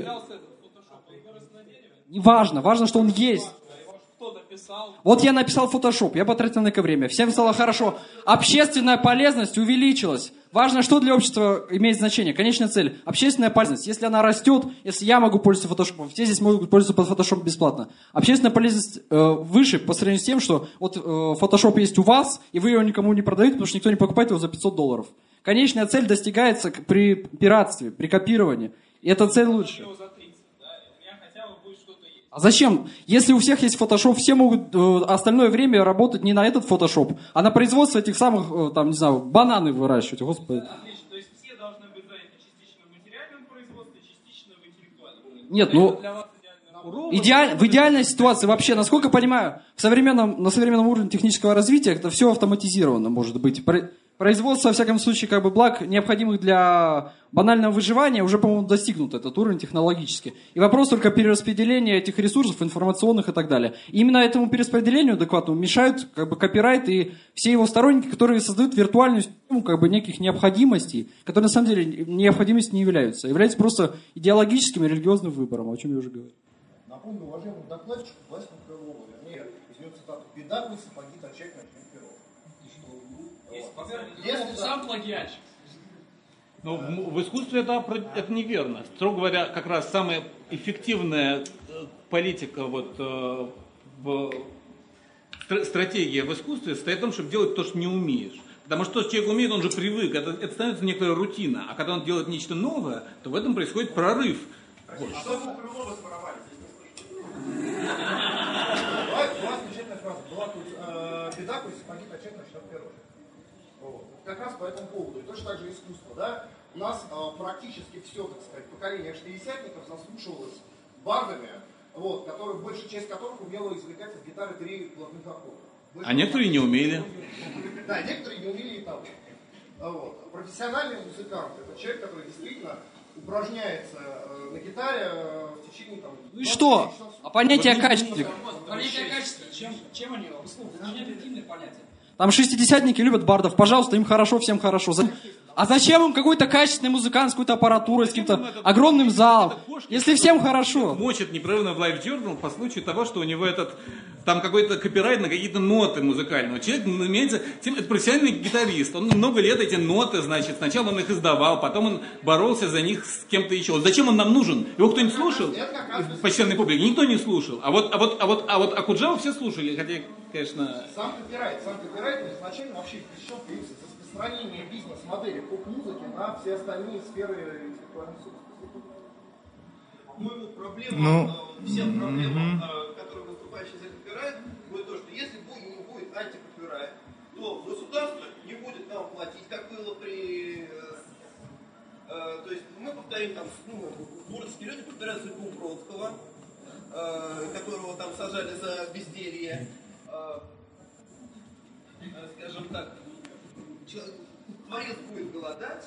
Не важно, важно, что он есть. Вот я написал Photoshop, я потратил на это время. Всем стало хорошо. Общественная полезность увеличилась. Важно, что для общества имеет значение. Конечная цель. Общественная полезность. Если она растет, если я могу пользоваться Photoshop, все здесь могут пользоваться Photoshop бесплатно. Общественная полезность э, выше по сравнению с тем, что вот э, Photoshop есть у вас, и вы его никому не продаете, потому что никто не покупает его за пятьсот долларов. конечная цель достигается при пиратстве, при копировании. И эта цель лучше. А зачем? Если у всех есть фотошоп, все могут э, остальное время работать не на этот фотошоп, а на производство этих самых, э, там, не знаю, бананы выращивать. Господи. Отлично. То есть все должны быть заняты частично в материальном производстве, частично в интеллектуальном. Нет, ну, идеаль, в идеальной ситуации вообще, насколько я понимаю, в современном, на современном уровне технического развития это все автоматизировано может быть. Производство, во всяком случае, как бы благ, необходимых для банального выживания, уже, по-моему, достигнут этот уровень технологически. И вопрос только перераспределения этих ресурсов информационных и так далее. И именно этому перераспределению адекватному мешают как бы копирайт и все его сторонники, которые создают виртуальную систему как бы неких необходимостей, которые на самом деле необходимостью не являются, а являются просто идеологическим и религиозным выбором, о чем я уже говорил. Напомню уважаемому докладчику Власину Крылову, вернее, возьмет цитату: «Беда, вы сапоги точать начнет перо». Если сам плагиатчик. Но в, в искусстве это, это неверно. Строго говоря, как раз самая эффективная политика, вот, э, в, стратегия в искусстве состоит в том, чтобы делать то, что не умеешь. Потому что то, что человек умеет, он же привык, это, это становится некоторая рутина. А когда он делает нечто новое, то в этом происходит прорыв. А что у Крылова своровали? Была замечательная фраза. Была тут беда, пусть сапоги точать начнет перо. Как раз по этому поводу. И точно так же искусство. Да? У нас э, практически все, так сказать, поколение шестидесятников заслушивалось бардами, вот, которые, большая часть которых умела извлекать из гитары три главных аккорда. А некоторые не умели. Да, некоторые не умели и того. Вот. Профессиональный музыкант — это человек, который действительно упражняется э, на гитаре э, в течение там... Ну и что? А понятие вот, качества? Понятие качества. Чем, чем они обусловлены? Это же не объективные понятия. Там шестидесятники любят бардов, пожалуйста, им хорошо, всем хорошо. А зачем им какой-то качественный музыкант с какой-то аппаратурой, с каким-то огромным залом, если всем хорошо? Мочит непрерывно в Live Journal по случаю того, что у него этот, там какой-то копирайт на какие-то ноты музыкальные. Человек, имеется, это профессиональный гитарист, он много лет эти ноты, значит, сначала он их издавал, потом он боролся за них с кем-то еще. Зачем он нам нужен? Его кто-нибудь слушал? В почтенной публике никто не слушал. А вот, а вот, а вот, а вот Акуджаву все слушали, хотя, конечно... Сам копирайт, сам копирайт изначально вообще пришел появился с распространением бизнес-модели поп-музыки на все остальные сферы интеллектуальной собственности. Ну, Проблема, всем проблемам, mm-hmm. которые выступающие за копирайт, будет то, что если будет, не будет антикопирайт, то государство не будет нам платить, как было при... Э, то есть мы повторим там, ну, творческие люди повторяют судьбу Бродского, э, которого там сажали за безделье. Э, скажем так, человек, творец будет голодать,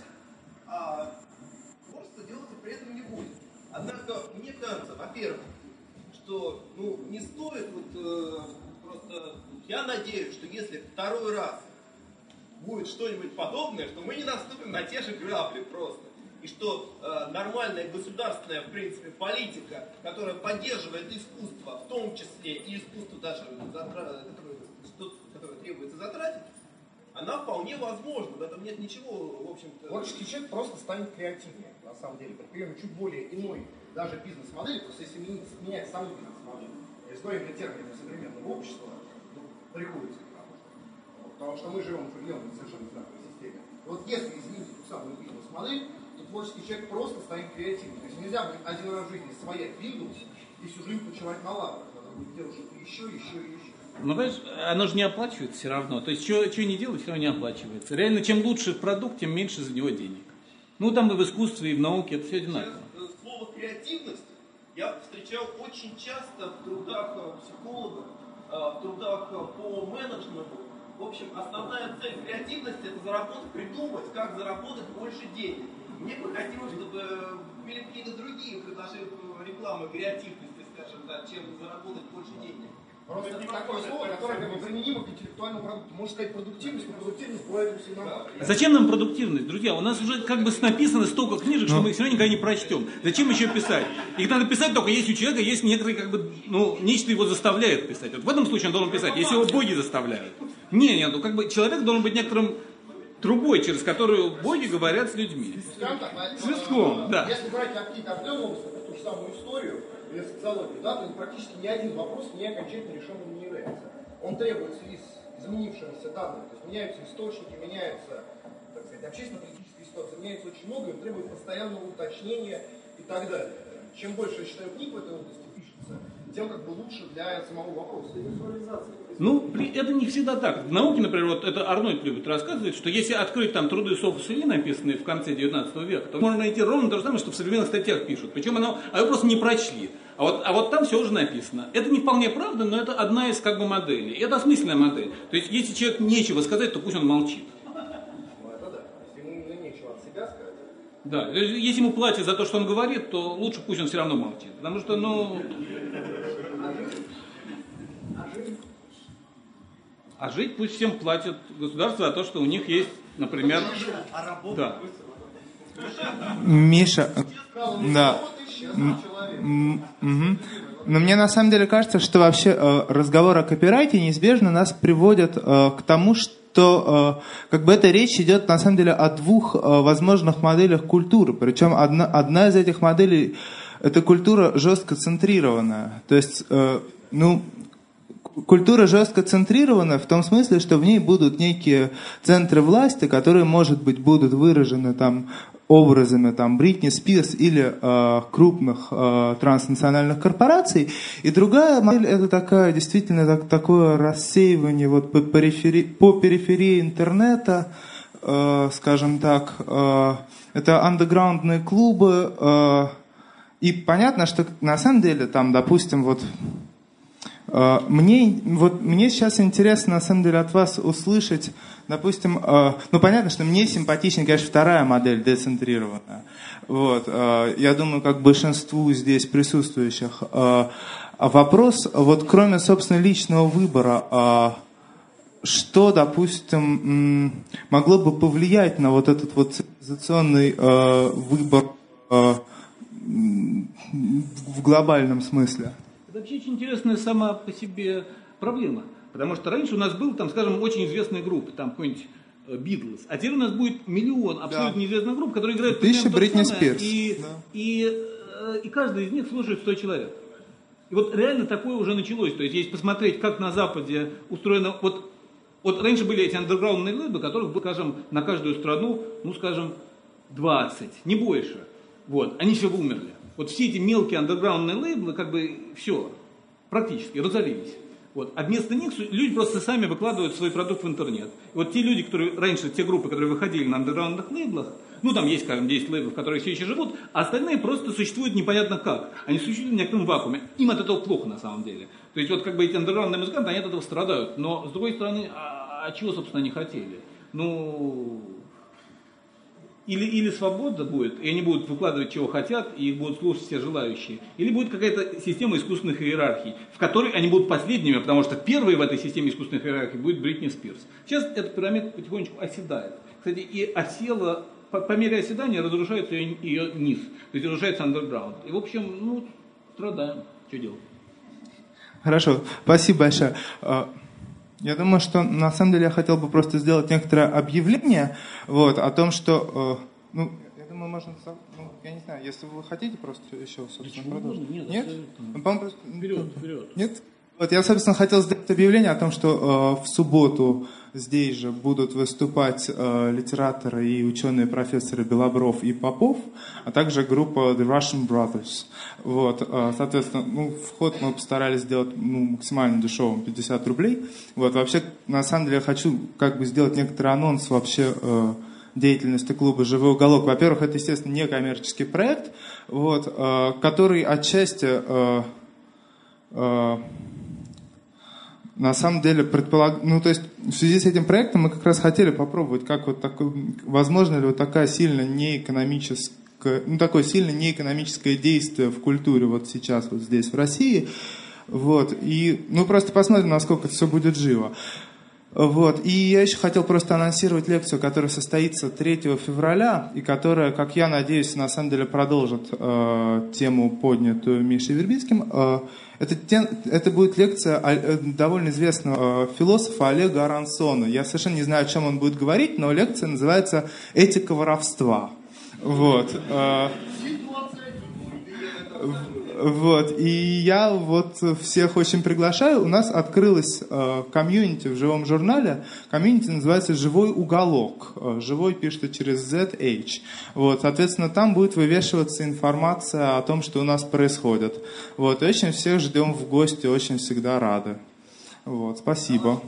а творчество делаться при этом не будет. Однако, мне кажется, во-первых, что ну, не стоит вот, э, просто... Я надеюсь, что если второй раз будет что-нибудь подобное, что мы не наступим на те же грабли просто. И что э, нормальная государственная, в принципе, политика, которая поддерживает искусство, в том числе и искусство даже, которое, которое требуется затратить, она вполне возможна. В этом нет ничего, в общем-то... Творческий человек просто станет креативнее, на самом деле. При приеме чуть более иной даже бизнес-модели, просто если менять саму бизнес-модель, с новыми терминами современного общества, ну, приходится к тому. Вот, потому что мы живем в определенной совершенно знаковой системе. Вот если изменить эту самую бизнес-модель, то творческий человек просто станет креативным. То есть нельзя один раз в жизни своять Windows и всю жизнь почивать на лаврах. Надо будет делать что-то еще, еще и еще. Ну, понимаешь, оно же не оплачивается все равно. То есть, что не делать, все равно не оплачивается. Реально, чем лучше продукт, тем меньше за него денег. Ну, там и в искусстве, и в науке, это все одинаково. Слово «креативность» я встречал очень часто в трудах психологов, в трудах по менеджменту. В общем, основная цель креативности – это заработать, придумать, как заработать больше денег. Мне бы хотелось, чтобы были какие-то другие предложения рекламы креативности, скажем так, чем заработать больше денег. Просто это такое слово, которое как бы применимо к интеллектуальному продукту. Можно сказать продуктивность, но продуктивность бывает у всех нормально. Зачем нам продуктивность, друзья? У нас уже как бы написано столько книжек, что мы их все равно никогда не прочтем. Зачем еще писать? Их надо писать только если у человека есть некоторые, как бы, ну, нечто его заставляет писать. Вот в этом случае он должен писать, если его боги заставляют. Не, нет, ну как бы человек должен быть некоторым трубой, через которую боги говорят с людьми. Свистком, да. Если брать какие-то определенные области, ту же самую историю, или социологию, да, то практически ни один вопрос не окончательно решенным не является. Он требует в связи с изменившимися данными, то есть меняются источники, меняются так сказать, общественно-политическая ситуация меняется очень много, и требует постоянного уточнения и так далее. Чем больше, я считаю, книг в этой области пишется, тем как бы лучше для самого вопроса. Ну, это не всегда так. В науке, например, вот это Арнольд любит рассказывать, что если открыть там труды Софоса Ли, написанные в конце девятнадцатого века, то можно найти ровно то же самое, что в современных статьях пишут. Причем оно, а вы просто не прочли. А вот, а вот там все уже написано. Это не вполне правда, но это одна из как бы моделей. И это осмысленная модель. То есть, если человек нечего сказать, то пусть он молчит. Ну, это да. Если ему нечего от себя сказать. Да. Если ему платят за то, что он говорит, то лучше пусть он все равно молчит. Потому что, ну... А жить пусть всем платят государство за то, что у них есть, например... Да. Миша, да. Но мне на самом деле кажется, что вообще э, разговор о копирайте неизбежно нас приводит э, к тому, что э, как бы эта речь идет на самом деле о двух э, возможных моделях культуры. Причем одна, одна из этих моделей — это культура жестко центрированная. То есть, э, ну... Культура жестко центрирована в том смысле, что в ней будут некие центры власти, которые, может быть, будут выражены там образами там Бритни Спирс или э, крупных э, транснациональных корпораций. И другая модель — это такая, действительно так, такое рассеивание вот по периферии, по периферии интернета, э, скажем так. Э, это андеграундные клубы. Э, и понятно, что на самом деле там, допустим, вот... Мне, вот, мне сейчас интересно, на самом деле, от вас услышать, допустим, э, ну, понятно, что мне симпатичнее, конечно, вторая модель, децентрированная. Вот, э, я думаю, как большинству здесь присутствующих. Э, вопрос, вот, кроме, собственно, личного выбора, э, что, допустим, могло бы повлиять на вот этот вот цивилизационный э, выбор э, в глобальном смысле? Это вообще очень интересная сама по себе проблема. Потому что раньше у нас был, там, скажем, очень известные группы, там какой-нибудь Битлз. А теперь у нас будет миллион абсолютно да. неизвестных групп, которые играют Тысяча Бритни Спирс. И, да. и, и, и каждый из них слушает сто человек. И вот реально такое уже началось. То есть, если посмотреть, как на Западе устроено... Вот, вот раньше были эти андерграундные лейблы, которых было, скажем, на каждую страну, ну, скажем, двадцать, не больше. Вот, они все умерли. Вот все эти мелкие андерграундные лейблы, как бы, все, практически разорились. Вот. А вместо них люди просто сами выкладывают свой продукт в интернет. И вот те люди, которые раньше, те группы, которые выходили на андерграундных лейблах, ну там есть, скажем, десять лейблов, которые все еще живут, а остальные просто существуют непонятно как. Они существуют в некотором вакууме. Им от этого плохо на самом деле. То есть вот как бы эти андерграундные музыканты, они от этого страдают. Но с другой стороны, а, а чего, собственно, они хотели? Ну... Или, или свобода будет, и они будут выкладывать, чего хотят, и их будут слушать все желающие. Или будет какая-то система искусственных иерархий, в которой они будут последними, потому что первой в этой системе искусственных иерархий будет Бритни Спирс. Сейчас эта пирамида потихонечку оседает. Кстати, и осела, по, по мере оседания разрушается ее, ее низ, то есть разрушается андерграунд. И, в общем, ну, страдаем. Что делать? Хорошо, спасибо большое. Я думаю, что на самом деле я хотел бы просто сделать некоторое объявление вот, о том, что, э, ну, я думаю, можно, ну, я не знаю, если вы хотите просто еще, собственно, продолжить. Нет? Нет? Ну, просто... Вперед, вперед. Нет? Вот я, собственно, хотел сделать объявление о том, что э, в субботу здесь же будут выступать э, литераторы и ученые-профессоры Белобров и Попов, а также группа The Russian Brothers. Вот, э, соответственно, ну, вход мы постарались сделать ну, максимально дешевым, пятьдесят рублей. Вот, вообще, на самом деле, я хочу как бы сделать некоторый анонс вообще э, деятельности клуба «Живой уголок». Во-первых, это, естественно, некоммерческий проект, вот, э, который отчасти... Э, э, На самом деле, предполаг... ну, то есть, в связи с этим проектом мы как раз хотели попробовать, как вот такой, возможно ли вот такая сильно неэкономическая, ну, такое сильно неэкономическое действие в культуре вот сейчас, вот здесь, в России. Вот, и, ну, просто посмотрим, насколько это все будет живо. Вот, и я еще хотел просто анонсировать лекцию, которая состоится третьего февраля, и которая, как я надеюсь, на самом деле продолжит э, тему, поднятую Мишей Вербицким. Э, это, тем, это будет лекция э, довольно известного э, философа Олега Арансона. Я совершенно не знаю, о чем он будет говорить, но лекция называется «Этика воровства». Вот. Э, Вот, и я вот всех очень приглашаю. У нас открылась э, комьюнити в живом журнале. Комьюнити называется «Живой уголок». «Живой» пишется через зет эйч. Вот, соответственно, там будет вывешиваться информация о том, что у нас происходит. Вот, и очень всех ждем в гости, очень всегда рады. Вот, спасибо.